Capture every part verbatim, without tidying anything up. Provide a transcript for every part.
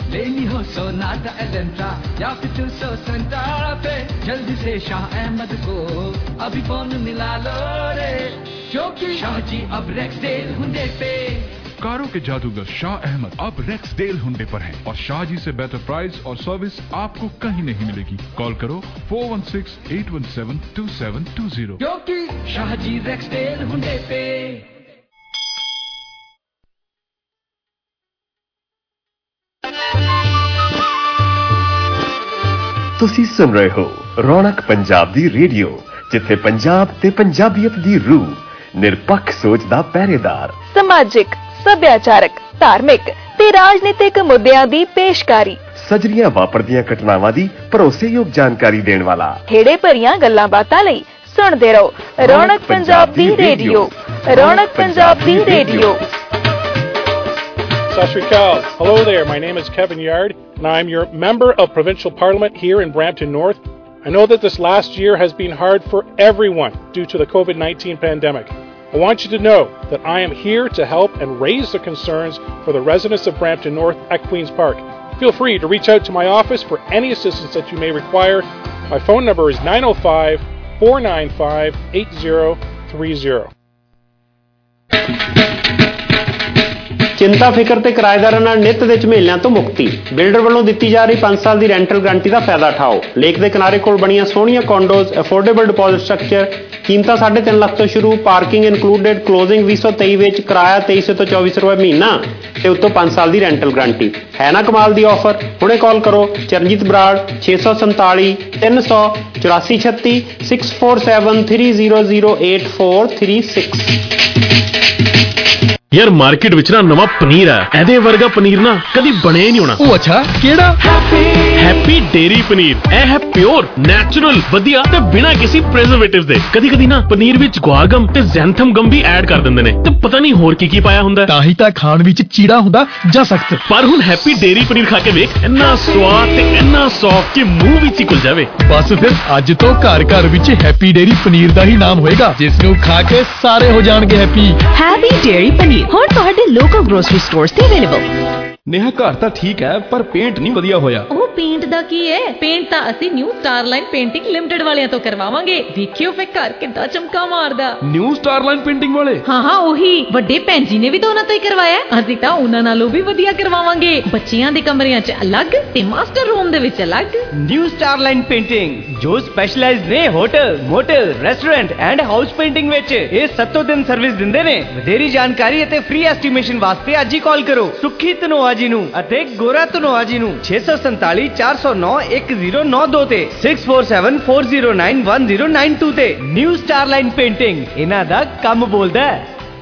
लेनी हो Sonata Elantra या फिर टू सौ संतारा पे, जल्दी से शाह अहमद को अभी फोन मिला लो रे, क्योंकि शाह जी अब रेक्सडेल हुंडे पे। कारों के जादूगर शाह अहमद अब रेक्सडेल हुंडे पर हैं और शाह जी से बेहतर प्राइस और सर्विस आपको कहीं नहीं मिलेगी। कॉल करो four one six eight one seven two seven two zero, क्योंकि शाह जी रेक्सडेल हुंडे पे। ਤੁਸੀਂ ਸੁਣ ਰਹੇ ਹੋ ਰੌਣਕ ਪੰਜਾਬ ਦੀ ਰੇਡੀਓ, ਜਿੱਥੇ ਪੰਜਾਬ ਤੇ ਪੰਜਾਬੀਅਤ ਦੀ ਰੂਹ, ਨਿਰਪੱਖ ਸੋਚ ਦਾ ਪਹਿਰੇਦਾਰ, ਸਮਾਜਿਕ, ਸੱਭਿਆਚਾਰਕ, ਧਾਰਮਿਕ ਤੇ ਰਾਜਨੀਤਿਕ ਮੁੱਦਿਆਂ ਦੀ ਪੇਸ਼ਕਾਰੀ, ਸਜਰੀਆਂ ਵਾਪਰਦੀਆਂ ਘਟਨਾਵਾਂ ਦੀ ਭਰੋਸੇਯੋਗ ਜਾਣਕਾਰੀ ਦੇਣ ਵਾਲਾ, ਖੇੜੇ ਭਰੀਆਂ ਗੱਲਾਂ ਬਾਤਾਂ ਲਈ ਸੁਣਦੇ ਰਹੋ ਰੌਣਕ ਪੰਜਾਬ ਦੀ ਰੇਡੀਓ। ਰੌਣਕ ਪੰਜਾਬ ਦੀ radio. Sat Sri Akal. Hello there, my name is Kevin Yard and I'm your Member of Provincial Parliament here in Brampton North. I know that this last year has been hard for everyone due to the COVID nineteen pandemic. I want you to know that I am here to help and raise the concerns for the residents of Brampton North at Queen's Park. Feel free to reach out to my office for any assistance that you may require. My phone number is nine oh five, four nine five, eight oh three oh. ਚਿੰਤਾ ਫਿਕਰ ਤੇ ਕਿਰਾਏਦਾਰਾਂ ਨਾਲ ਨਿੱਤ ਦੇ ਝਮੇਲਿਆਂ ਤੋਂ ਮੁਕਤੀ। Builder ਵੱਲੋਂ ਦਿੱਤੀ ਜਾ ਰਹੀ ਪੰਜ ਸਾਲ ਦੀ ਰੈਂਟਲ ਗਰੰਟੀ ਦਾ ਫਾਇਦਾ ਉਠਾਓ। ਲੇਕ ਦੇ ਕਿਨਾਰੇ ਕੋਲ ਬਣੀਆਂ ਸੋਹਣੀਆਂ ਕੌਂਡੋਜ਼, ਅਫੋਰਡੇਬਲ ਡਿਪੋਜ਼ਿਟ ਸਟਰਕਚਰ, ਕੀਮਤਾਂ ਸਾਢੇ ਤਿੰਨ ਲੱਖ ਤੋਂ ਸ਼ੁਰੂ, ਪਾਰਕਿੰਗ ਇਨਕਲੂਡਡ, ਕਲੋਜ਼ਿੰਗ ਵੀਹ ਸੌ ਤੇਈ ਵਿੱਚ, ਕਿਰਾਇਆ ਤੇਈ ਸੌ ਤੋਂ ਚੌਵੀ ਸੌ ਰੁਪਏ ਮਹੀਨਾ ਤੇ ਉੱਤੋਂ ਪੰਜ ਸਾਲ ਦੀ ਰੈਂਟਲ ਗਰੰਟੀ। ਹੈ ਨਾ ਕਮਾਲ ਦੀ ਆਫਰ? ਹੁਣੇ ਕਾਲ ਕਰੋ ਚਰਨਜੀਤ ਬਰਾੜ ਛੇ ਸੌ ਸੰਤਾਲੀ ਤਿੰਨ ਸੌ ਚੁਰਾਸੀ ਛੱਤੀ six four seven three zero zero eight four three six. ਯਾਰ ਮਾਰਕੀਟ ਵਿੱਚ ਨਾ ਨਵਾਂ ਪਨੀਰ ਹੈ, ਇਹਦੇ ਵਰਗਾ ਪਨੀਰ ਨਾ ਕਦੀ ਬਣਿਆ ਹੀ ਨਹੀਂ ਹੋਣਾ। ਉਹ ਅੱਛਾ, ਕਿਹੜਾ? Happy dairy paneer. ਇਹ ਹੈ ਪਿਓਰ, ਨੈਚੁਰਲ, ਵਧੀਆ ਤੇ ਬਿਨਾਂ ਕਿਸੇ ਪ੍ਰੀਜ਼ਰਵੇਟਿਵ ਦੇ। ਕਦੀ ਕਦੀ ਨਾ ਪਨੀਰ ਵਿੱਚ ਗੁਆਰਗਮ ਤੇ ਜ਼ੈਂਥਮ ਗਮ ਵੀ ਐਡ ਕਰ ਦਿੰਦੇ ਨੇ ਤੇ ਪਤਾ ਨਹੀਂ ਹੋਰ ਕੀ ਕੀ ਪਾਇਆ ਹੁੰਦਾ, ਤਾਂ ਹੀ ਤਾਂ ਖਾਣ ਵਿੱਚ ਚੀੜਾ ਹੁੰਦਾ ਜਾਂ ਸਖਤ। ਪਰ ਹੁਣ ਹੈਪੀ ਡੇਰੀ ਪਨੀਰ ਖਾ ਕੇ ਵੇਖ, ਇੰਨਾ ਸਵਾਦ ਤੇ ਇੰਨਾ ਸੌਫਟ ਕਿ ਮੂੰਹ ਵਿੱਚ ਹੀ ਘੁਲ ਜਾਵੇ। ਬਸ ਫਿਰ ਅੱਜ ਤੋਂ ਘਰ ਘਰ ਵਿੱਚ ਹੈਪੀ ਡੇਰੀ ਪਨੀਰ ਦਾ ਹੀ ਨਾਮ ਹੋਏਗਾ, ਜਿਸ ਨੂੰ ਖਾ ਕੇ ਸਾਰੇ ਹੋ ਜਾਣਗੇ ਹੈਪੀ। ਹੈਪੀ ਡੇਰੀ ਪਨੀਰ ਹੁਣ ਤੁਹਾਡੇ ਲੋਕਲ ਗਰੋਸਰੀ ਸਟੋਰਸ ਤੇ ਅਵੇਲੇਬਲ। ਨੇਹਾ ਘਰ ਤਾਂ ਠੀਕ ਹੈ, ਪਰ ਪੇਂਟ ਨਹੀਂ ਵਧੀਆ ਹੋਇਆ। ਉਹ ਪੇਂਟ ਦਾ ਕੀ ਹੈ? ਪੇਂਟ ਤਾਂ ਅਸੀਂ ਨਿਊ ਸਟਾਰਲਾਈਨ ਪੇਂਟਿੰਗ ਲਿਮਟਿਡ ਵਾਲਿਆਂ ਤੋਂ ਕਰਵਾਵਾਂਗੇ। ਦੇਖਿਓ ਫੇ ਘਰ ਕਿੱਦਾਂ ਚਮਕਾ ਮਾਰਦਾ। ਨਿਊ ਸਟਾਰਲਾਈਨ ਪੇਂਟਿੰਗ ਵਾਲੇ? ਹਾਂ ਹਾਂ ਉਹੀ। ਵੱਡੇ ਭੈਣ ਜੀ ਨੇ ਵੀ ਤਾਂ ਉਹਨਾਂ ਤੋਂ ਹੀ ਕਰਵਾਇਆ। ਅਸੀਂ ਤਾਂ ਉਹਨਾਂ ਨਾਲੋਂ ਵੀ ਵਧੀਆ ਕਰਵਾਵਾਂਗੇ। ਬੱਚਿਆਂ ਦੇ ਕਮਰਿਆਂ 'ਚ ਅਲੱਗ ਤੇ ਮਾਸਟਰ ਰੂਮ ਦੇ ਵਿੱਚ ਅਲੱਗ। ਨਿਊ ਸਟਾਰਲਾਈਨ ਪੇਂਟਿੰਗ ਜੋ ਸਪੈਸ਼ਲਾਈਜ਼ਡ ਨੇ hotel, motel, restaurant and house painting ਵਿੱਚ। ਇਹ ਸੱਤੋਂ ਦਿਨ ਸਰਵਿਸ ਦਿੰਦੇ ਨੇ। ਵਧੇਰੀ ਜਾਣਕਾਰੀ ਅਤੇ ਫ੍ਰੀ ਐਸਟੀਮੇਸ਼ਨ ਵਾਸਤੇ ਅੱਜ ਹੀ ਕਾਲ ਕਰੋ ਸੁਖੀ ਧਨੋਆ ਜੀ ਨੂੰ ਅਤੇ ਗੋਰਾ ਧਨੋਆ ਜੀ ਨੂੰ ਛੇ ਸੌ ਸੰਤਾਲੀ ਚਾਰ ਸੌ ਨੌ ਇੱਕ ਜ਼ੀਰੋ ਨੌ ਦੋ ਤੇ six four seven four zero nine one zero nine two ਤੇ। ਨਿਊ ਸਟਾਰਲਾਈਨ ਪੇਂਟਿੰਗ, ਇਹਨਾਂ ਦਾ ਕੰਮ ਬੋਲਦਾ ਹੈ।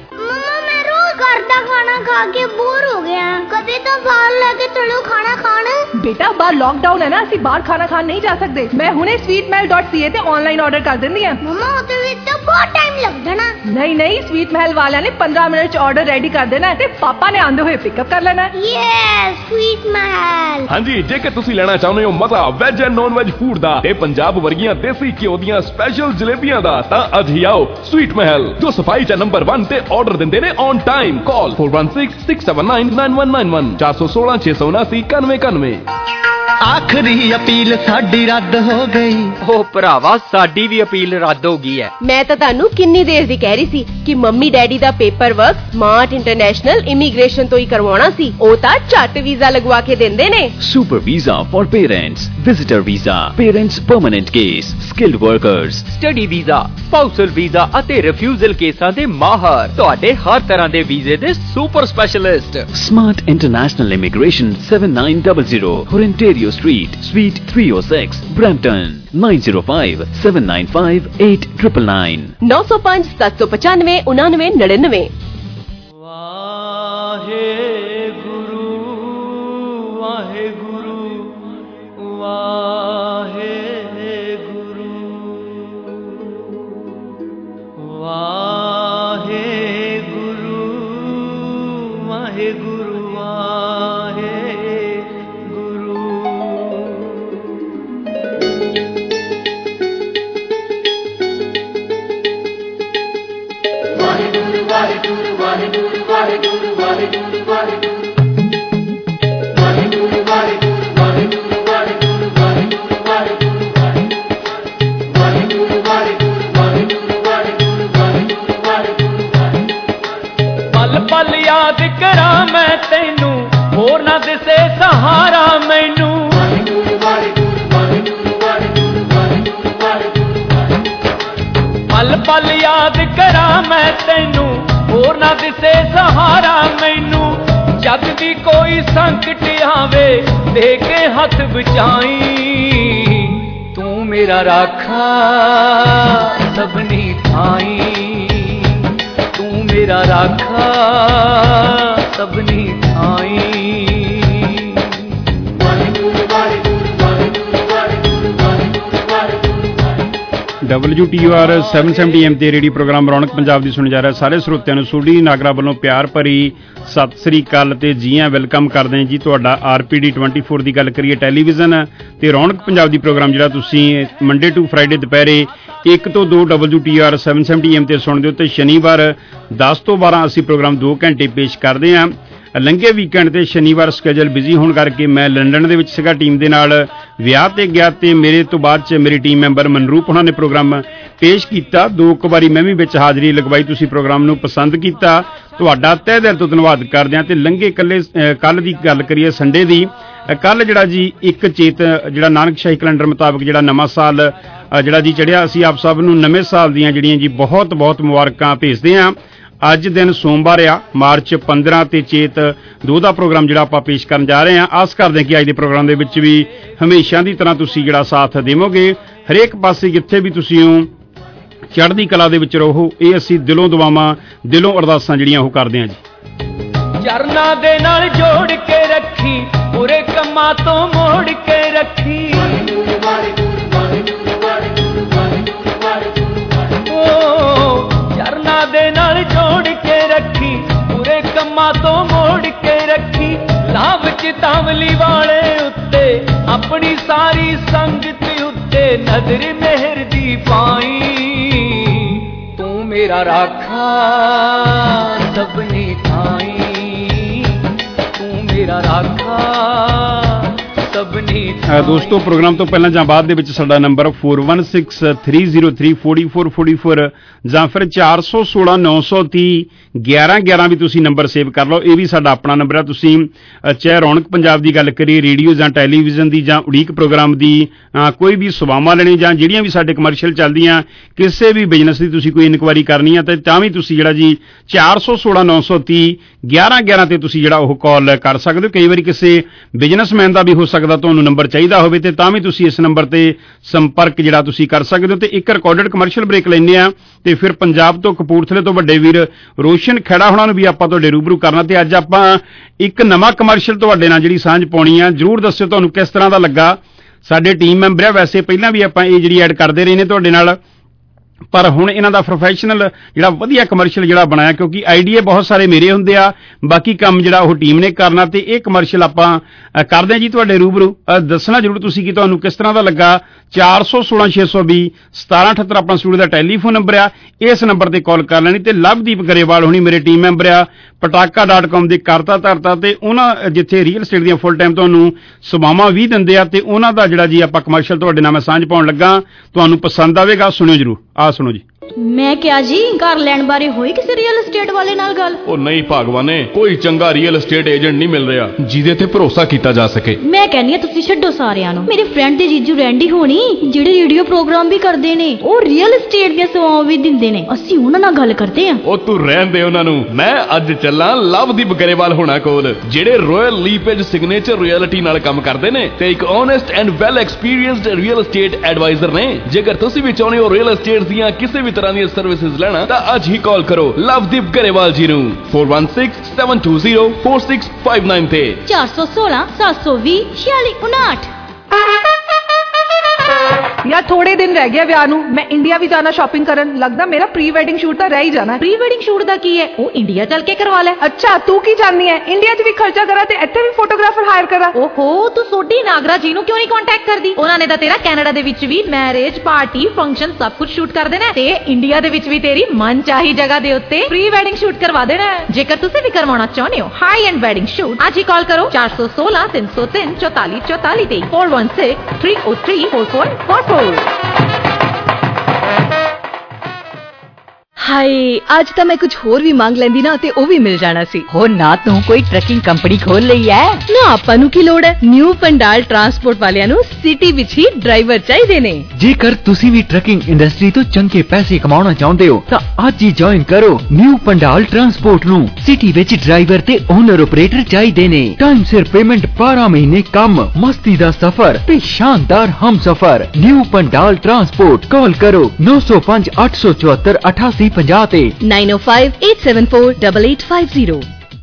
घर का खाना खा के बोर हो गया, कभी तो बाहर लेके चलो खाना खाना। बेटा बाहर लॉकडाउन है ना, ਅਸੀਂ ਬਾਹਰ ਖਾਣਾ ਖਾਣ ਨਹੀਂ ਜਾ ਸਕਦੇ। ਮੈਂ ਹੁਣੇ sweet mahal dot c a ਤੇ ਆਨਲਾਈਨ ਆਰਡਰ ਕਰ ਦਿੰਦੀ ਆ। ਮਮਾ ਉਹਦੇ ਵਿੱਚ ਤਾਂ ਬਹੁਤ ਟਾਈਮ ਲੱਗ ਜਾਣਾ। ਨਹੀਂ ਨਹੀਂ, sweet mahal ਵਾਲਿਆਂ ਨੇ ਪੰਦਰਾਂ ਮਿੰਟ ਚ ਆਰਡਰ ਰੈਡੀ ਕਰ ਦੇਣਾ ਤੇ ਪਾਪਾ ਨੇ ਆਂਦੇ ਹੋਏ ਪਿਕਅਪ ਕਰ ਲੈਣਾ। Yes, sweet mahal। ਹਾਂਜੀ, ਜੇਕਰ ਤੁਸੀਂ ਲੈਣਾ ਚਾਹੁੰਦੇ ਹੋ ਮਜ਼ਾ veg and non veg food ਦਾ ਤੇ ਪੰਜਾਬ ਵਰਗੀਆਂ ਦੇਸੀ ਘਿਓ ਦੀਆਂ ਸਪੈਸ਼ਲ ਜਲੇਬੀਆਂ ਦਾ, ਤਾਂ ਅੱਜ ਹੀ ਆਓ sweet mahal, ਜੋ ਸਫਾਈ ਚ ਨੰਬਰ ਇੱਕ ਤੇ ਆਰਡਰ ਦਿੰਦੇ ਨੇ on time. Call four one six six seven nine nine one nine one ਚਾਰ ਸੌ ਸੋਲਾਂ ਛੇ ਸੌ ਉਨਾਸੀ ਇਕਾਨਵੇਂ ਇਕਾਨਵੇਂ। ਆਖਰੀ ਅਪੀਲ ਸਾਡੀ ਰੱਦ ਹੋ ਗਈ। ਉਹ ਭਰਾਵਾ ਸਾਡੀ ਵੀ ਅਪੀਲ ਰੱਦ ਹੋ ਗਈ ਹੈ। ਮੈਂ ਤਾਂ ਤੁਹਾਨੂੰ ਕਿੰਨੀ ਦੇਰ ਦੀ ਕਹਿ ਰਹੀ ਸੀ ਕਿ ਮੰਮੀ ਡੈਡੀ ਦਾ paper work smart international immigration ਤੋਂ ਹੀ ਕਰਵਾਉਣਾ ਸੀ। ਉਹ ਤਾਂ ਝੱਟ ਵੀਜ਼ਾ ਲਗਵਾ ਕੇ ਦਿੰਦੇ ਨੇ। Super visa for parents, visitor visa, parents permanent case, skilled workers, study visa, spousal visa ਅਤੇ ਰਿਫਿਊਜ਼ਲ ਕੇਸਾਂ ਦੇ ਮਾਹਰ, ਤੁਹਾਡੇ ਹਰ ਤਰ੍ਹਾਂ ਦੇ ਵੀਜ਼ੇ ਦੇ super specialist. Smart international immigration seven nine zero zero Ontario Street, Suite three oh six, Brampton nine zero five seven nine five eight nine nine nine ਨੌ ਸੌ ਪੰਜ ਸੱਤ ਸੌ ਪਚਾਨਵੇਂ ਉਨਾਨਵੇਂ ਨੜਿਨਵੇਂ। ਵਾਹਿਗੁਰੂ ਵਾਹਿਗੁਰੂ ਵਾਹਿਗੁਰੂ ਵਾਹਿਗੁਰੂ ਵਾਹਿਗੁਰੂ ਵਾਹਿਗੁਰੂ ਵਾਹਿਗੁਰੂ याद करा मैं तैनू होर ना दिसे सहारा मैनू जद भी कोई संकट आवे दे के हथ बचाई तू मेरा राखा सबनी ठाई तू मेरा राखा सबनी ठाई W T R seven seventy M ਤੇ ਰੇਡੀਓ ਪ੍ਰੋਗਰਾਮ ਰੌਣਕ ਪੰਜਾਬ ਦੀ ਸੁਣਿਆ ਜਾ ਰਿਹਾ। ਸਾਰੇ ਸਰੋਤਿਆਂ ਨੂੰ ਸੋਢੀ ਨਾਗਰਾ ਵੱਲੋਂ ਪਿਆਰ ਭਰੀ ਸਤਿ ਸ੍ਰੀ ਅਕਾਲ ਤੇ ਜੀ ਆਇਆਂ ਵੈਲਕਮ ਕਰਦੇ ਹਾਂ ਜੀ। ਤੁਹਾਡਾ R P D twenty four ਦੀ ਗੱਲ ਕਰੀਏ ਟੈਲੀਵਿਜ਼ਨ ਤੇ ਰੌਣਕ ਪੰਜਾਬ ਦੀ ਪ੍ਰੋਗਰਾਮ ਜਿਹੜਾ ਤੁਸੀਂ ਮੰਡੇ ਟੂ ਫਰਾਈਡੇ ਦੁਪਹਿਰੇ ਇੱਕ ਤੋਂ ਦੋ W T R seven seventy M ਤੇ ਸੁਣਦੇ ਹੋ ਤੇ ਸ਼ਨੀਵਾਰ ਦਸ ਤੋਂ ਬਾਰਾਂ ਅਸੀਂ ਪ੍ਰੋਗਰਾਮ ਦੋ ਘੰਟੇ ਪੇਸ਼ ਕਰਦੇ ਹਾਂ। ਲੰਘੇ ਵੀਕਐਂਡ ਤੇ ਸ਼ਨੀਵਾਰ ਸਕੇਜੂਲ ਬਿਜ਼ੀ ਹੋਣ ਕਰਕੇ ਮੈਂ ਲੰਡਨ ਦੇ ਵਿੱਚ ਸੀਗਾ ਟੀਮ ਦੇ ਨਾਲ ਵਿਆਹ ਤੇ ਗਿਆ ਤੇ ਮੇਰੇ ਤੋਂ ਬਾਅਦ ਚ ਮੇਰੀ ਟੀਮ ਮੈਂਬਰ ਮਨਰੂਪ ਉਹਨਾਂ ਨੇ ਪ੍ਰੋਗਰਾਮ ਪੇਸ਼ ਕੀਤਾ। ਦੋ ਕੁ ਵਾਰੀ ਮੈਂ ਵੀ ਵਿੱਚ ਹਾਜ਼ਰੀ ਲਗਵਾਈ। ਤੁਸੀਂ ਪ੍ਰੋਗਰਾਮ ਨੂੰ ਪਸੰਦ ਕੀਤਾ, ਤੁਹਾਡਾ ਤਹਿ ਦਿਲ ਤੋਂ ਧੰਨਵਾਦ ਕਰਦੇ ਹਾਂ। ਤੇ ਲੰਘੇ ਕੱਲੇ ਕੱਲ ਦੀ ਗੱਲ ਕਰੀਏ ਸੰਡੇ ਦੀ, ਕੱਲ ਜਿਹੜਾ ਜੀ ਇੱਕ ਚੇਤ ਜਿਹੜਾ ਨਾਨਕਸ਼ਾਹੀ ਕੈਲੰਡਰ ਮੁਤਾਬਕ ਜਿਹੜਾ ਨਵਾਂ ਸਾਲ ਜਿਹੜਾ ਜੀ ਚੜਿਆ, ਅਸੀਂ ਆਪ ਸਭ ਨੂੰ ਨਵੇਂ ਸਾਲ ਦੀਆਂ ਜਿਹੜੀਆਂ ਜੀ ਬਹੁਤ ਬਹੁਤ ਮੁਬਾਰਕਾਂ ਭੇਜਦੇ ਹਾਂ। ਅੱਜ ਦਿਨ ਸੋਮਵਾਰ ਆ, ਮਾਰਚ ਪੰਦਰਾਂ ਤੇ ਚੇਤ ਦੋ ਦਾ ਪ੍ਰੋਗਰਾਮ ਜਿਹੜਾ ਆਪਾਂ ਪੇਸ਼ ਕਰਨ ਜਾ ਰਹੇ ਹਾਂ। ਆਸ ਕਰਦੇ ਹਾਂ ਕਿ ਅੱਜ ਦੇ ਪ੍ਰੋਗਰਾਮ ਦੇ ਵਿੱਚ ਵੀ ਹਮੇਸ਼ਾ ਦੀ ਤਰ੍ਹਾਂ ਤੁਸੀਂ ਜਿਹੜਾ ਸਾਥ ਦੇਵੋਗੇ। ਹਰੇਕ ਪਾਸੇ ਜਿੱਥੇ ਵੀ ਤੁਸੀਂ ਹੋ ਚੜ੍ਹਦੀ ਕਲਾ ਦੇ ਵਿੱਚ ਰਹੋ, ਇਹ ਅਸੀਂ ਦਿਲੋਂ ਦੁਆਵਾਂ ਦਿਲੋਂ ਅਰਦਾਸਾਂ ਜਿਹੜੀਆਂ ਉਹ ਕਰਦੇ ਹਾਂ ਜੀ। ਚਰਨਾਂ ਦੇ ਨਾਲ ਜੋੜ ਕੇ ਰੱਖੀ ਪੂਰੇ ਕੰਮਾਂ ਤੋਂ ਮੋੜ ਕੇ ਰੱਖੀ ਚਰਨਾਂ ਦੇ ਨਾਲ ਜੋੜ ਕੇ ਰੱਖੀ ਪੂਰੇ ਕੰਮਾਂ ਤੋਂ ਮੋੜ ਕੇ ਰੱਖੀ ਲਾਭ ਚ ਤਾਵਲੀ ਵਾਲੇ ਉੱਤੇ ਆਪਣੀ ਸਾਰੀ ਸੰਗਤ ਉੱਤੇ ਨਜ਼ਰ ਮਿਹਰ ਦੀ ਪਾਈ ਤੂੰ ਮੇਰਾ ਰਾਖਾ ਸਭਨੀ ਥਾਈ ਤੂੰ ਮੇਰਾ ਰਾਖਾ ਦੋਸਤੋ ਪ੍ਰੋਗਰਾਮ ਤੋਂ ਪਹਿਲਾਂ ਜਾਂ ਬਾਅਦ ਦੇ ਵਿੱਚ ਸਾਡਾ number four one six three zero three four four four four ਜਾਂ ਫਿਰ ਚਾਰ ਸੌ ਸੋਲਾਂ ਨੌ ਸੌ ਤੀਹ ਗਿਆਰਾਂ ਗਿਆਰਾਂ ਵੀ ਤੁਸੀਂ ਨੰਬਰ ਸੇਵ ਕਰ ਲਓ। ਇਹ ਵੀ ਸਾਡਾ ਆਪਣਾ ਨੰਬਰ ਹੈ। ਤੁਸੀਂ ਚਾਹੇ ਰੌਣਕ ਪੰਜਾਬ ਦੀ ਗੱਲ ਕਰੀਏ, ਰੇਡੀਓ ਜਾਂ ਟੈਲੀਵਿਜ਼ਨ ਦੀ ਜਾਂ ਉਡੀਕ ਪ੍ਰੋਗਰਾਮ ਦੀ ਕੋਈ ਵੀ ਸੇਵਾਵਾਂ ਲੈਣੀ ਜਾਂ ਜਿਹੜੀਆਂ ਵੀ ਸਾਡੇ ਕਮਰਸ਼ੀਅਲ ਚੱਲਦੀਆਂ, ਕਿਸੇ ਵੀ ਬਿਜ਼ਨਸ ਦੀ ਤੁਸੀਂ ਕੋਈ ਇਨਕੁਆਇਰੀ ਕਰਨੀ ਹੈ ਤੇ ਤਾਂ ਵੀ ਤੁਸੀਂ ਜਿਹੜਾ ਜੀ ਚਾਰ ਸੌ ਸੋਲਾਂ ਨੌ ਸੌ ਤੀਹ ਗਿਆਰਾਂ ਗਿਆਰਾਂ ਤੇ ਤੁਸੀਂ ਜਿਹੜਾ ਉਹ ਕਾਲ ਕਰ ਸਕਦੇ ਹੋ। ਕਈ ਵਾਰੀ ਕਿਸੇ ਬਿਜ਼ਨਸਮੈਨ ਦਾ ਵੀ ਹੋ ਸਕਦਾ ਤੁਹਾਨੂੰ ਨੰਬਰ ਚਾਹੀਦਾ ਹੋਵੇ ਤੇ ਤਾਂ ਵੀ ਤੁਸੀਂ ਇਸ ਨੰਬਰ ਤੇ ਸੰਪਰਕ ਜਿਹੜਾ ਤੁਸੀਂ ਕਰ ਸਕਦੇ ਹੋ। ਤੇ ਇੱਕ ਰਿਕਾਰਡਡ ਕਮਰਸ਼ੀਅਲ ਬ੍ਰੇਕ ਲੈਂਦੇ ਆ ਤੇ ਫਿਰ ਪੰਜਾਬ ਤੋਂ ਕਪੂਰਥਲੇ ਤੋਂ ਵੱਡੇ ਵੀਰ ਰੋਸ਼ਨ ਖੇੜਾ ਹੋਣਾ ਨੂੰ ਵੀ ਆਪਾਂ ਤੁਹਾਡੇ ਰੂਬਰੂ ਕਰਨਾ। ਤੇ ਅੱਜ ਆਪਾਂ ਇੱਕ ਨਵਾਂ ਕਮਰਸ਼ੀਅਲ ਤੁਹਾਡੇ ਨਾਲ ਜਿਹੜੀ ਸਾਂਝ ਪਾਉਣੀ ਆ, ਜਰੂਰ ਦੱਸਿਓ ਤੁਹਾਨੂੰ ਕਿਸ ਤਰ੍ਹਾਂ ਦਾ ਲੱਗਾ। ਸਾਡੇ ਟੀਮ ਮੈਂਬਰ ਆ, ਵੈਸੇ ਪਹਿਲਾਂ ਵੀ ਆਪਾਂ ਇਹ ਜਿਹੜੀ ਐਡ ਕਰਦੇ ਰਹੇ ਨੇ ਤੁਹਾਡੇ ਨਾਲ, ਪਰ ਹੁਣ ਇਹਨਾਂ ਦਾ ਪ੍ਰੋਫੈਸ਼ਨਲ ਜਿਹੜਾ ਵਧੀਆ ਕਮਰਸ਼ੀਅਲ ਜਿਹੜਾ ਬਣਾਇਆ, ਕਿਉਂਕਿ ਆਈਡੀਏ ਬਹੁਤ ਸਾਰੇ ਮੇਰੇ ਹੁੰਦੇ ਆ, ਬਾਕੀ ਕੰਮ ਜਿਹੜਾ ਉਹ ਟੀਮ ਨੇ ਕਰਨਾ। ਤੇ ਇਹ ਕਮਰਸ਼ੀਅਲ ਆਪਾਂ ਕਰਦੇ ਹਾਂ ਜੀ ਤੁਹਾਡੇ ਰੂਬਰੂ। ਦੱਸਣਾ ਜ਼ਰੂਰ ਤੁਸੀਂ ਕਿ ਤੁਹਾਨੂੰ ਕਿਸ ਤਰ੍ਹਾਂ ਦਾ ਲੱਗਾ। ਚਾਰ ਸੌ ਸੋਲਾਂ ਛੇ ਸੌ ਵੀਹ ਸਤਾਰਾਂ ਅਠੱਤਰ ਆਪਣਾ ਸਟੂਡੀਓ ਦਾ ਟੈਲੀਫੋਨ ਨੰਬਰ ਆ, ਇਸ ਨੰਬਰ ਤੇ ਕਾਲ ਕਰ ਲੈਣੀ। ਤੇ ਲਵਦੀਪ ਗਰੇਵਾਲ ਹੋਣੀ ਮੇਰੇ ਟੀਮ ਮੈਂਬਰ ਆ, ਪਟਾਕਾ ਡਾਟ ਕਾਮ ਦੇ ਕਰਤਾ ਧਰਤਾ ਤੇ ਉਹਨਾਂ ਜਿੱਥੇ ਰੀਅਲ estate ਦੀਆਂ ਫੁੱਲ ਟਾਈਮ ਤੁਹਾਨੂੰ ਸੇਵਾਵਾਂ ਵੀ ਦਿੰਦੇ ਆ ਤੇ ਉਹਨਾਂ ਦਾ ਜਿਹੜਾ ਜੀ ਆਪਾਂ ਕਮਰਸ਼ੀਅਲ ਤੁਹਾਡੇ ਨਾਲ ਮੈਂ ਸਾਂਝ ਪਾਉਣ ਲੱਗਾ, ਤੁਹਾਨੂੰ ਪਸੰਦ ਆਵੇਗਾ। ਸੁਣਿਓ ਜ਼ਰੂਰ, ਆ ਸੁਣੋ ਜੀ। ਮੈਂ ਕਿਹਾ ਜੀ ਘਰ ਲੈਣ ਬਾਰੇ ਹੋਈ ਕਿਸੇ ਰੀਅਲ estate ਵਾਲੇ ਨਾਲ ਗੱਲ? ਉਹ ਨਹੀਂ ਭਾਗਵਾਨੇ, ਕੋਈ ਚੰਗਾ ਰੀਅਲ estate ਏਜੰਟ ਨਹੀਂ ਮਿਲ ਰਿਹਾ ਜਿਹਦੇ ਤੇ ਭਰੋਸਾ ਕੀਤਾ ਜਾ ਸਕੇ। ਮੈਂ ਕਹਿੰਦੀ ਆ ਤੁਸੀਂ ਛੱਡੋ ਸਾਰਿਆਂ ਨੂੰ। ਮੇਰੇ ਫਰੈਂਡ ਦੇ ਜੀਜੂ ਰੈਂਡੀ ਹੋਣੀ ਜਿਹੜੇ ਰੇਡੀਓ ਪ੍ਰੋਗਰਾਮ ਵੀ ਕਰਦੇ ਨੇ, ਉਹ ਰੀਅਲ estate ਦੀਆਂ ਸੇਵਾਵਾਂ ਵੀ ਦਿੰਦੇ ਨੇ। ਅਸੀਂ ਉਹਨਾਂ ਨਾਲ ਗੱਲ ਕਰਦੇ ਆ। ਉਹ ਤੂੰ ਰਹਿਣ ਦੇ ਉਹਨਾਂ ਨੂੰ। ਮੈਂ ਅੱਜ ਚੱਲਾਂ ਲਵਦੀਪ ਗਰੇਵਾਲ ਹੋਣਾ ਕੋਲ, ਜਿਹੜੇ ਰਾਇਲ ਲੀਪੇਜ ਸਿਗਨੇਚਰ ਰਿਐਲਿਟੀ ਨਾਲ ਕੰਮ ਕਰਦੇ ਨੇ ਤੇ ਇੱਕ honest and well experienced real estate advisor ਨੇ। ਜੇਕਰ ਤੁਸੀਂ ਵੀ ਚਾਹੁੰਦੇ ਹੋ ਰੀਅਲ estate ਦੀਆਂ ਕਿਸੇ ਵੀ ਤਰ੍ਹਾਂ ਦੀਆਂ ਸਰਵਿਸਿਜ਼ ਲੈਣਾ ਤਾਂ ਅੱਜ ਹੀ ਕਾਲ ਕਰੋ ਲਵਦੀਪ ਗਰੇਵਾਲ ਜੀ ਨੂੰ four one six seven two zero four six five nine ਤੇ ਚਾਰ ਸੌ ਸੋਲਾਂ ਸੱਤ ਸੌ ਵੀਹ ਛਿਆਲੀ ਉਨਾਹਠ। यार थोड़े दिन रह गए ਵਿਆਹ ਨੂੰ, ਮੈਂ ਇੰਡੀਆ ਵੀ ਜਾਣਾ ਸ਼ਾਪਿੰਗ ਕਰਨ। ਲੱਗਦਾ ਮੇਰਾ ਪ੍ਰੀ ਵੈਡਿੰਗ ਸ਼ੂਟ ਤਾਂ ਰਹਿ ਹੀ ਜਾਣਾ। ਪ੍ਰੀ ਵੈਡਿੰਗ ਸ਼ੂਟ ਦਾ ਕੀ ਹੈ, ਉਹ ਇੰਡੀਆ ਚੱਲ ਕੇ ਕਰਵਾ ਲੈ। ਅੱਛਾ ਤੂੰ ਕੀ ਜਾਣਦੀ ਹੈ, ਇੰਡੀਆ 'ਚ ਵੀ ਖਰਚਾ ਕਰਾਂ ਤੇ ਇੱਥੇ ਵੀ ਫੋਟੋਗ੍ਰਾਫਰ ਹਾਇਰ ਕਰਾਂ। ਓਹੋ ਤੂੰ ਸੋਢੀ ਨਾਗਰਾ ਜੀ ਨੂੰ ਕਿਉਂ ਨਹੀਂ ਕੰਟੈਕਟ ਕਰਦੀ? ਉਹਨਾਂ ਨੇ ਤਾਂ ਤੇਰਾ ਕੈਨੇਡਾ ਦੇ ਵਿੱਚ ਵੀ ਮੈਰਿਜ ਪਾਰਟੀ ਫੰਕਸ਼ਨ ਸਭ ਕੁਝ ਸ਼ੂਟ ਕਰਦੇ ਨੇ ਤੇ ਇੰਡੀਆ ਦੇ ਵਿੱਚ ਵੀ ਤੇਰੀ ਮਨ ਚਾਹੀ ਜਗ੍ਹਾ ਦੇ ਉੱਤੇ ਪ੍ਰੀ ਵੈਡਿੰਗ ਸ਼ੂਟ ਕਰਵਾ ਦੇਣਾ। ਜੇਕਰ ਤੁਸੀਂ ਵੀ ਕਰਵਾਉਣਾ ਚਾਹੁੰਦੇ ਹੋ ਹਾਈ ਐਂਡ ਵੈਡਿੰਗ ਸ਼ੂਟ, ਅੱਜ ਹੀ ਕਾਲ ਕਰੋ ਚਾਰ ਸੌ ਸੋਲਾਂ ਤਿੰਨ ਸੌ ਤਿੰਨ ਚੌਤਾਲੀ ਚੌਤਾਲੀ ਤੇ four one six three O three four four four four. ਹਾਏ ਅੱਜ ਤਾਂ ਮੈਂ ਕੁਝ ਹੋਰ ਵੀ ਮੰਗ ਲੈਂਦੀ ਨਾ ਤੇ ਉਹ ਵੀ ਮਿਲ ਜਾਣਾ ਸੀ। ਹੋ ਨਾ ਤੂੰ ਕੋਈ ਟਰੱਕਿੰਗ ਕੰਪਨੀ ਖੋਲ ਲਈ ਐ ਨਾ, ਆਪਾਂ ਨੂੰ ਕੀ ਲੋੜ ਹੈ। ਨਿਊ ਪੰਡਾਲ ਟਰਾਂਸਪੋਰਟ ਵਾਲਿਆਂ ਨੂੰ ਸਿਟੀ ਵਿੱਚ ਹੀ ਡਰਾਈਵਰ ਚਾਹੀਦੇ ਨੇ। ਜੇਕਰ ਤੁਸੀਂ ਵੀ ਟਰੱਕਿੰਗ ਇੰਡਸਟਰੀ ਤੋਂ ਚੰਗੇ ਪੈਸੇ ਕਮਾਉਣਾ ਚਾਹੁੰਦੇ ਹੋ ਤਾਂ ਅੱਜ ਹੀ ਜੁਆਇਨ ਕਰੋ ਨਿਊ ਪੰਡਾਲ ਟਰਾਂਸਪੋਰਟ ਨੂੰ। ਸਿਟੀ ਵਿੱਚ ਡਰਾਈਵਰ ਤੇ ਓਨਰ ਆਪਰੇਟਰ ਚਾਹੀਦੇ ਨੇ। ਟਾਈਮ ਸਿਰ ਪੇਮੈਂਟ, ਬਾਰਾਂ ਮਹੀਨੇ ਕੰਮ, ਮਸਤੀ ਦਾ ਸਫ਼ਰ ਤੇ ਸ਼ਾਨਦਾਰ ਹਮਸਫ਼ਰ। New Pandal transport. ਕਾਲ ਕਰੋ ਨੌ ਸੌ ਪੰਜ ਅੱਠ ਸੌ ਚੁਹੱਤਰ ਅਠਾਸੀ ਪੰਜਾਹ ਤੇ nine O five eight seven four double eight five zero.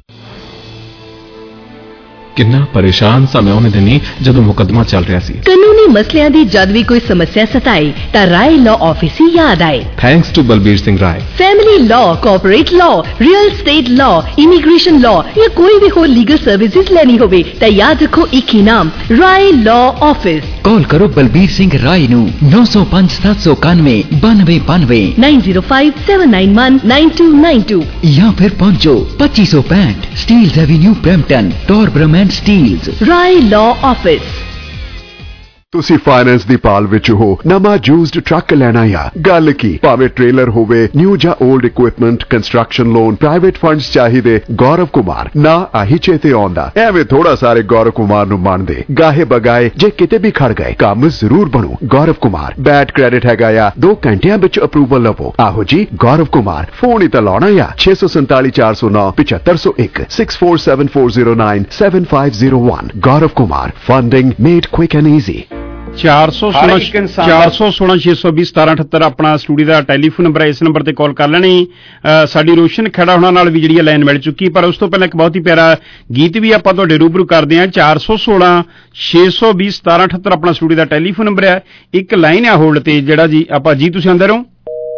ਕਿੰਨਾ ਪਰੇਸ਼ਾਨ ਸਾਂ ਮੈਂ ਉਹਨੇ ਦਿਨੀ ਜਦੋਂ ਮੁਕੱਦਮਾ ਚੱਲ ਰਿਹਾ ਸੀ। ਕਾਨੂੰਨੀ ਮਸਲਿਆਂ ਦੀ ਜਦ ਵੀ ਕੋਈ ਸਮੱਸਿਆ ਸਤਾਏ ਤਾਂ ਰਾਏ ਲਾਅ ਆਫਿਸ ਹੀ ਯਾਦ ਆਏ। Thanks to Balbir Singh Rai. Family law, corporate law, real state law, immigration law ਜਾਂ ਕੋਈ ਵੀ ਹੋਰ ਲੀਗਲ ਸਰਵਿਸਿਜ਼ ਲੈਣੀ ਹੋਵੇ ਤਾਂ ਯਾਦ ਰੱਖੋ ਇੱਕ ਹੀ ਨਾਮ, ਰਾਏ ਲਾਅ ਆਫਿਸ। ਕਾਲ ਕਰੋ ਬਲਬੀਰ ਸਿੰਘ ਰਾਏ ਨੂੰ ਨੌ ਸੌ ਪੰਜ ਸੱਤ ਸੌ ਇਕਾਨਵੇਂ ਬਾਨਵੇਂ ਬਾਨਵੇਂ nine zero five seven nine one nine two nine two ਜਾਂ ਫਿਰ ਪਹੁੰਚੋ ਪੱਚੀ ਸੌ ਪੈਂਹਠ Steeles avenue Brampton, Torbram and Steeles. Rai law office. ਤੁਸੀਂ ਫਾਈਨੈਂਸ ਦੀ ਪਾਲ ਵਿੱਚ ਹੋ, ਨਵਾਂ ਯੂਜ਼ਡ ਟਰੱਕ ਲੈਣਾ ਆ, ਗੱਲ ਕੀ, ਭਾਵੇਂ ਟ੍ਰੇਲਰ ਹੋਵੇ, ਨਿਊ ਜਾਂ old equipment, construction loan, private funds ਚਾਹੀਦੇ, ਗੌਰਵ ਕੁਮਾਰ ਨਾ ਆਹੀ ਚੇਤੇ ਆਉਂਦਾ। ਐਵੇਂ ਥੋੜਾ ਸਾਰੇ ਗੌਰਵ ਕੁਮਾਰ ਨੂੰ ਮੰਨਦੇ, ਗਾਹੇ ਬਗਾਏ ਜੇ ਕਿਤੇ ਵੀ ਖੜ ਗਏ ਕੰਮ ਜ਼ਰੂਰ ਬਣੂ। ਗੌਰਵ ਕੁਮਾਰ ਬੈਡ ਕ੍ਰੈਡਿਟ ਹੈਗਾ ਆ, ਦੋ ਘੰਟਿਆਂ ਵਿੱਚ ਅਪਰੂਵਲ ਲਵੋ। ਆਹੋ ਜੀ ਗੌਰਵ ਕੁਮਾਰ, ਫੋਨ ਹੀ ਤਾਂ ਲਾਉਣਾ ਆ ਛੇ ਸੌ ਸੰਤਾਲੀ ਚਾਰ ਸੌ ਨੌ ਪਚੱਤਰ ਸੌ ਇੱਕ six four seven four zero nine seven five zero one. Gaurav Kumar, funding made quick and easy. ਚਾਰ ਸੌ ਸੋਲਾਂ ਚਾਰ ਸੌ ਸੋਲਾਂ ਛੇ ਸੌ ਵੀਹ ਸਤਾਰਾਂ ਅਠੱਤਰ ਆਪਣਾ ਸਟੂਡੀਓ ਦਾ ਟੈਲੀਫੋਨ ਨੰਬਰ ਹੈ। ਇਸ ਨੰਬਰ ਤੇ ਕਾਲ ਕਰ ਲੈਣੀ। ਸਾਡੀ ਰੋਸ਼ਨ ਖੜਾ ਹੋਣਾ ਨਾਲ ਵੀ ਜਿਹੜੀ ਹੈ ਲਾਈਨ ਮਿਲ ਚੁੱਕੀ, ਪਰ ਉਸ ਤੋਂ ਪਹਿਲਾਂ ਇੱਕ ਬਹੁਤ ਹੀ ਪਿਆਰਾ ਗੀਤ ਵੀ ਆਪਾਂ ਤੁਹਾਡੇ ਰੂਬਰੂ ਕਰਦੇ ਹਾਂ। ਚਾਰ ਸੌ ਸੋਲਾਂ ਛੇ ਸੌ ਵੀਹ ਸਤਾਰਾਂ ਅਠੱਤਰ ਆਪਣਾ ਸਟੂਡੀਓ ਦਾ ਟੈਲੀਫੋਨ ਨੰਬਰ ਹੈ। ਇੱਕ ਲਾਈਨ ਆ ਹੋਲਡ ਤੇ ਜਿਹੜਾ ਜੀ ਆਪਾਂ ਜੀ ਤੁਸੀਂ ਅੰਦਰ ਹੋ,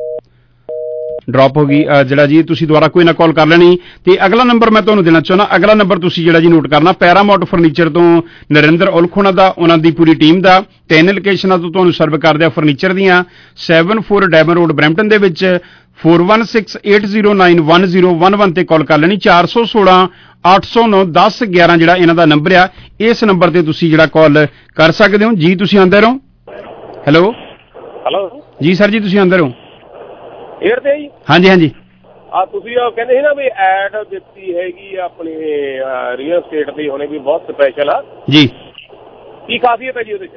ਡ੍ਰੌਪ ਹੋ ਗਈ ਜਿਹੜਾ ਜੀ, ਤੁਸੀਂ ਦੁਬਾਰਾ ਕੋਈ ਨਾ ਕਾਲ ਕਰ ਲੈਣੀ। ਤੇ ਅਗਲਾ ਨੰਬਰ ਮੈਂ ਤੁਹਾਨੂੰ ਦੇਣਾ ਚਾਹੁੰਦਾ, ਅਗਲਾ ਨੰਬਰ ਤੁਸੀਂ ਜਿਹੜਾ ਜੀ ਨੋਟ ਕਰਨਾ, ਪੈਰਾਮਾਊਂਟ ਫਰਨੀਚਰ ਤੋਂ ਨਰਿੰਦਰ ਉਲਖੋਣਾ ਦਾ, ਉਹਨਾਂ ਦੀ ਪੂਰੀ ਟੀਮ ਦਾ, ਤਿੰਨ ਲੋਕੇਸ਼ਨਾਂ ਤੋਂ ਤੁਹਾਨੂੰ ਸਰਵ ਕਰਦੇ ਆ ਫਰਨੀਚਰ ਦੀਆਂ। Seven four Damon road Brampton ਦੇ ਵਿੱਚ four one six eight zero nine one zero one one ਤੇ ਕਾਲ ਕਰ ਲੈਣੀ। ਚਾਰ ਸੌ ਸੋਲਾਂ ਅੱਠ ਸੌ ਨੌ ਦਸ ਗਿਆਰਾਂ ਜਿਹੜਾ ਇਹਨਾਂ ਦਾ ਨੰਬਰ ਆ, ਇਸ ਨੰਬਰ ਤੇ ਤੁਸੀਂ ਜਿਹੜਾ ਕਾਲ ਕਰ ਸਕਦੇ ਹੋ। ਜੀ ਤੁਸੀਂ ਅੰਦਰ ਹੋ। ਹੈਲੋ ਹੈਲੋ ਜੀ ਸਰ ਜੀ ਤੁਸੀਂ ਅੰਦਰ ਹੋ। ਏਅਰ ਤੇ ਜੀ ਹਾਂਜੀ ਹਾਂਜੀ। ਆ ਤੁਸੀਂ ਉਹ ਕਹਿੰਦੇ ਸੀ ਨਾ ਵੀ ਐਡ ਦਿੱਤੀ ਹੈਗੀ ਆਪਣੀ ਰੀਅਲ ਸਟੇਟ ਦੀ, ਹੁਣੇ ਵੀ ਬਹੁਤ ਸਪੈਸ਼ਲ ਆ ਜੀ, ਕੀ ਖਾਸੀਅਤ ਹੈ ਜੀ ਉਹਦੇ ਚ?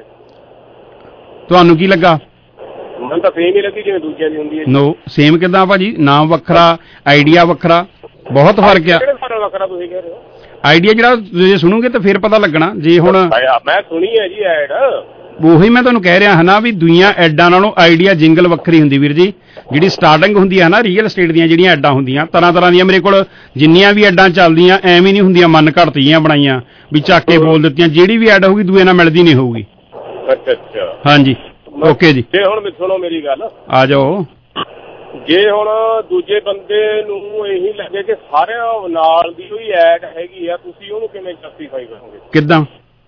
ਤੁਹਾਨੂੰ ਕੀ ਲੱਗਾ? ਮੈਨੂੰ ਤਾਂ ਸੇਮ ਹੀ ਲੱਗੀ ਜਿਵੇਂ ਦੂਜਿਆਂ ਦੀ ਹੁੰਦੀ ਹੈ। ਨੋ ਸੇਮ ਕਿੱਦਾਂ ਭਾਜੀ? ਨਾਮ ਵੱਖਰਾ, ਆਈਡੀਆ ਵੱਖਰਾ, ਬਹੁਤ ਫਰਕ ਆ। ਕਿਹੜੇ ਫਰਕ ਵੱਖਰਾ ਤੁਸੀਂ ਕਹਿ ਰਹੇ ਹੋ? ਆਈਡੀਆ ਜਿਹੜਾ ਜੇ ਸੁਣੋਗੇ ਤਾਂ ਫੇਰ ਪਤਾ ਲੱਗਣਾ। ਜੇ ਹੁਣ ਮੈਂ ਸੁਣੀ ਹੈ ਜੀ ਐਡ, ਉਹੀ ਮੈਂ ਤੁਹਾਨੂੰ ਕਹਿ ਰਿਹਾ ਹਾਂ ਨਾ ਵੀ ਦੁਨੀਆ ਐਡਾਂ ਨਾਲੋਂ ਆਈਡੀਆ ਜਿੰਗਲ ਵੱਖਰੀ ਹੁੰਦੀ ਵੀਰ ਜੀ। ਜਿਹੜੀ ਸਟਾਰਟਿੰਗ ਹੁੰਦੀ ਹੈ ਨਾ ਰੀਅਲ ਐਸਟੇਟ ਦੀਆਂ ਜਿਹੜੀਆਂ ਐਡਾਂ ਹੁੰਦੀਆਂ ਤਰ੍ਹਾਂ ਤਰ੍ਹਾਂ ਦੀਆਂ, ਮੇਰੇ ਕੋਲ ਜਿੰਨੀਆਂ ਵੀ ਐਡਾਂ ਚੱਲਦੀਆਂ ਐਵੇਂ ਨਹੀਂ ਹੁੰਦੀਆਂ ਮਨ ਘੜਤ ਜਿਹੀਆਂ ਬਣਾਈਆਂ ਵੀ ਚੱਕ ਕੇ ਬੋਲ ਦਿੱਤੀਆਂ। ਜਿਹੜੀ ਵੀ ਐਡ ਹੋਊਗੀ ਦੂਏ ਨਾਲ ਮਿਲਦੀ ਨਹੀਂ ਹੋਊਗੀ। ਅੱਛਾ ਅੱਛਾ ਹਾਂਜੀ ਓਕੇ ਜੀ। ਜੇ ਹੁਣ ਸੁਣੋ ਮੇਰੀ ਗੱਲ, ਆ ਜਾਓ। ਜੇ ਹੁਣ ਦੂਜੇ ਬੰਦੇ ਨੂੰ ਇਹੀ ਲੱਗੇ ਕਿ ਸਾਰਿਆਂ ਨਾਲ ਦੀ ਕੋਈ ਐਡ ਹੈਗੀ ਆ, ਤੁਸੀਂ ਉਹਨੂੰ ਕਿਵੇਂ ਜਸਟੀਫਾਈ ਕਰੋਗੇ? ਕਿੱਦਾਂ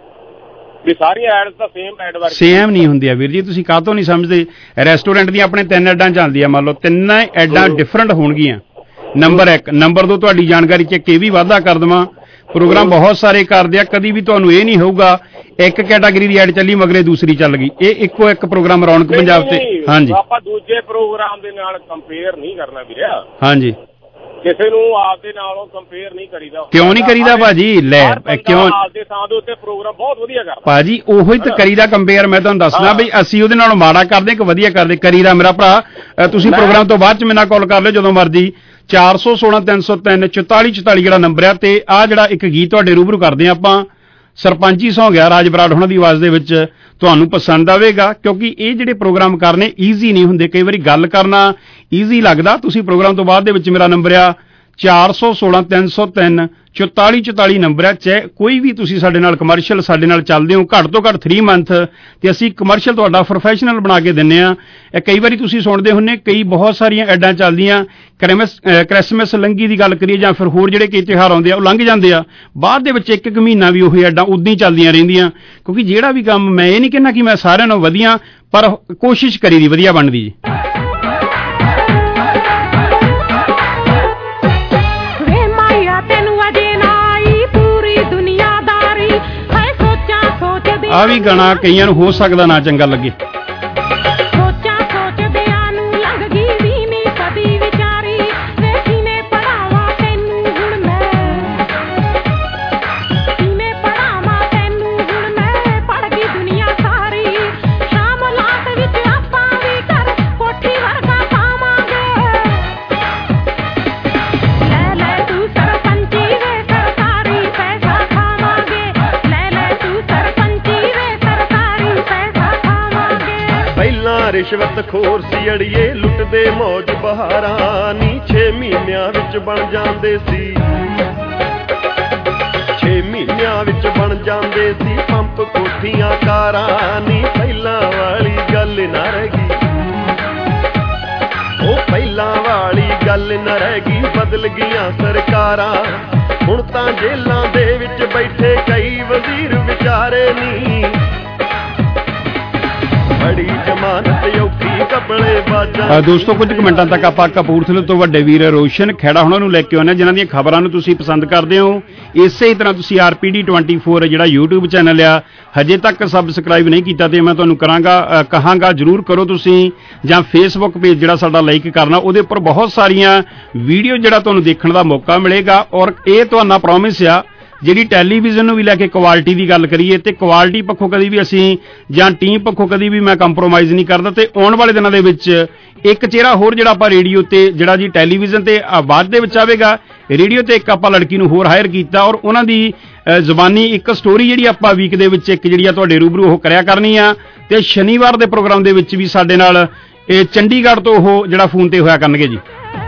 ਵੀ ਸਾਰੀਆਂ ਐਡਸ ਤਾਂ ਸੇਮ ਐਡ ਵਰਗੀ ਸੇਮ ਨਹੀਂ ਹੁੰਦੀਆਂ ਵੀਰ ਜੀ? ਤੁਸੀਂ ਕਾਹਤੋਂ ਨਹੀਂ ਸਮਝਦੇ? ਰੈਸਟੋਰੈਂਟ ਦੀਆਂ ਆਪਣੇ ਤਿੰਨ ਐਡਾਂ ਚੱਲਦੀਆਂ, ਮੰਨ ਲਓ ਤਿੰਨਾਂ ਐਡਾਂ ਡਿਫਰੈਂਟ ਹੋਣਗੀਆਂ। ਨੰਬਰ ਇੱਕ। ਨੰਬਰ ਦੋ, ਤੁਹਾਡੀ ਜਾਣਕਾਰੀ ਚ ਇਹ ਵੀ ਵਾਧਾ ਕਰ ਦੇਵਾਂ, ਪ੍ਰੋਗਰਾਮ ਬਹੁਤ ਸਾਰੇ ਕਰਦੇ ਆ, ਕਦੀ ਵੀ ਤੁਹਾਨੂੰ ਇਹ ਨਹੀਂ ਹੋਊਗਾ ਇੱਕ ਕੈਟਾਗਰੀ ਦੀ ਐਡ ਚੱਲੀ ਮਗਰੇ ਦੂਸਰੀ ਚੱਲ ਗਈ। ਇਹ ਇੱਕੋ ਇੱਕ ਪ੍ਰੋਗਰਾਮ ਰੌਣਕ ਪੰਜਾਬ ਤੇ। ਹਾਂਜੀ ਆਪਾਂ ਦੂਜੇ ਪ੍ਰੋਗਰਾਮ ਦੇ ਨਾਲ ਕੰਪੇਅਰ ਨਹੀਂ ਕਰਨਾ ਵੀਰੇ। ਹਾਂਜੀ ਕਿਸੇ ਨੂੰ ਆਪਦੇ ਨਾਲੋਂ ਕੰਪੇਅਰ ਨਹੀਂ ਕਰੀਦਾ। ਕਿਉਂ ਨਹੀਂ ਕਰੀਦਾ ਭਾਜੀ? ਲੈ ਕਿਉਂ? ਆਪਦੇ ਥਾਂ ਦੇ ਉੱਤੇ ਪ੍ਰੋਗਰਾਮ ਬਹੁਤ ਵਧੀਆ ਕਰਦਾ ਭਾਜੀ, ਉਹੀ ਤਾਂ ਕਰੀਦਾ ਕੰਪੇਅਰ। ਮੈਂ ਤੁਹਾਨੂੰ ਦੱਸਣਾ ਬਈ ਅਸੀਂ ਉਹਦੇ ਨਾਲੋਂ ਮਾੜਾ ਕਰਦੇ ਕਿ ਵਧੀਆ ਕਰਦੇ? ਕਰੀਦਾ ਮੇਰਾ ਭਰਾ। ਤੁਸੀਂ ਪ੍ਰੋਗਰਾਮ ਤੋਂ ਬਾਅਦ ਚ ਮੇਰੇ ਨਾਲ ਕਾਲ ਕਰ ਲਿਓ ਜਦੋਂ ਮਰਜੀ। ਚਾਰ ਸੌ ਸੋਲਾਂ ਤਿੰਨ ਸੌ ਤਿੰਨ ਚੁਤਾਲੀ ਚੁਤਾਲੀ ਜਿਹੜਾ ਨੰਬਰ ਆ। ਤੇ ਆਹ ਜਿਹੜਾ ਇੱਕ ਗੀਤ ਤੁਹਾਡੇ ਰੂਬਰੂ ਕਰਦੇ ਆ ਆਪਾਂ, ਸਰਪੰਚੀ ਸੌ ਗਿਆ ਰਾਜ ਬਰਾੜ ਹੋਣਾ ਦੀ ਆਵਾਜ਼ ਦੇ ਵਿੱਚ, ਤੁਹਾਨੂੰ ਪਸੰਦ ਆਵੇਗਾ ਕਿਉਂਕਿ ਇਹ ਜਿਹੜੇ ਪ੍ਰੋਗਰਾਮ ਕਰਨੇ ਈਜ਼ੀ ਨਹੀਂ ਹੁੰਦੇ। ਕਈ ਵਾਰੀ ਗੱਲ ਕਰਨਾ ਈਜ਼ੀ ਲੱਗਦਾ। ਤੁਸੀਂ ਪ੍ਰੋਗਰਾਮ ਤੋਂ ਬਾਅਦ ਦੇ ਵਿੱਚ ਮੇਰਾ ਨੰਬਰ ਆ ਚਾਰ ਸੌ ਸੋਲਾਂ ਤਿੰਨ ਸੌ ਤਿੰਨ ਚੁਤਾਲੀ ਚੁਤਾਲੀ ਨੰਬਰ ਹੈ। ਚਾਹੇ ਕੋਈ ਵੀ ਤੁਸੀਂ ਸਾਡੇ ਨਾਲ ਕਮਰਸ਼ੀਅਲ ਸਾਡੇ ਨਾਲ ਚੱਲਦੇ ਹੋ ਘੱਟ ਤੋਂ ਘੱਟ ਥ੍ਰੀ ਮੰਥ, ਤੇ ਅਸੀਂ ਕਮਰਸ਼ੀਅਲ ਤੁਹਾਡਾ ਪ੍ਰੋਫੈਸ਼ਨਲ ਬਣਾ ਕੇ ਦਿੰਦੇ ਹਾਂ। ਇਹ ਕਈ ਵਾਰੀ ਤੁਸੀਂ ਸੁਣਦੇ ਹੁੰਦੇ, ਕਈ ਬਹੁਤ ਸਾਰੀਆਂ ਐਡਾਂ ਚੱਲਦੀਆਂ, ਕ੍ਰਿਸਮਸ ਕ੍ਰਿਸਮਸ ਲੰਘੀ ਦੀ ਗੱਲ ਕਰੀਏ ਜਾਂ ਫਿਰ ਹੋਰ ਜਿਹੜੇ ਕਈ ਤਿਉਹਾਰ ਆਉਂਦੇ ਆ ਉਹ ਲੰਘ ਜਾਂਦੇ ਆ, ਬਾਅਦ ਦੇ ਵਿੱਚ ਇੱਕ ਇੱਕ ਮਹੀਨਾ ਵੀ ਉਹੀ ਐਡਾਂ ਉਦਾਂ ਹੀ ਚੱਲਦੀਆਂ ਰਹਿੰਦੀਆਂ। ਕਿਉਂਕਿ ਜਿਹੜਾ ਵੀ ਕੰਮ, ਮੈਂ ਇਹ ਨਹੀਂ ਕਹਿੰਦਾ ਕਿ ਮੈਂ ਸਾਰਿਆਂ ਨਾਲੋਂ ਵਧੀਆ, ਪਰ ਕੋਸ਼ਿਸ਼ ਕਰੀ ਦੀ ਵਧੀਆ ਬਣਦੀ ਜੀ। ਆ ਵੀ ਗਾਣਾ ਕਈਆਂ ਨੂੰ ਹੋ ਸਕਦਾ ਨਾ ਚੰਗਾ ਲੱਗੇ। ਸੋਚਾਂ ਸੋਚਦਿਆਂ ਨੂੰ ਲੰਘ ਗਈ ਵੀਹਵੀਂ ਸਦੀ ਵਿਚਾਰ ਰਿਸ਼ਵਤ ਖੋਰ ਸੀ ਅੜੀਏ ਲੁੱਟਦੇ ਮੌਜ ਬਹਾਰਾਂ ਨੀ ਛੇ ਮਹੀਨਿਆਂ ਵਿੱਚ ਬਣ ਜਾਂਦੇ ਸੀ ਛੇ ਮਹੀਨਿਆਂ ਵਿੱਚ ਬਣ ਜਾਂਦੇ ਸੀ ਪੰਪ ਕੋਠੀਆਂ ਕਾਰਾਂ ਨੀ ਪਹਿਲਾਂ ਵਾਲੀ ਗੱਲ ਨਾ ਰਹਿ ਗਈ ਉਹ ਪਹਿਲਾਂ ਵਾਲੀ ਗੱਲ ਨਾ ਰਹਿ ਗਈ ਬਦਲ ਗਈਆਂ ਸਰਕਾਰਾਂ ਹੁਣ ਤਾਂ ਜੇਲਾਂ ਦੇ ਵਿੱਚ ਬੈਠੇ ਕਈ ਵਜ਼ੀਰ ਵਿਚਾਰੇ ਨੀ ਬੜੀ ਜ਼ਮਾਨਤ ਔਖੀ ਕਪੜੇ ਬਾਜਾਂ। ਦੋਸਤੋ ਕੁਝ ਕੁ ਮਿੰਟਾਂ ਤੱਕ ਆਪਾਂ ਕਪੂਰਥਲੇ ਤੋਂ ਵੱਡੇ ਵੀਰ ਰੋਸ਼ਨ ਖੇੜਾ ਹੁਣਾਂ ਨੂੰ ਲੈ ਕੇ ਆਉਂਦੇ ਜਿਨ੍ਹਾਂ ਦੀਆਂ ਖਬਰਾਂ ਨੂੰ ਤੁਸੀਂ ਪਸੰਦ ਕਰਦੇ ਹੋ। ਇਸੇ ਹੀ ਤਰ੍ਹਾਂ ਤੁਸੀਂ R P D twenty four ਜਿਹੜਾ YouTube ਚੈਨਲ ਆ ਹਜੇ ਤੱਕ ਸਬਸਕ੍ਰਾਈਬ ਨਹੀਂ ਕੀਤਾ ਤੇ ਮੈਂ ਤੁਹਾਨੂੰ ਕਰਾਂਗਾ ਕਹਾਂਗਾ ਜ਼ਰੂਰ ਕਰੋ ਤੁਸੀਂ, ਜਾਂ ਫੇਸਬੁੱਕ ਪੇਜ ਜਿਹੜਾ ਸਾਡਾ ਲਾਈਕ ਕਰਨਾ, ਉਹਦੇ ਉੱਪਰ ਬਹੁਤ ਸਾਰੀਆਂ ਵੀਡੀਓ ਜਿਹੜਾ ਤੁਹਾਨੂੰ ਦੇਖਣ ਦਾ ਮੌਕਾ ਮਿਲੇਗਾ। ਔਰ ਇਹ ਤੁਹਾਨੂੰ ਪ੍ਰੋਮਿਸ ਆ ਜਿਹੜੀ ਟੈਲੀਵਿਜ਼ਨ ਨੂੰ ਵੀ ਲੈ ਕੇ ਕੁਆਲਿਟੀ ਦੀ ਗੱਲ ਕਰੀਏ ਤੇ ਕੁਆਲਿਟੀ ਪੱਖੋਂ ਕਦੀ ਵੀ ਅਸੀਂ ਜਾਂ ਟੀਮ ਪੱਖੋਂ ਕਦੀ ਵੀ ਮੈਂ ਕੰਪਰੋਮਾਈਜ਼ ਨਹੀਂ ਕਰਦਾ। ਤੇ ਆਉਣ ਵਾਲੇ ਦਿਨਾਂ ਦੇ ਵਿੱਚ ਇੱਕ ਚਿਹਰਾ ਹੋਰ ਜਿਹੜਾ ਆਪਾਂ ਰੇਡੀਓ ਤੇ ਜਿਹੜਾ ਜੀ ਟੈਲੀਵਿਜ਼ਨ ਤੇ ਬਾਅਦ ਦੇ ਵਿੱਚ ਆਵੇਗਾ, ਰੇਡੀਓ ਤੇ ਇੱਕ ਆਪਾਂ ਲੜਕੀ ਨੂੰ ਹੋਰ ਹਾਇਰ ਕੀਤਾ ਔਰ ਉਹਨਾਂ ਦੀ ਜ਼ੁਬਾਨੀ ਇੱਕ ਸਟੋਰੀ ਜਿਹੜੀ ਆਪਾਂ ਵੀਕ ਦੇ ਵਿੱਚ ਇੱਕ ਜਿਹੜੀ ਆ ਤੁਹਾਡੇ ਰੂਬਰੂ ਉਹ ਕਰਿਆ ਕਰਨੀ ਆ। ਤੇ ਸ਼ਨੀਵਾਰ ਦੇ ਪ੍ਰੋਗਰਾਮ ਦੇ ਵਿੱਚ ਵੀ ਸਾਡੇ ਨਾਲ ਇਹ ਚੰਡੀਗੜ੍ਹ ਤੋਂ ਉਹ ਜਿਹੜਾ ਫੋਨ ਤੇ ਹੋਇਆ ਕਰਨਗੇ ਜੀ।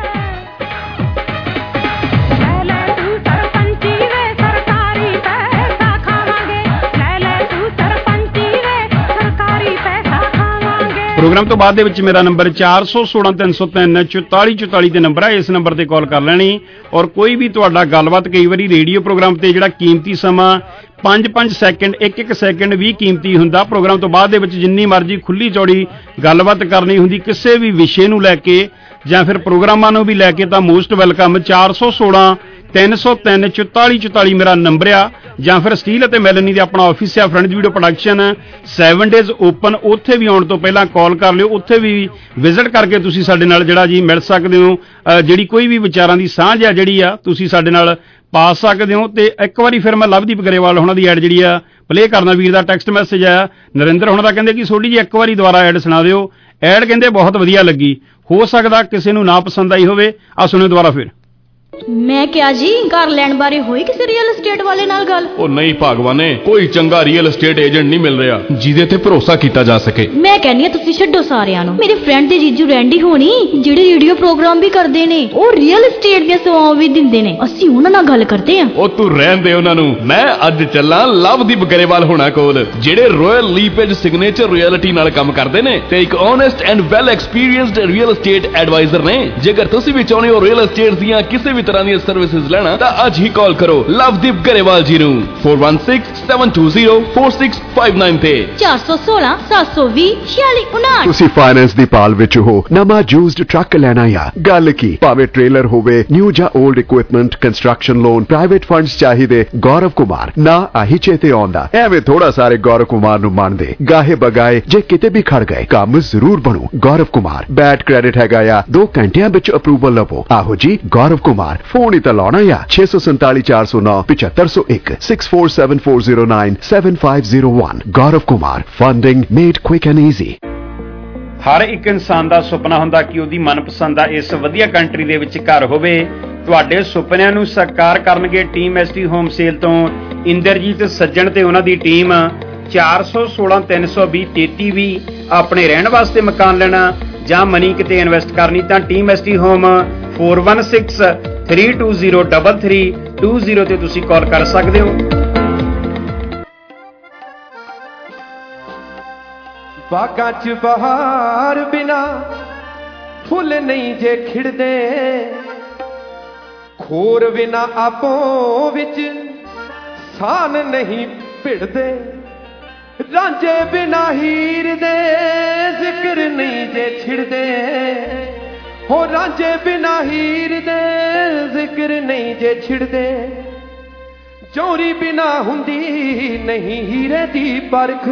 ਪ੍ਰੋਗਰਾਮ ਤੋਂ ਬਾਅਦ ਦੇ ਵਿੱਚ ਮੇਰਾ ਨੰਬਰ ਚਾਰ ਸੌ ਸੋਲਾਂ ਤਿੰਨ ਸੌ ਤਿੰਨ ਚੁਤਾਲੀ ਚੁਤਾਲੀ ਤੇ ਨੰਬਰ ਹੈ, ਇਸ ਨੰਬਰ ਤੇ ਕਾਲ ਕਰ ਲੈਣੀ। ਔਰ ਕੋਈ ਵੀ ਤੁਹਾਡਾ ਗੱਲਬਾਤ, ਕਈ ਵਾਰੀ ਰੇਡੀਓ ਪ੍ਰੋਗਰਾਮ ਤੇ ਜਿਹੜਾ ਕੀਮਤੀ ਸਮਾਂ ਪੰਜ ਪੰਜ ਸੈਕਿੰਡ ਇੱਕ ਇੱਕ ਸੈਕਿੰਡ ਵੀ ਕੀਮਤੀ ਹੁੰਦਾ। ਪ੍ਰੋਗਰਾਮ ਤੋਂ ਬਾਅਦ ਦੇ ਵਿੱਚ ਜਿੰਨੀ ਮਰਜ਼ੀ ਖੁੱਲੀ ਚੌੜੀ ਗੱਲਬਾਤ ਕਰਨੀ ਹੁੰਦੀ ਕਿਸੇ ਵੀ ਵਿਸ਼ੇ ਨੂੰ ਲੈ ਕੇ ਜਾਂ ਫਿਰ ਪ੍ਰੋਗਰਾਮਾਂ ਨੂੰ ਵੀ ਲੈ ਕੇ ਤਾਂ ਮੋਸਟ ਵੈਲਕਮ। ਚਾਰ ਸੌ ਸੋਲਾਂ ਤਿੰਨ ਸੌ ਤਿੰਨ ਚੁਤਾਲੀ ਚੁਤਾਲੀ ਮੇਰਾ ਨੰਬਰ ਆ, ਜਾਂ ਫਿਰ ਸਟੀਲ ਅਤੇ ਮੈਲਨੀ ਦੇ ਆਪਣਾ ਆਫਿਸ ਆ friends video production seven days open, ਉੱਥੇ ਵੀ ਆਉਣ ਤੋਂ ਪਹਿਲਾਂ ਕਾਲ ਕਰ ਲਿਓ, ਉੱਥੇ ਵੀ ਵਿਜ਼ਿਟ ਕਰਕੇ ਤੁਸੀਂ ਸਾਡੇ ਨਾਲ ਜਿਹੜਾ ਜੀ ਮਿਲ ਸਕਦੇ ਹੋ। ਜਿਹੜੀ ਕੋਈ ਵੀ ਵਿਚਾਰਾਂ ਦੀ ਸਾਂਝ ਆ ਜਿਹੜੀ ਆ ਤੁਸੀਂ ਸਾਡੇ ਨਾਲ ਪਾ ਸਕਦੇ ਹੋ। ਤੇ ਇੱਕ ਵਾਰੀ ਫਿਰ ਮੈਂ ਲਵਦੀਪ ਗਰੇਵਾਲ ਉਹਨਾਂ ਦੀ ਐਡ ਜਿਹੜੀ ਆ ਪਲੇ ਕਰਨਾ। ਵੀਰ ਦਾ ਟੈਕਸਟ ਮੈਸੇਜ ਆਇਆ ਨਰਿੰਦਰ ਉਹਨਾਂ ਦਾ, ਕਹਿੰਦੇ ਕਿ ਸੋਢੀ ਜੀ ਇੱਕ ਵਾਰੀ ਦੁਬਾਰਾ ਐਡ ਸੁਣਾ ਦਿਓ। ਐਡ ਕਹਿੰਦੇ ਬਹੁਤ ਵਧੀਆ ਲੱਗੀ, ਹੋ ਸਕਦਾ ਕਿਸੇ ਨੂੰ ਨਾ ਪਸੰਦ ਆਈ ਹੋਵੇ। ਆ ਸੁਣਿਓ ਦੁਬਾਰਾ ਫਿਰ। ਮੈਂ ਕਿਹਾ ਜੀ ਘਰ ਲੈਣ ਬਾਰੇ ਹੋਈ ਕਿਸੇ ਰੀਅਲ ਐਸਟੇਟ ਵਾਲੇ ਨਾਲ ਗੱਲ? ਉਹ ਨਹੀਂ ਭਾਗਵਾਨੇ, ਕੋਈ ਚੰਗਾ ਰੀਅਲ ਐਸਟੇਟ ਏਜੰਟ ਨਹੀਂ ਮਿਲ ਰਿਹਾ ਜਿਹਦੇ ਤੇ ਭਰੋਸਾ ਕੀਤਾ ਜਾ ਸਕੇ। ਮੈਂ ਕਹਿੰਦੀ ਆ ਤੁਸੀਂ ਛੱਡੋ ਸਾਰਿਆਂ ਨੂੰ। ਮੇਰੇ ਫਰੈਂਡ ਦੇ ਜੀਜੂ ਰੈਂਡੀ ਹੋਣੀ ਜਿਹੜੇ ਰੇਡੀਓ ਪ੍ਰੋਗਰਾਮ ਵੀ ਕਰਦੇ ਨੇ, ਉਹ ਰੀਅਲ ਐਸਟੇਟ ਦੀਆਂ ਸੇਵਾਵਾਂ ਵੀ ਦਿੰਦੇ ਨੇ, ਅਸੀਂ ਉਹਨਾਂ ਨਾਲ ਗੱਲ ਕਰਦੇ ਆ। ਉਹ ਤੂੰ ਰਹਿਣ ਦੇ ਉਹਨਾਂ ਨੂੰ, ਮੈਂ ਅੱਜ ਚੱਲਾਂ ਲਵਦੀਪ ਗਰੇਵਾਲ ਹੋਣਾ ਕੋਲ, ਜਿਹੜੇ ਰਾਇਲ ਲੀਪੇਜ ਸਿਗਨੇਚਰ ਰਿਐਲਿਟੀ ਨਾਲ ਕੰਮ ਕਰਦੇ ਨੇ ਤੇ ਇੱਕ honest and well experienced real estate advisor ਨੇ। ਜੇਕਰ ਤੁਸੀਂ ਵੀ ਚਾਹੁੰਦੇ ਹੋ ਰੀਅਲ ਐਸਟੇਟ ਦੀਆਂ ਕਿਸੇ ਵੀ ਤਰ੍ਹਾਂ ਦੀਆਂ ਸਰਵਿਸਿਜ਼ ਲੈਣਾ ਤਾਂ ਅੱਜ ਹੀ ਕਾਲ ਕਰੋ ਲਵਦੀਪ ਗਰੇਵਾਲ ਜੀ ਨੂੰ four one six seven two zero four six five nine ਤੇ ਚਾਰ ਸੌ ਸੋਲਾਂ ਸੱਤ ਸੌ ਵੀਹ ਛਿਆਲੀ ਉਨਾਹਠ। ਤੁਸੀਂ ਫਾਈਨੈਂਸ ਦੀ ਪਾਲ ਵਿੱਚ ਹੋ, ਨਵਾਂ ਯੂਜ਼ਡ ਟਰੱਕ ਲੈਣਾ ਆ, ਗੱਲ ਕੀ ਭਾਵੇਂ ਟ੍ਰੇਲਰ ਹੋਵੇ, ਨਿਊ ਜਾਂ old equipment, construction loan, private funds ਚਾਹੀਦੇ, ਗੌਰਵ ਕੁਮਾਰ ਨਾ ਆਹੀ ਚੇਤੇ ਆਉਂਦਾ। ਐਵੇਂ ਥੋੜਾ ਸਾਰੇ ਗੌਰਵ ਕੁਮਾਰ ਨੂੰ ਮੰਨਦੇ, ਗਾਹੇ ਬਗਾਏ ਜੇ ਕਿਤੇ ਵੀ ਖੜ ਗਏ ਕੰਮ ਜ਼ਰੂਰ ਬਣੂ। ਗੌਰਵ ਕੁਮਾਰ ਬੈਡ ਕ੍ਰੈਡਿਟ ਹੈਗਾ ਆ, ਦੋ ਘੰਟਿਆਂ ਵਿੱਚ ਅਪਰੂਵਲ ਲਵੋ। ਆਹੋ ਜੀ ਗੌਰਵ ਕੁਮਾਰ, ਫੋਨ ਹੀ ਤਾਂ ਲਾਉਣਾ ਆ ਛੇ ਸੌ ਸੰਤਾਲੀ ਚਾਰ ਸੌ ਨੌ ਪਚੱਤਰ ਸੌ ਇੱਕ six four seven four zero nine seven five zero one। Gaurav Kumar, funding made quick and easy. ਹਰ ਇੱਕ ਇਨਸਾਨ ਦਾ ਸੁਪਨਾ ਹੁੰਦਾ ਕਿ ਉਹਦੀ ਮਨਪਸੰਦ ਦਾ ਇਸ ਵਧੀਆ ਕੰਟਰੀ ਦੇ ਵਿੱਚ ਘਰ ਹੋਵੇ। ਤੁਹਾਡੇ ਸੁਪਨਿਆਂ ਨੂੰ ਸਾਕਾਰ ਕਰਨਗੇ ਟੀਮ ਐਸਟੀ ਹੋਮ ਸੇਲ ਤੋਂ ਇੰਦਰਜੀਤ ਸੱਜਣ ਤੇ ਉਹਨਾਂ ਦੀ ਟੀਮ। ਚਾਰ ਸੌ ਸੋਲਾਂ ਤਿੰਨ ਸੌ ਵੀਹ ਤੇਤੀ ਵੀ ਆਪਣੇ ਰਹਿਣ ਵਾਸਤੇ ਮਕਾਨ ਲੈਣਾ ਜਾਂ ਮਨੀ ਕਿਤੇ ਇਨਵੈਸਟ ਕਰਨੀ ਤਾਂ ਟੀਮ ਐਸਟੀ home four one six three two zero three three two zero ਤੇ ਤੁਸੀਂ ਕਾਲ ਕਰ ਸਕਦੇ ਹੋ। ਬਾਗਾਂ 'ਚ ਬਹਾਰ ਬਿਨਾ ਫੁੱਲ ਨਹੀਂ ਜੇ ਖਿੜਦੇ, ਖੋਰ ਬਿਨਾ ਆਪੋਂ ਵਿੱਚ ਸਾਨ ਨਹੀਂ ਭਿੜਦੇ, ਰਾਂਝੇ ਬਿਨਾ ਹੀਰ ਦੇ ਜ਼ਿਕਰ ਨਹੀਂ ਜੇ ਛਿੜਦੇ, ਹੋ ਰਾਂਝੇ ਬਿਨਾ ਹੀਰ ਦੇ ਜ਼ਿਕਰ ਨਹੀਂ ਜੇ ਛਿੜਦੇ, ਚੋਰੀ ਬਿਨਾ ਹੁੰਦੀ ਨਹੀਂ ਹੀਰੇ ਦੀ ਪਰਖ,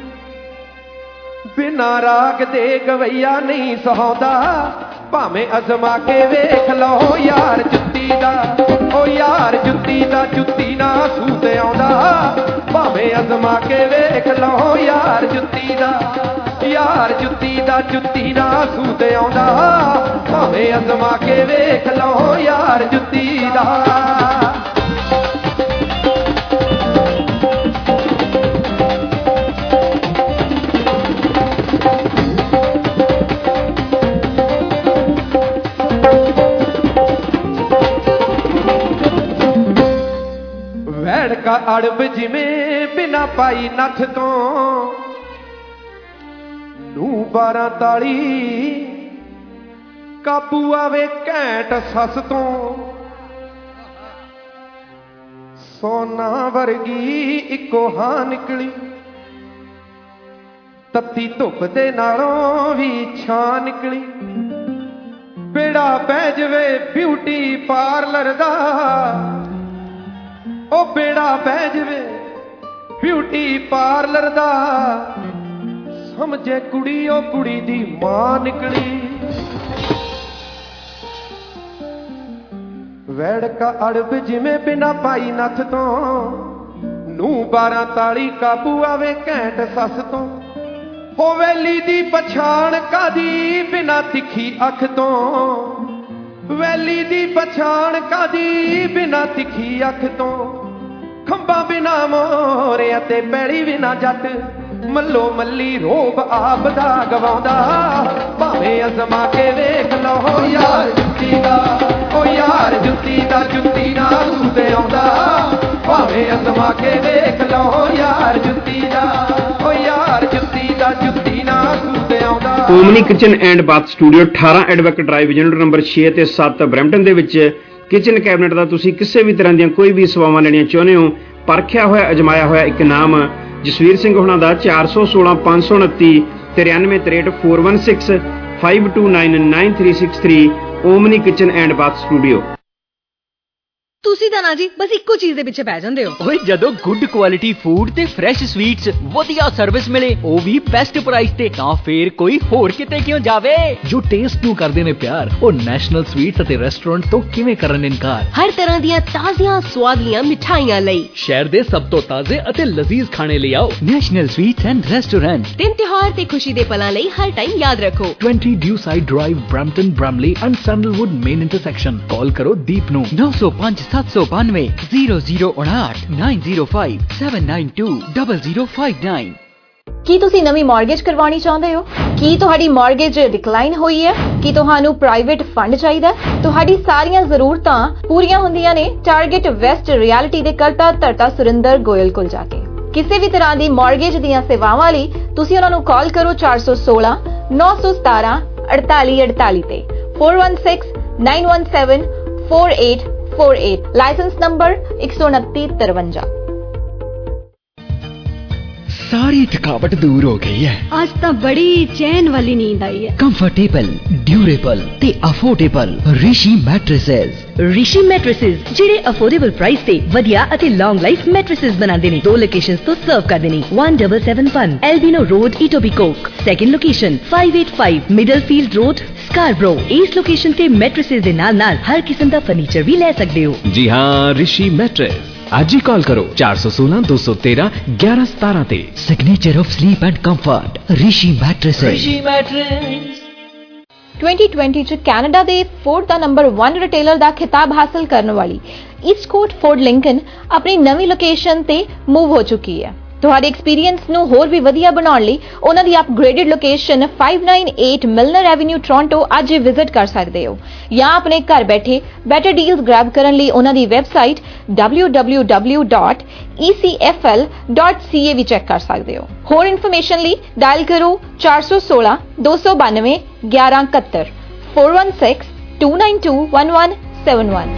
ਬਿਨਾ ਰਾਗ ਦੇ ਗਵਈਆ ਨਹੀਂ ਸਹਾਉਂਦਾ, ਭਾਵੇਂ ਅਜ਼ਮਾ ਕੇ ਵੇਖ ਲਓ ਯਾਰ ਜੁੱਤੀ ਦਾ, ਓ ਯਾਰ ਜੁੱਤੀ ਦਾ ਜੁੱਤੀ ਨਾ ਸੂਤ ਆਉਂਦਾ, ਭਾਵੇਂ ਅਜ਼ਮਾ ਕੇ ਵੇਖ ਲਓ ਯਾਰ ਜੁੱਤੀ ਦਾ, ਯਾਰ ਜੁੱਤੀ ਦਾ ਜੁੱਤੀ ਨਾ ਸੂਤ ਆਉਂਦਾ, ਭਾਵੇਂ ਅਜ਼ਮਾ ਕੇ ਵੇਖ ਲਓ ਯਾਰ ਜੁੱਤੀ ਦਾ। ਅੜਬ ਜਿਵੇਂ ਬਿਨਾ ਪਾਈ ਨੱਥ ਤੋਂ ਨੂੰ ਬਾਰਾਂ ਤਾਲੀ ਕਾਬੂ ਆਵੇ ਘੈਂਟ ਸੱਸ ਤੋਂ ਸੋਨਾ ਵਰਗੀ ਇੱਕੋ ਹਾਂ ਨਿਕਲੀ ਤੱਤੀ ਧੁੱਪ ਦੇ ਨਾਲੋਂ ਵੀ ਛਾਂ ਨਿਕਲੀ ਬੇੜਾ ਪੈ ਜਵੇ ਬਿਊਟੀ ਪਾਰਲਰ ਦਾ ਉਹ ਬੇੜਾ ਪੈ ਜਵੇ ਬਿਊਟੀ ਪਾਰਲਰ ਦਾ ਸਮਝੇ ਕੁੜੀ ਉਹ ਕੁੜੀ ਦੀ ਮਾਂ ਨਿਕਲੀ ਵੈੜਕਾ ਅੜਬ ਜਿਵੇਂ ਬਿਨਾ ਪਾਈ ਨੱਥ ਤੋਂ ਨੂੰ ਬਾਰਾਂ ਤਾਲੀ ਕਾਬੂ ਆਵੇ ਘੈਂਟ ਸੱਸ ਤੋਂ ਹੋ ਵੈਲੀ ਦੀ ਪਛਾਣ ਕਾਦੀ ਬਿਨਾ ਤਿੱਖੀ ਅੱਖ ਤੋਂ ਵੈਲੀ ਦੀ ਪਛਾਣ ਕਾਦੀ ਬਿਨਾ ਤਿੱਖੀ ਅੱਖ ਤੋਂ ਖੰਭਾਂ ਬਿਨਾ ਮੋਰਿਆ ਤੇ ਪੈੜੀ ਬਿਨਾ ਜੱਟ ਮੱਲੋ ਮੱਲੀ ਰੋਬ ਆਪ ਦਾ ਗਵਾਉਂਦਾ ਭਾਵੇਂ ਅਜ਼ਮਾ ਕੇ ਵੇਖ ਲਓ ਯਾਰ ਜੁੱਤੀ ਦਾ ਓ ਯਾਰ ਜੁੱਤੀ ਦਾ ਜੁੱਤੀ ਨਾ ਸੂਦੇ ਆਉਂਦਾ ਭਾਵੇਂ ਅਜ਼ਮਾ ਕੇ ਵੇਖ ਲਓ ਯਾਰ ਜੁੱਤੀ ਦਾ ਓ ਯਾਰ ਜੁੱਤੀ ਦਾ ਜੁੱਤੀ ਨਾ ਸੂਦੇ ਆਉਂਦਾ। Omni kitchen and bath studio ਅਠਾਰਾਂ ਐਡਵੈਕ ਡਰਾਈਵ ਯੂਨਿਟ ਨੰਬਰ ਛੇ ਤੇ ਸੱਤ ਬਰੈਂਪਟਨ ਦੇ ਵਿੱਚ ਕਿਚਨ ਕੈਬਨਿਟ ਦਾ ਤੁਸੀਂ ਕਿਸੇ ਵੀ ਤਰ੍ਹਾਂ ਦੀਆਂ ਕੋਈ ਵੀ ਸੇਵਾਵਾਂ ਲੈਣੀਆਂ ਚਾਹੁੰਦੇ ਹੋ ਪਰਖਿਆ ਹੋਇਆ ਅਜਮਾਇਆ ਹੋਇਆ ਇੱਕ ਨਾਮ ਜਸਵੀਰ ਸਿੰਘ ਹੋਣਾ ਦਾ ਚਾਰ ਸੌ ਸੋਲਾਂ ਪੰਜ ਸੌ ਉਨੱਤੀ ਤਰਿਆਨਵੇਂ ਤਰੇਹਠ four one six five two nine nine three six three Omni kitchen and bath studio. ਤੁਸੀਂ ਤਾਂ ਨਾ ਜੀ ਬਸ ਇੱਕੋ ਚੀਜ਼ ਦੇ ਪਿੱਛੇ ਪੈ ਜਾਂਦੇ ਹੋ। ਓਏ ਜਦੋਂ ਗੁੱਡ ਕੁਆਲਿਟੀ ਫੂਡ ਤੇ ਫਰੈਸ਼ ਸਵੀਟਸ ਵਧੀਆ ਸਰਵਿਸ ਮਿਲੇ ਉਹ ਵੀ ਬੈਸਟ ਪ੍ਰਾਈਸ ਤੇ ਤਾਂ ਫੇਰ ਕੋਈ ਹੋਰ ਕਿਤੇ ਕਿਉਂ ਜਾਵੇ। ਜੋ ਟੇਸਟ ਨੂੰ ਕਰਦੇ ਨੇ ਪਿਆਰ ਉਹ ਨੈਸ਼ਨਲ ਸਵੀਟਸ ਅਤੇ ਰੈਸਟੋਰੈਂਟ ਤੋਂ ਕਿਵੇਂ ਕਰਨ ਇਨਕਾਰ। ਹਰ ਤਰ੍ਹਾਂ ਦੀਆਂ ਤਾਜ਼ੀਆਂ ਸਵਾਦਲੀਆਂ ਮਿਠਾਈਆਂ ਲਈ ਸ਼ਹਿਰ ਦੇ ਸਭ ਤੋਂ ਤਾਜ਼ੇ ਅਤੇ ਲਜ਼ੀਜ਼ ਖਾਣੇ ਲਈ ਆਓ ਨੈਸ਼ਨਲ ਸਵੀਟਸ ਐਂਡ ਰੈਸਟੋਰੈਂਟ। ਦਿਨ ਤਿਉਹਾਰ ਤੇ ਖੁਸ਼ੀ ਦੇ ਪਲਾਂ ਲਈ ਹਰ ਟਾਈਮ ਯਾਦ ਰੱਖੋ twenty Dewside Drive, Brampton, Bramley and Sandalwood main intersection। ਕਾਲ ਕਰੋ ਦੀਪ ਨੂੰ ਨੌ ਸੌ ਪੰਜ ਸੱਤ ਸੌ ਬਾਨਵੇਂ ਜ਼ੀਰੋ ਜ਼ੀਰੋ ਉਣਾਹਠ nine zero five seven nine two double zero five nine. ਕੀ ਤੁਸੀਂ ਨਵੀਂ ਮਾਰਗੇਜ ਕਰਵਾਉਣੀ ਚਾਹੁੰਦੇ ਹੋ? ਕੀ ਤੁਹਾਡੀ ਮਾਰਗੇਜ ਡਿਕਲਾਈਨ ਹੋਈ ਹੈ? ਕੀ ਤੁਹਾਨੂੰ ਪ੍ਰਾਈਵੇਟ ਫੰਡ ਚਾਹੀਦਾ? ਤੁਹਾਡੀ ਸਾਰੀਆਂ ਜ਼ਰੂਰਤਾਂ ਪੂਰੀਆਂ ਹੁੰਦੀਆਂ ਨੇ ਟਾਰਗੇਟ ਵੈਸਟ ਰਿਐਲਿਟੀ ਦੇ ਕਰਤਾ ਧਰਤਾ ਸੁਰਿੰਦਰ ਗੋਇਲ ਕੋਲ ਜਾ ਕੇ। ਕਿਸੇ ਵੀ ਤਰ੍ਹਾਂ ਦੀ ਮਾਰਗੇਜ ਦੀਆਂ ਸੇਵਾਵਾਂ ਲਈ ਤੁਸੀਂ ਉਹਨਾਂ ਨੂੰ ਕਾਲ ਕਰੋ ਚਾਰ ਸੌ ਸੋਲਾਂ ਨੌ ਸੌ ਸਤਾਰਾਂ ਅੜਤਾਲੀ ਅੜਤਾਲੀ ਤੇ four one six nine one seven four eight four eight। Licence number ਇੱਕ ਸੌ ਉਨੱਤੀ ਤਰਵੰਜਾ। ਸਾਰੀ ਥਕਾਵਟ ਦੂਰ ਹੋ ਗਈ ਹੈ। ਅੱਜ ਤਾਂ ਬੜੀ ਚੈਨ ਵਾਲੀ ਨੀਂਦ ਆਈ ਹੈ। ਕੰਫਰਟੇਬਲ, ਡਿਊਰੇਬਲ ਤੇ affordable Rishi mattresses. Rishi mattresses ਜਿਹੜੇ ਅਫੋਰਡੇਬਲ ਪ੍ਰਾਈਸ ਤੇ ਵਧੀਆ ਅਤੇ ਲੌਂਗ ਲਾਈਫ ਮੈਟ੍ਰੈਸਸ ਬਣਾਉਂਦੇ ਨੇ। ਦੋ ਲੋਕੇਸ਼ਨਸ ਤੋਂ ਸਰਵ ਕਰਦੇ ਨੇ one seven seven one Albion road Etobicoke. Second location five eight five Middlefield road Scarborough. ਇਸ ਲੋਕੇਸ਼ਨ ਤੇ ਮੈਟ੍ਰੈਸਸ ਦੇ ਨਾਲ ਨਾਲ ਹਰ ਕਿਸਮ ਦਾ ਫਰਨੀਚਰ ਵੀ ਲੈ ਸਕਦੇ ਹੋ। ਜੀ ਹਾਂ ਰਿਸ਼ੀ ਮੈਟਰੈਸ ਅੱਜ ਹੀ ਕਾਲ ਕਰੋ ਚਾਰ ਸੌ ਸੋਲਾਂ ਦੋ ਸੌ ਤੇਰਾਂ ਗਿਆਰਾਂ ਸਤਾਰਾਂ ਤੇ। Signature of sleep and comfort Rishi mattresses. Rishi mattress twenty twenty ਚ ਕੈਨੇਡਾ ਦੇ ਫੋਰਡ ਦਾ ਨੰਬਰ one ਰਿਟੇਲਰ ਦਾ ਖਿਤਾਬ ਹਾਸਲ ਕਰਨ ਵਾਲੀ ਈਸਟਕੋਟ ਫੋਰਡ ਲਿੰਕਨ ਆਪਣੀ ਨਵੀਂ ਲੋਕੇਸ਼ਨ ਤੇ ਮੂਵ ਹੋ ਚੁੱਕੀ ਹੈ। ਤੁਹਾਡੇ ਐਕਸਪੀਰੀਅੰਸ ਨੂੰ ਹੋਰ ਵੀ ਵਧੀਆ ਬਣਾਉਣ ਲਈ ਉਹਨਾਂ ਦੀ upgraded location five ninety-eight Milner avenue Toronto ਅੱਜ ਹੀ ਵਿਜ਼ਿਟ ਕਰ ਸਕਦੇ ਹੋ ਜਾਂ ਆਪਣੇ ਘਰ ਬੈਠੇ ਬੈਟਰ ਡੀਲਸ ਗ੍ਰੈਬ ਕਰਨ ਲਈ ਉਹਨਾਂ ਦੀ website w w w dot e c f l dot c a ਵੀ ਚੈੱਕ ਕਰ ਸਕਦੇ ਹੋ। ਹੋਰ ਇਨਫੋਰਮੇਸ਼ਨ ਲਈ ਡਾਇਲ ਕਰੋ ਚਾਰ ਸੌ ਸੋਲਾਂ ਦੋ ਸੌ ਬਾਨਵੇਂ ਗਿਆਰਾਂ ਇਕਹੱਤਰ four one six two nine two one one seven one।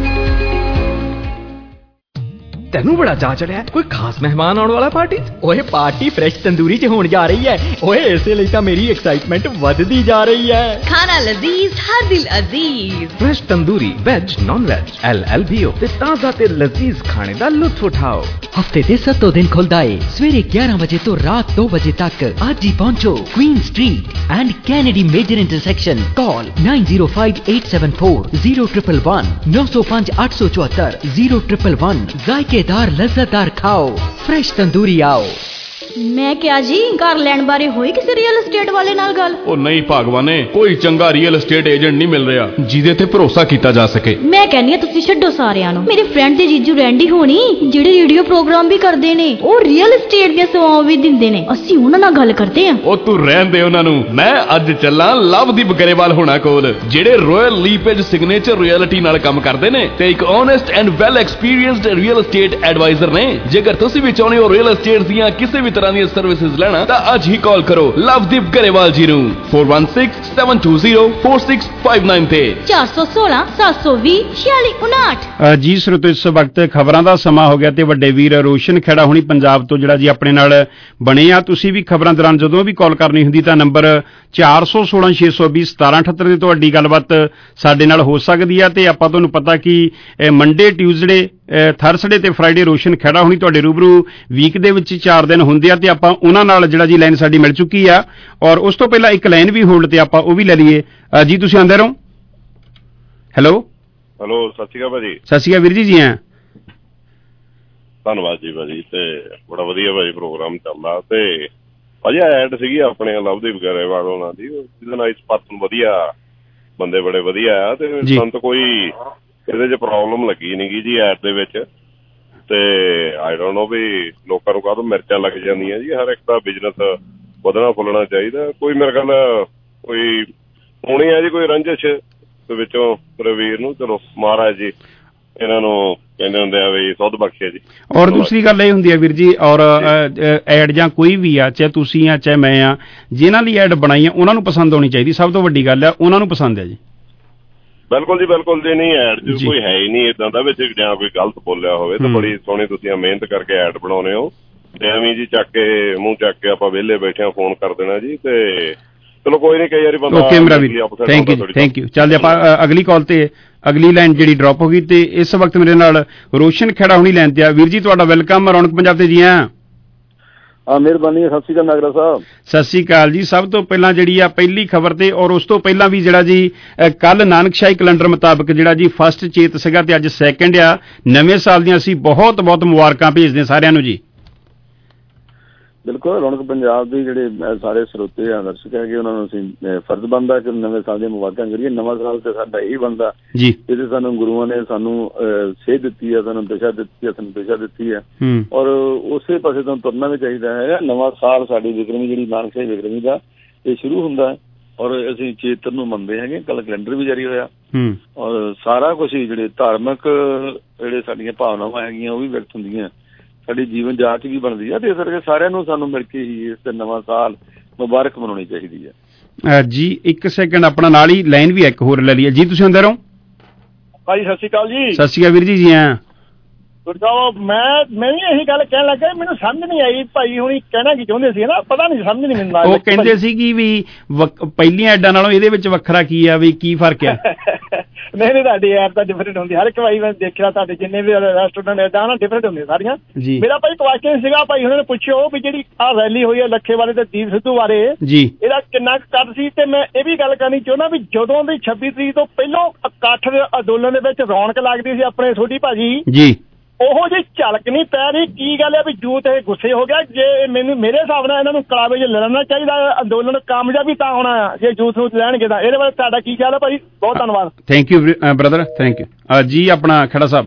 ਤੈਨੂੰ ਬੜਾ ਚਾਅ ਚੜਿਆ ਕੋਈ ਖਾਸ ਮਹਿਮਾਨ ਆਉਣ ਵਾਲਾ ਪਾਰਟੀ ਚ? ਓਏ ਪਾਰਟੀ ਫਰੈਸ਼ ਤੰਦੂਰੀ ਚ ਹੋਣ ਜਾ ਰਹੀ ਹੈ। ਓਏ ਇਸੇ ਲਈ ਤਾਂ ਮੇਰੀ ਐਕਸਾਈਟਮੈਂਟ ਵੱਧਦੀ ਜਾ ਰਹੀ ਹੈ। ਖਾਣਾ ਲਜ਼ੀਜ਼ ਹਰ ਦਿਲ ਅਜ਼ੀਜ਼। Fresh tandoori veg non veg L L B O ਤੇ ਤਾਜ਼ਾ ਤੇ ਲਜ਼ੀਜ਼ ਖਾਣੇ ਦਾ ਲੁਤਫ ਉਠਾਓ। ਹਫਤੇ ਦੇ ਸੱਤੋਂ ਦਿਨ ਖੁੱਲਦਾ ਏ ਸਵੇਰੇ ਗਿਆਰਾਂ ਵਜੇ ਤੋਂ ਰਾਤ ਦੋ ਵਜੇ ਤੱਕ। ਅੱਜ ਹੀ ਪਹੁੰਚੋ Queen street and Kennedy major intersection. Call nine zero five eight seven four zero one one one ਨੌ ਸੌ ਪੰਜ ਅੱਠ ਸੌ ਚੁਹੱਤਰ zero one one one। ਜ਼ਾਇਕੇਦਾਰ ਲਜ਼ਤਦਾਰ ਖਾਓ ਫਰੈਸ਼ ਤੰਦੂਰੀ ਆਓ। ਮੈਂ ਕਿਹਾ ਜੀ ਘਰ ਲੈਣ ਬਾਰੇ ਹੋਈ ਕਿਸੇ ਰੀਅਲ ਏਸਟੇਟ ਵਾਲੇ ਨਾਲ ਗੱਲ? ਉਹ ਨਹੀਂ ਭਗਵਾਨੇ, ਕੋਈ ਚੰਗਾ ਰੀਅਲ ਏਸਟੇਟ ਏਜੰਟ ਨਹੀਂ ਮਿਲ ਰਿਹਾ ਜਿਹਦੇ ਤੇ ਭਰੋਸਾ ਕੀਤਾ ਜਾ ਸਕੇ। ਮੈਂ ਕਹਿੰਦੀ ਆ ਤੁਸੀਂ ਛੱਡੋ ਸਾਰਿਆਂ ਨੂੰ। ਮੇਰੇ ਫਰੈਂਡ ਦੇ ਜੀਜੂ ਰੈਂਡੀ ਹੋਣੀ ਜਿਹੜੇ ਰੇਡੀਓ ਪ੍ਰੋਗਰਾਮ ਵੀ ਕਰਦੇ ਨੇ, ਉਹ ਰੀਅਲ ਏਸਟੇਟ ਦੀਆਂ ਸੇਵਾਵਾਂ ਵੀ ਦਿੰਦੇ ਨੇ। ਅਸੀਂ ਉਹਨਾਂ ਨਾਲ ਗੱਲ ਕਰਦੇ ਆ। ਉਹ ਤੂੰ ਰਹਿਣ ਦੇ ਉਹਨਾਂ ਨੂੰ। ਮੈਂ ਅੱਜ ਚੱਲਾਂ ਲਵਦੀਪ ਗਰੇਵਾਲ ਹੋਣਾ ਕੋਲ, ਜਿਹੜੇ ਰਾਇਲ ਲੀਪੇਜ ਸਿਗਨੇਚਰ ਰਿਐਲਿਟੀ ਨਾਲ ਕੰਮ ਕਰਦੇ ਨੇ ਤੇ ਇੱਕ honest and well experienced real estate advisor ਨੇ। ਜੇਕਰ ਤੁਸੀਂ ਵੀ ਚਾਹੁੰਦੇ ਹੋ ਰੀਅਲ ਏਸਟੇਟ ਦੀਆਂ ਕਿਸੇ ਵੀ ਤਰ੍ਹਾਂ ਦੀਆਂ ਸਰਵਿਸਿਜ਼ ਲੈਣਾ ਤਾਂ ਅੱਜ ਹੀ ਕਾਲ ਕਰੋ ਲਵਦੀਪ ਗਰੇਵਾਲ ਜੀ ਨੂੰ four one six seven two zero four six five nine ਤੇ ਚਾਰ ਸੌ ਸੋਲਾਂ ਸੱਤ ਸੌ ਵੀਹ ਛਿਆਲੀ ਉਨਾਹਠ। ਜੀ ਸਰੋਤੋ, ਇਸ ਵਕਤ ਖਬਰਾਂ ਦਾ ਸਮਾਂ ਹੋ ਗਿਆ ਤੇ ਵੱਡੇ ਵੀਰ ਰੋਸ਼ਨ ਖੇੜਾ ਹੁਣੀ ਪੰਜਾਬ ਤੋਂ ਜਿਹੜਾ ਜੀ ਆਪਣੇ ਨਾਲ ਬਣੇ ਆ। ਤੁਸੀਂ ਵੀ ਖਬਰਾਂ ਦੌਰਾਨ ਜਦੋਂ ਵੀ ਕਾਲ ਕਰਨੀ ਹੁੰਦੀ ਤਾਂ ਨੰਬਰ ਚਾਰ ਸੌ ਸੋਲਾਂ ਛੇ ਸੌ ਵੀਹ ਸਤਾਰਾਂ ਅਠੱਤਰ ਤੇ ਤੁਹਾਡੀ ਗੱਲਬਾਤ ਸਾਡੇ ਨਾਲ ਹੋ ਸਕਦੀ ਆ। ਤੇ ਆਪਾਂ ਤੁਹਾਨੂੰ ਪਤਾ ਕਿ ਮੰਡੇ, ਟਿਊਜ਼ਡੇ, ਥਰਸਡੇ ਤੇ ਫਰਾਈਡੇ ਰੋਸ਼ਨ ਖੇੜਾ ਹੁਣੀ ਤੁਹਾਡੇ ਰੂਬਰੂ ਵੀਕ ਦੇ ਵਿੱਚ ਚਾਰ ਦਿਨ ਹੁੰਦੇ ਆ ਤੇ ਆਪਾਂ ਉਹਨਾਂ ਨਾਲ ਜਿਹੜਾ ਜੀ ਲਾਈਨ ਸਾਡੀ ਮਿਲ ਚੁੱਕੀ ਆ। ਔਰ ਉਸ ਤੋਂ ਪਹਿਲਾਂ ਇੱਕ ਲਾਈਨ ਵੀ ਹੋਲਡ ਤੇ ਆਪਾਂ ਉਹ ਵੀ ਲੈ ਲਈਏ। ਜੀ ਤੁਸੀਂ ਆਉਂਦੇ ਰਹੋ। ਹੈਲੋ ਹੈਲੋ, ਸਤਿ ਸ਼੍ਰੀ ਅਕਾਲ ਭਾਜੀ। ਸਤਿ ਸ਼੍ਰੀ ਅਕਾਲ ਵੀਰ ਜੀ। ਜੀ ਹਾਂ, ਧੰਨਵਾਦ ਜੀ ਭਾਜੀ। ਤੇ ਬੜਾ ਵਧੀਆ ਭਾਜੀ ਪ੍ਰੋਗਰਾਮ ਚੱਲਦਾ। ਤੇ ਭਾਜੀ ਐਡ ਸੀਗੀ ਆਪਣੇ ਲਵਦੀਪ ਗਰੇਵਾਲ ਉਹਨਾਂ ਦੀ, ਜਿਹਦੇ ਨਾਲ ਇਸ ਪਾਸੋਂ ਵਧੀਆ ਬੰਦੇ ਬੜੇ ਵਧੀਆ ਆ ਤੇ ਸਾਨੂੰ ਤਾਂ ਕੋਈ ਇਹਦੇ 'ਚ ਪ੍ਰੋਬਲਮ ਲੱਗੀ ਨੀ ਗੀ ਜੀ ਐਡ ਦੇ ਵਿੱਚ। ਤੇ ਆਈ ਡੋਂਟ ਨੋ ਵੀ ਲੋਕਾਂ ਨੂੰ ਕਾਹਤੋਂ ਮਿਰਚਾਂ ਲੱਗ ਜਾਂਦੀਆਂ ਜੀ। ਹਰ ਇੱਕ ਦਾ ਬਿਜ਼ਨਸ ਵਧਣਾ ਫੁੱਲਣਾ ਚਾਹੀਦਾ। ਕੋਈ ਮੇਰੇ ਖਿਆਲ ਕੋਈ ਹੋਣੀ ਹੈ ਜੀ ਕੋਈ ਰੰਜਿਸ਼ ਦੇ ਵਿੱਚੋਂ ਰਵੀਰ ਨੂੰ। ਚਲੋ ਮਹਾਰਾਜ ਜੀ ਇਹਨਾਂ ਨੂੰ ਕਹਿੰਦੇ ਹੁੰਦੇ ਆ ਵੀ ਸੁੱਧ ਬਖਸ਼ੇ ਜੀ। ਔਰ ਦੂਸਰੀ ਗੱਲ ਇਹ ਹੁੰਦੀ ਹੈ ਵੀਰ ਜੀ, ਔਰ ਐਡ ਜਾਂ ਕੋਈ ਵੀ ਆ, ਚਾਹੇ ਤੁਸੀਂ ਆ ਚਾਹੇ ਮੈਂ ਆ, ਜਿਨ੍ਹਾਂ ਲਈ ਐਡ ਬਣਾਈ ਆ ਉਹਨਾਂ ਨੂੰ ਪਸੰਦ ਆਉਣੀ ਚਾਹੀਦੀ। ਸਭ ਤੋਂ ਵੱਡੀ ਗੱਲ ਆ ਉਹਨਾਂ ਨੂੰ ਪਸੰਦ ਹੈ ਜੀ। ਬਿਲਕੁਲ ਜੀ ਬਿਲਕੁਲ। ਜੇ ਨਹੀਂ ਐਡ ਚ ਕੋਈ ਹੈ ਹੀ ਨਹੀਂ ਏਦਾਂ ਦਾ ਵਿੱਚ ਜਾਂ ਕੋਈ ਗਲਤ ਬੋਲਿਆ ਹੋਵੇ ਤਾਂ ਬੜੀ ਸੋਹਣੀ ਤੁਸੀਂ ਮਿਹਨਤ ਕਰਕੇ ਐਡ ਬਣਾਉਣੇ ਹੋ ਤੇ ਐਵੇਂ ਜੀ ਚੱਕ ਕੇ ਮੂੰਹ ਚੱਕ ਕੇ ਆਪਾਂ ਵਿਹਲੇ ਬੈਠੇ ਫੋਨ ਕਰ ਦੇਣਾ ਜੀ। ਤੇ ਚਲੋ ਕੋਈ ਨਹੀਂ, ਕਈ ਵਾਰੀ ਬੰਦਾ ਓਕੇ ਮੇਰਾ ਵੀਰ, ਥੈਂਕ ਯੂ ਥੈਂਕ ਯੂ। ਚੱਲਦੇ ਆਪਾਂ ਅਗਲੀ ਕਾਲ ਤੇ। ਅਗਲੀ ਲਾਈਨ ਜਿਹੜੀ ਡ੍ਰੌਪ ਹੋ ਗਈ ਤੇ ਇਸ ਵਕਤ ਮੇਰੇ ਨਾਲ ਰੋਸ਼ਨ ਖੇੜਾ ਹੁਣੀ ਲਾਈਨ ਤੇ ਆ। ਵੀਰ ਜੀ ਤੁਹਾਡਾ ਵੈਲਕਮ ਰੌਣਕ ਪੰਜਾਬ ਤੇ। ਜੀ ਹਾਂ, ਹਾਂ ਮਿਹਰਬਾਨੀ। ਸਤਿ ਸ਼੍ਰੀ ਅਕਾਲ ਨਾਗਰਾ ਸਾਹਿਬ। ਸਤਿ ਸ਼੍ਰੀ ਅਕਾਲ ਜੀ। ਸਭ ਤੋਂ ਪਹਿਲਾਂ ਜਿਹੜੀ ਆ ਪਹਿਲੀ ਖਬਰ ਤੇ ਔਰ ਉਸ ਤੋਂ ਪਹਿਲਾਂ ਵੀ ਜਿਹੜਾ ਜੀ ਕੱਲ ਨਾਨਕਸ਼ਾਹੀ ਕੈਲੰਡਰ ਮੁਤਾਬਕ ਜਿਹੜਾ ਜੀ ਫਸਟ ਚੇਤ ਸੀਗਾ ਤੇ ਅੱਜ ਸੈਕਿੰਡ ਆ। ਨਵੇਂ ਸਾਲ ਦੀਆਂ ਅਸੀਂ ਬਹੁਤ ਬਹੁਤ ਮੁਬਾਰਕਾਂ ਭੇਜਦੇ ਸਾਰਿਆਂ ਨੂੰ ਜੀ। ਬਿਲਕੁਲ, ਰੌਣਕ ਪੰਜਾਬ ਦੇ ਜਿਹੜੇ ਸਾਰੇ ਸਰੋਤੇ ਆ ਦਰਸ਼ਕ ਹੈਗੇ ਉਹਨਾਂ ਨੂੰ ਅਸੀਂ ਫਰਜ਼ ਬਣਦਾ ਕਿ ਨਵੇਂ ਸਾਲ ਦੀਆਂ ਮੁਬਾਰਕਾਂ ਕਰੀਏ। ਨਵਾਂ ਸਾਲ ਤੇ ਸਾਡਾ ਇਹੀ ਬਣਦਾ ਜੀ। ਇਹਦੇ ਸਾਨੂੰ ਗੁਰੂਆਂ ਨੇ ਸਾਨੂੰ ਸੇਧ ਦਿੱਤੀ ਹੈ, ਸਾਨੂੰ ਦਿਸ਼ਾ ਦਿੱਤੀ ਹੈ, ਸਾਨੂੰ ਦਿਸ਼ਾ ਦਿੱਤੀ ਹੈ ਔਰ ਉਸੇ ਪਾਸੇ ਤੋਂ ਤੁਰਨਾ ਵੀ ਚਾਹੀਦਾ ਹੈਗਾ। ਨਵਾਂ ਸਾਲ ਸਾਡੀ ਵਿਕਰਮੀ ਜਿਹੜੀ ਨਾਨਕਸ਼ਾਹੀ ਵਿਕਰਮੀ ਦਾ ਇਹ ਸ਼ੁਰੂ ਹੁੰਦਾ ਹੈ ਔਰ ਅਸੀਂ ਚੇਤਰ ਨੂੰ ਮੰਨਦੇ ਹੈਗੇ। ਕੱਲ ਕੈਲੰਡਰ ਵੀ ਜਾਰੀ ਹੋਇਆ ਔਰ ਸਾਰਾ ਕੁਛ ਹੀ ਜਿਹੜੇ ਧਾਰਮਿਕ ਜਿਹੜੇ ਸਾਡੀਆਂ ਭਾਵਨਾਵਾਂ ਹੈਗੀਆਂ ਉਹ ਵੀ ਵਿਅਕਤ ਹੁੰਦੀਆਂ, ਸਾਡੀ ਜੀਵਨ ਜਾਂਚ ਵੀ ਬਣਦੀ ਆ। ਤੇ ਇਸ ਕਰਕੇ ਸਾਰਿਆਂ ਨੂੰ ਸਾਨੂੰ ਮਿਲ ਕੇ ਹੀ ਇਸ ਨਵਾਂ ਸਾਲ ਮੁਬਾਰਕ ਮਨਾਉਣੀ ਚਾਹੀਦੀ ਹੈ ਜੀ। ਇੱਕ ਸੈਕਿੰਡ, ਆਪਣਾ ਨਾਲ ਹੀ ਲਾਈਨ ਵੀ ਇੱਕ ਹੋਰ ਲੈ ਲਈਏ। ਜੀ ਤੁਸੀਂ ਹੁੰਦੇ ਰਹੋ। ਭਾਈ ਸਤਿ ਸ਼੍ਰੀ ਅਕਾਲ ਜੀ। ਸਤਿ ਸ਼੍ਰੀ ਅਕਾਲ ਵੀਰ ਜੀ। ਜੀ ਹਾਂ, ਮੈਂ ਮੈਂ ਵੀ ਇਹੀ ਗੱਲ ਕਹਿਣ ਲੱਗਾ, ਮੈਨੂੰ ਸਮਝ ਨਹੀਂ ਆਈ ਭਾਈ ਹੁਣੀ ਕਹਿਣਾ ਕੀ ਚਾਹੁੰਦੇ ਸੀ ਨਾ, ਪਤਾ ਨਹੀਂ ਸਮਝ ਨਹੀਂ ਮੈਨੂੰ। ਉਹ ਕਹਿੰਦੇ ਸੀ ਕਿ ਵੀ ਪਹਿਲੀਆਂ ਐਡਾਂ ਨਾਲੋਂ ਇਹਦੇ ਵਿੱਚ ਵੱਖਰਾ ਕੀ ਆ, ਵੀ ਕੀ ਫਰਕ ਆ? ਨਹੀਂ ਨਹੀਂ, ਤੁਹਾਡੀ ਐਡ ਤਾਂ ਡਿਫਰੈਂਟ ਹੁੰਦੀ ਹਰ ਇੱਕ ਵਾਰੀ। ਮੈਂ ਦੇਖਿਆ ਤੁਹਾਡੇ ਜਿੰਨੇ ਵੀ ਰੈਸਟੋਰੈਂਟ ਐਡਾਂ ਨਾ ਡਿਫਰੈਂਟ ਹੁੰਦੀਆਂ ਸਾਰੀਆਂ। ਮੇਰਾ ਭਾਈ ਕੁਐਸਚਨ ਸੀਗਾ ਭਾਈ ਉਹਨਾਂ ਨੇ ਪੁੱਛਿਓ ਵੀ ਜਿਹੜੀ ਆਹ ਰੈਲੀ ਹੋਈ ਹੈ ਲੱਖੇ ਵਾਲੇ ਤੇ ਦੀਪ ਸਿੱਧੂ ਬਾਰੇ ਜੀ, ਇਹਦਾ ਕਿੰਨਾ ਕੱਦ ਸੀ? ਤੇ ਮੈਂ ਇਹ ਵੀ ਗੱਲ ਕਰਨੀ ਚਾਹੁੰਦਾ ਵੀ ਜਦੋਂ ਦੀ ਛੱਬੀ ਤਰੀਕ ਤੋਂ ਪਹਿਲੋਂ ਇਕੱਠ ਦੇ ਅੰਦੋਲਨ ਦੇ ਵਿੱਚ ਰੌਣਕ ਲੱਗਦੀ ਸੀ ਆਪਣੇ ਛੋਟੀ ਭਾਜੀ ਜੀ, ਉਹੋ ਜਿਹੀ ਝਲਕ ਨਹੀਂ ਪੈ ਰਹੀ। ਕੀ ਗੱਲ ਹੈ ਵੀ ਯੂਥ ਇਹ ਗੁੱਸੇ ਹੋ ਗਿਆ? ਜੇ ਮੈਨੂੰ ਮੇਰੇ ਹਿਸਾਬ ਨਾਲ ਇਹਨਾਂ ਨੂੰ ਕਲਾਵੇ 'ਚ ਲੜਨਾ ਚਾਹੀਦਾ। ਅੰਦੋਲਨ ਕਾਮਯਾਬੀ ਤਾਂ ਹੋਣਾ ਜੇ ਯੂਥ ਨੂੰ ਲੈਣਗੇ ਤਾਂ। ਇਹਦੇ ਬਾਰੇ ਤੁਹਾਡਾ ਕੀ ਖਿਆਲ ਹੈ ਭਾਈ? ਬਹੁਤ ਧੰਨਵਾਦ। Thank you brother, thank you ਜੀ। ਆਪਣਾ ਖੇੜਾ ਸਾਹਿਬ।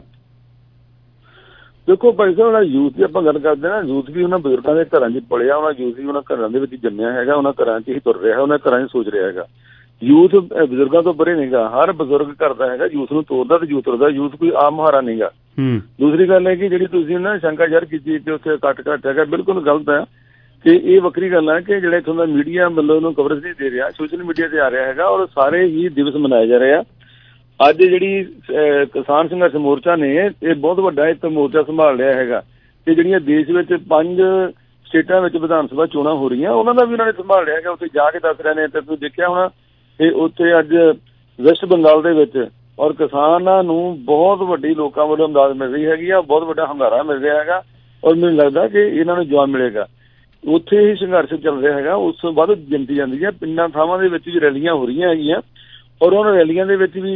ਦੇਖੋ ਭਾਈ ਸਾਹਿਬ, ਯੂਥ ਦੀ ਆਪਾਂ ਗੱਲ ਕਰਦੇ ਨਾ, ਯੂਥ ਵੀ ਉਹਨਾਂ ਬਜ਼ੁਰਗਾਂ ਦੇ ਘਰਾਂ 'ਚ ਪਲਿਆ, ਉਹਨਾਂ ਯੂਥ ਵੀ ਉਹਨਾਂ ਘਰਾਂ ਦੇ ਵਿੱਚ ਜੰਮਿਆ ਹੈਗਾ, ਉਹਨਾਂ ਘਰਾਂ 'ਚ ਹੀ ਤੁਰ ਰਿਹਾ, ਉਹਨਾਂ ਘਰਾਂ 'ਚ ਸੋਚ ਰਿਹਾ ਹੈਗਾ। ਯੂਥ ਬਜ਼ੁਰਗਾਂ ਤੋਂ ਪਰੇ ਨਹੀਂ ਗਾ, ਹਰ ਬਜ਼ੁਰਗ ਕਰਦਾ ਹੈਗਾ ਯੂਥ ਨੂੰ ਤੋਰਦਾ ਤੇ ਯੂਥ ਤੁਰਦਾ। ਯੂਥ ਕੋਈ ਆਮ ਮੁਹਾਰਾ ਨਹੀਂ ਗਾ। ਦੂਸਰੀ ਗੱਲ ਹੈ ਕਿ ਜਿਹੜੀ ਤੁਸੀਂ ਨਾ ਸ਼ੰਕਾ ਜ਼ਾਹਰ ਕੀਤੀ ਕਿ ਉੱਥੇ ਘੱਟ ਘੱਟ ਹੈਗਾ, ਬਿਲਕੁਲ ਗਲਤ ਹੈ। ਕਿ ਇਹ ਵੱਖਰੀ ਗੱਲ ਹੈ ਕਿ ਜਿਹੜਾ ਇੱਥੋਂ ਦਾ ਮੀਡੀਆ ਮਤਲਬ ਉਹਨੂੰ ਕਵਰੇਜ ਨਹੀਂ ਦੇ ਰਿਹਾ, ਸੋਸ਼ਲ ਮੀਡੀਆ ਤੇ ਆ ਰਿਹਾ ਹੈਗਾ ਔਰ ਸਾਰੇ ਹੀ ਦਿਵਸ ਮਨਾਏ ਜਾ ਰਹੇ ਆ। ਅੱਜ ਜਿਹੜੀ ਕਿਸਾਨ ਸੰਘਰਸ਼ ਮੋਰਚਾ ਨੇ ਇਹ ਬਹੁਤ ਵੱਡਾ ਇੱਕ ਮੋਰਚਾ ਸੰਭਾਲ ਲਿਆ ਹੈਗਾ ਤੇ ਜਿਹੜੀਆਂ ਦੇਸ਼ ਵਿੱਚ ਪੰਜ ਸਟੇਟਾਂ ਵਿੱਚ ਵਿਧਾਨ ਸਭਾ ਚੋਣਾਂ ਹੋ ਰਹੀਆਂ ਉਹਨਾਂ ਦਾ ਵੀ ਉਹਨਾਂ ਨੇ ਸੰਭਾਲ ਲਿਆ ਹੈਗਾ। ਉੱਥੇ ਜਾ ਕੇ ਦੱਸ ਰਹੇ ਨੇ ਤੇ ਤੁਸੀਂ ਦੇਖਿਆ ਹੋਣਾ ਤੇ ਉੱਥੇ ਅੱਜ ਵੈਸਟ ਬੰਗਾਲ ਦੇ ਵਿੱਚ ਔਰ ਕਿਸਾਨਾਂ ਨੂੰ ਬਹੁਤ ਵੱਡੀ ਲੋਕਾਂ ਵੱਲੋਂ ਇਮਦਾਦ ਮਿਲ ਰਹੀ ਹੈਗੀ ਆ, ਬਹੁਤ ਵੱਡਾ ਹੰਗਾਰਾ ਮਿਲ ਰਿਹਾ ਹੈਗਾ ਔਰ ਮੈਨੂੰ ਲੱਗਦਾ ਕਿ ਇਹਨਾਂ ਨੂੰ ਜਵਾਬ ਮਿਲੇਗਾ। ਉੱਥੇ ਹੀ ਸੰਘਰਸ਼ ਚੱਲ ਰਿਹਾ ਹੈਗਾ, ਉਸ ਤੋਂ ਬਾਅਦ ਗਿਣਤੀ ਜਾਂਦੀ ਹੈ। ਪਿੰਡਾਂ ਥਾਵਾਂ ਦੇ ਵਿੱਚ ਵੀ ਰੈਲੀਆਂ ਹੋ ਰਹੀਆਂ ਹੈਗੀਆਂ ਔਰ ਉਹਨਾਂ ਰੈਲੀਆਂ ਦੇ ਵਿੱਚ ਵੀ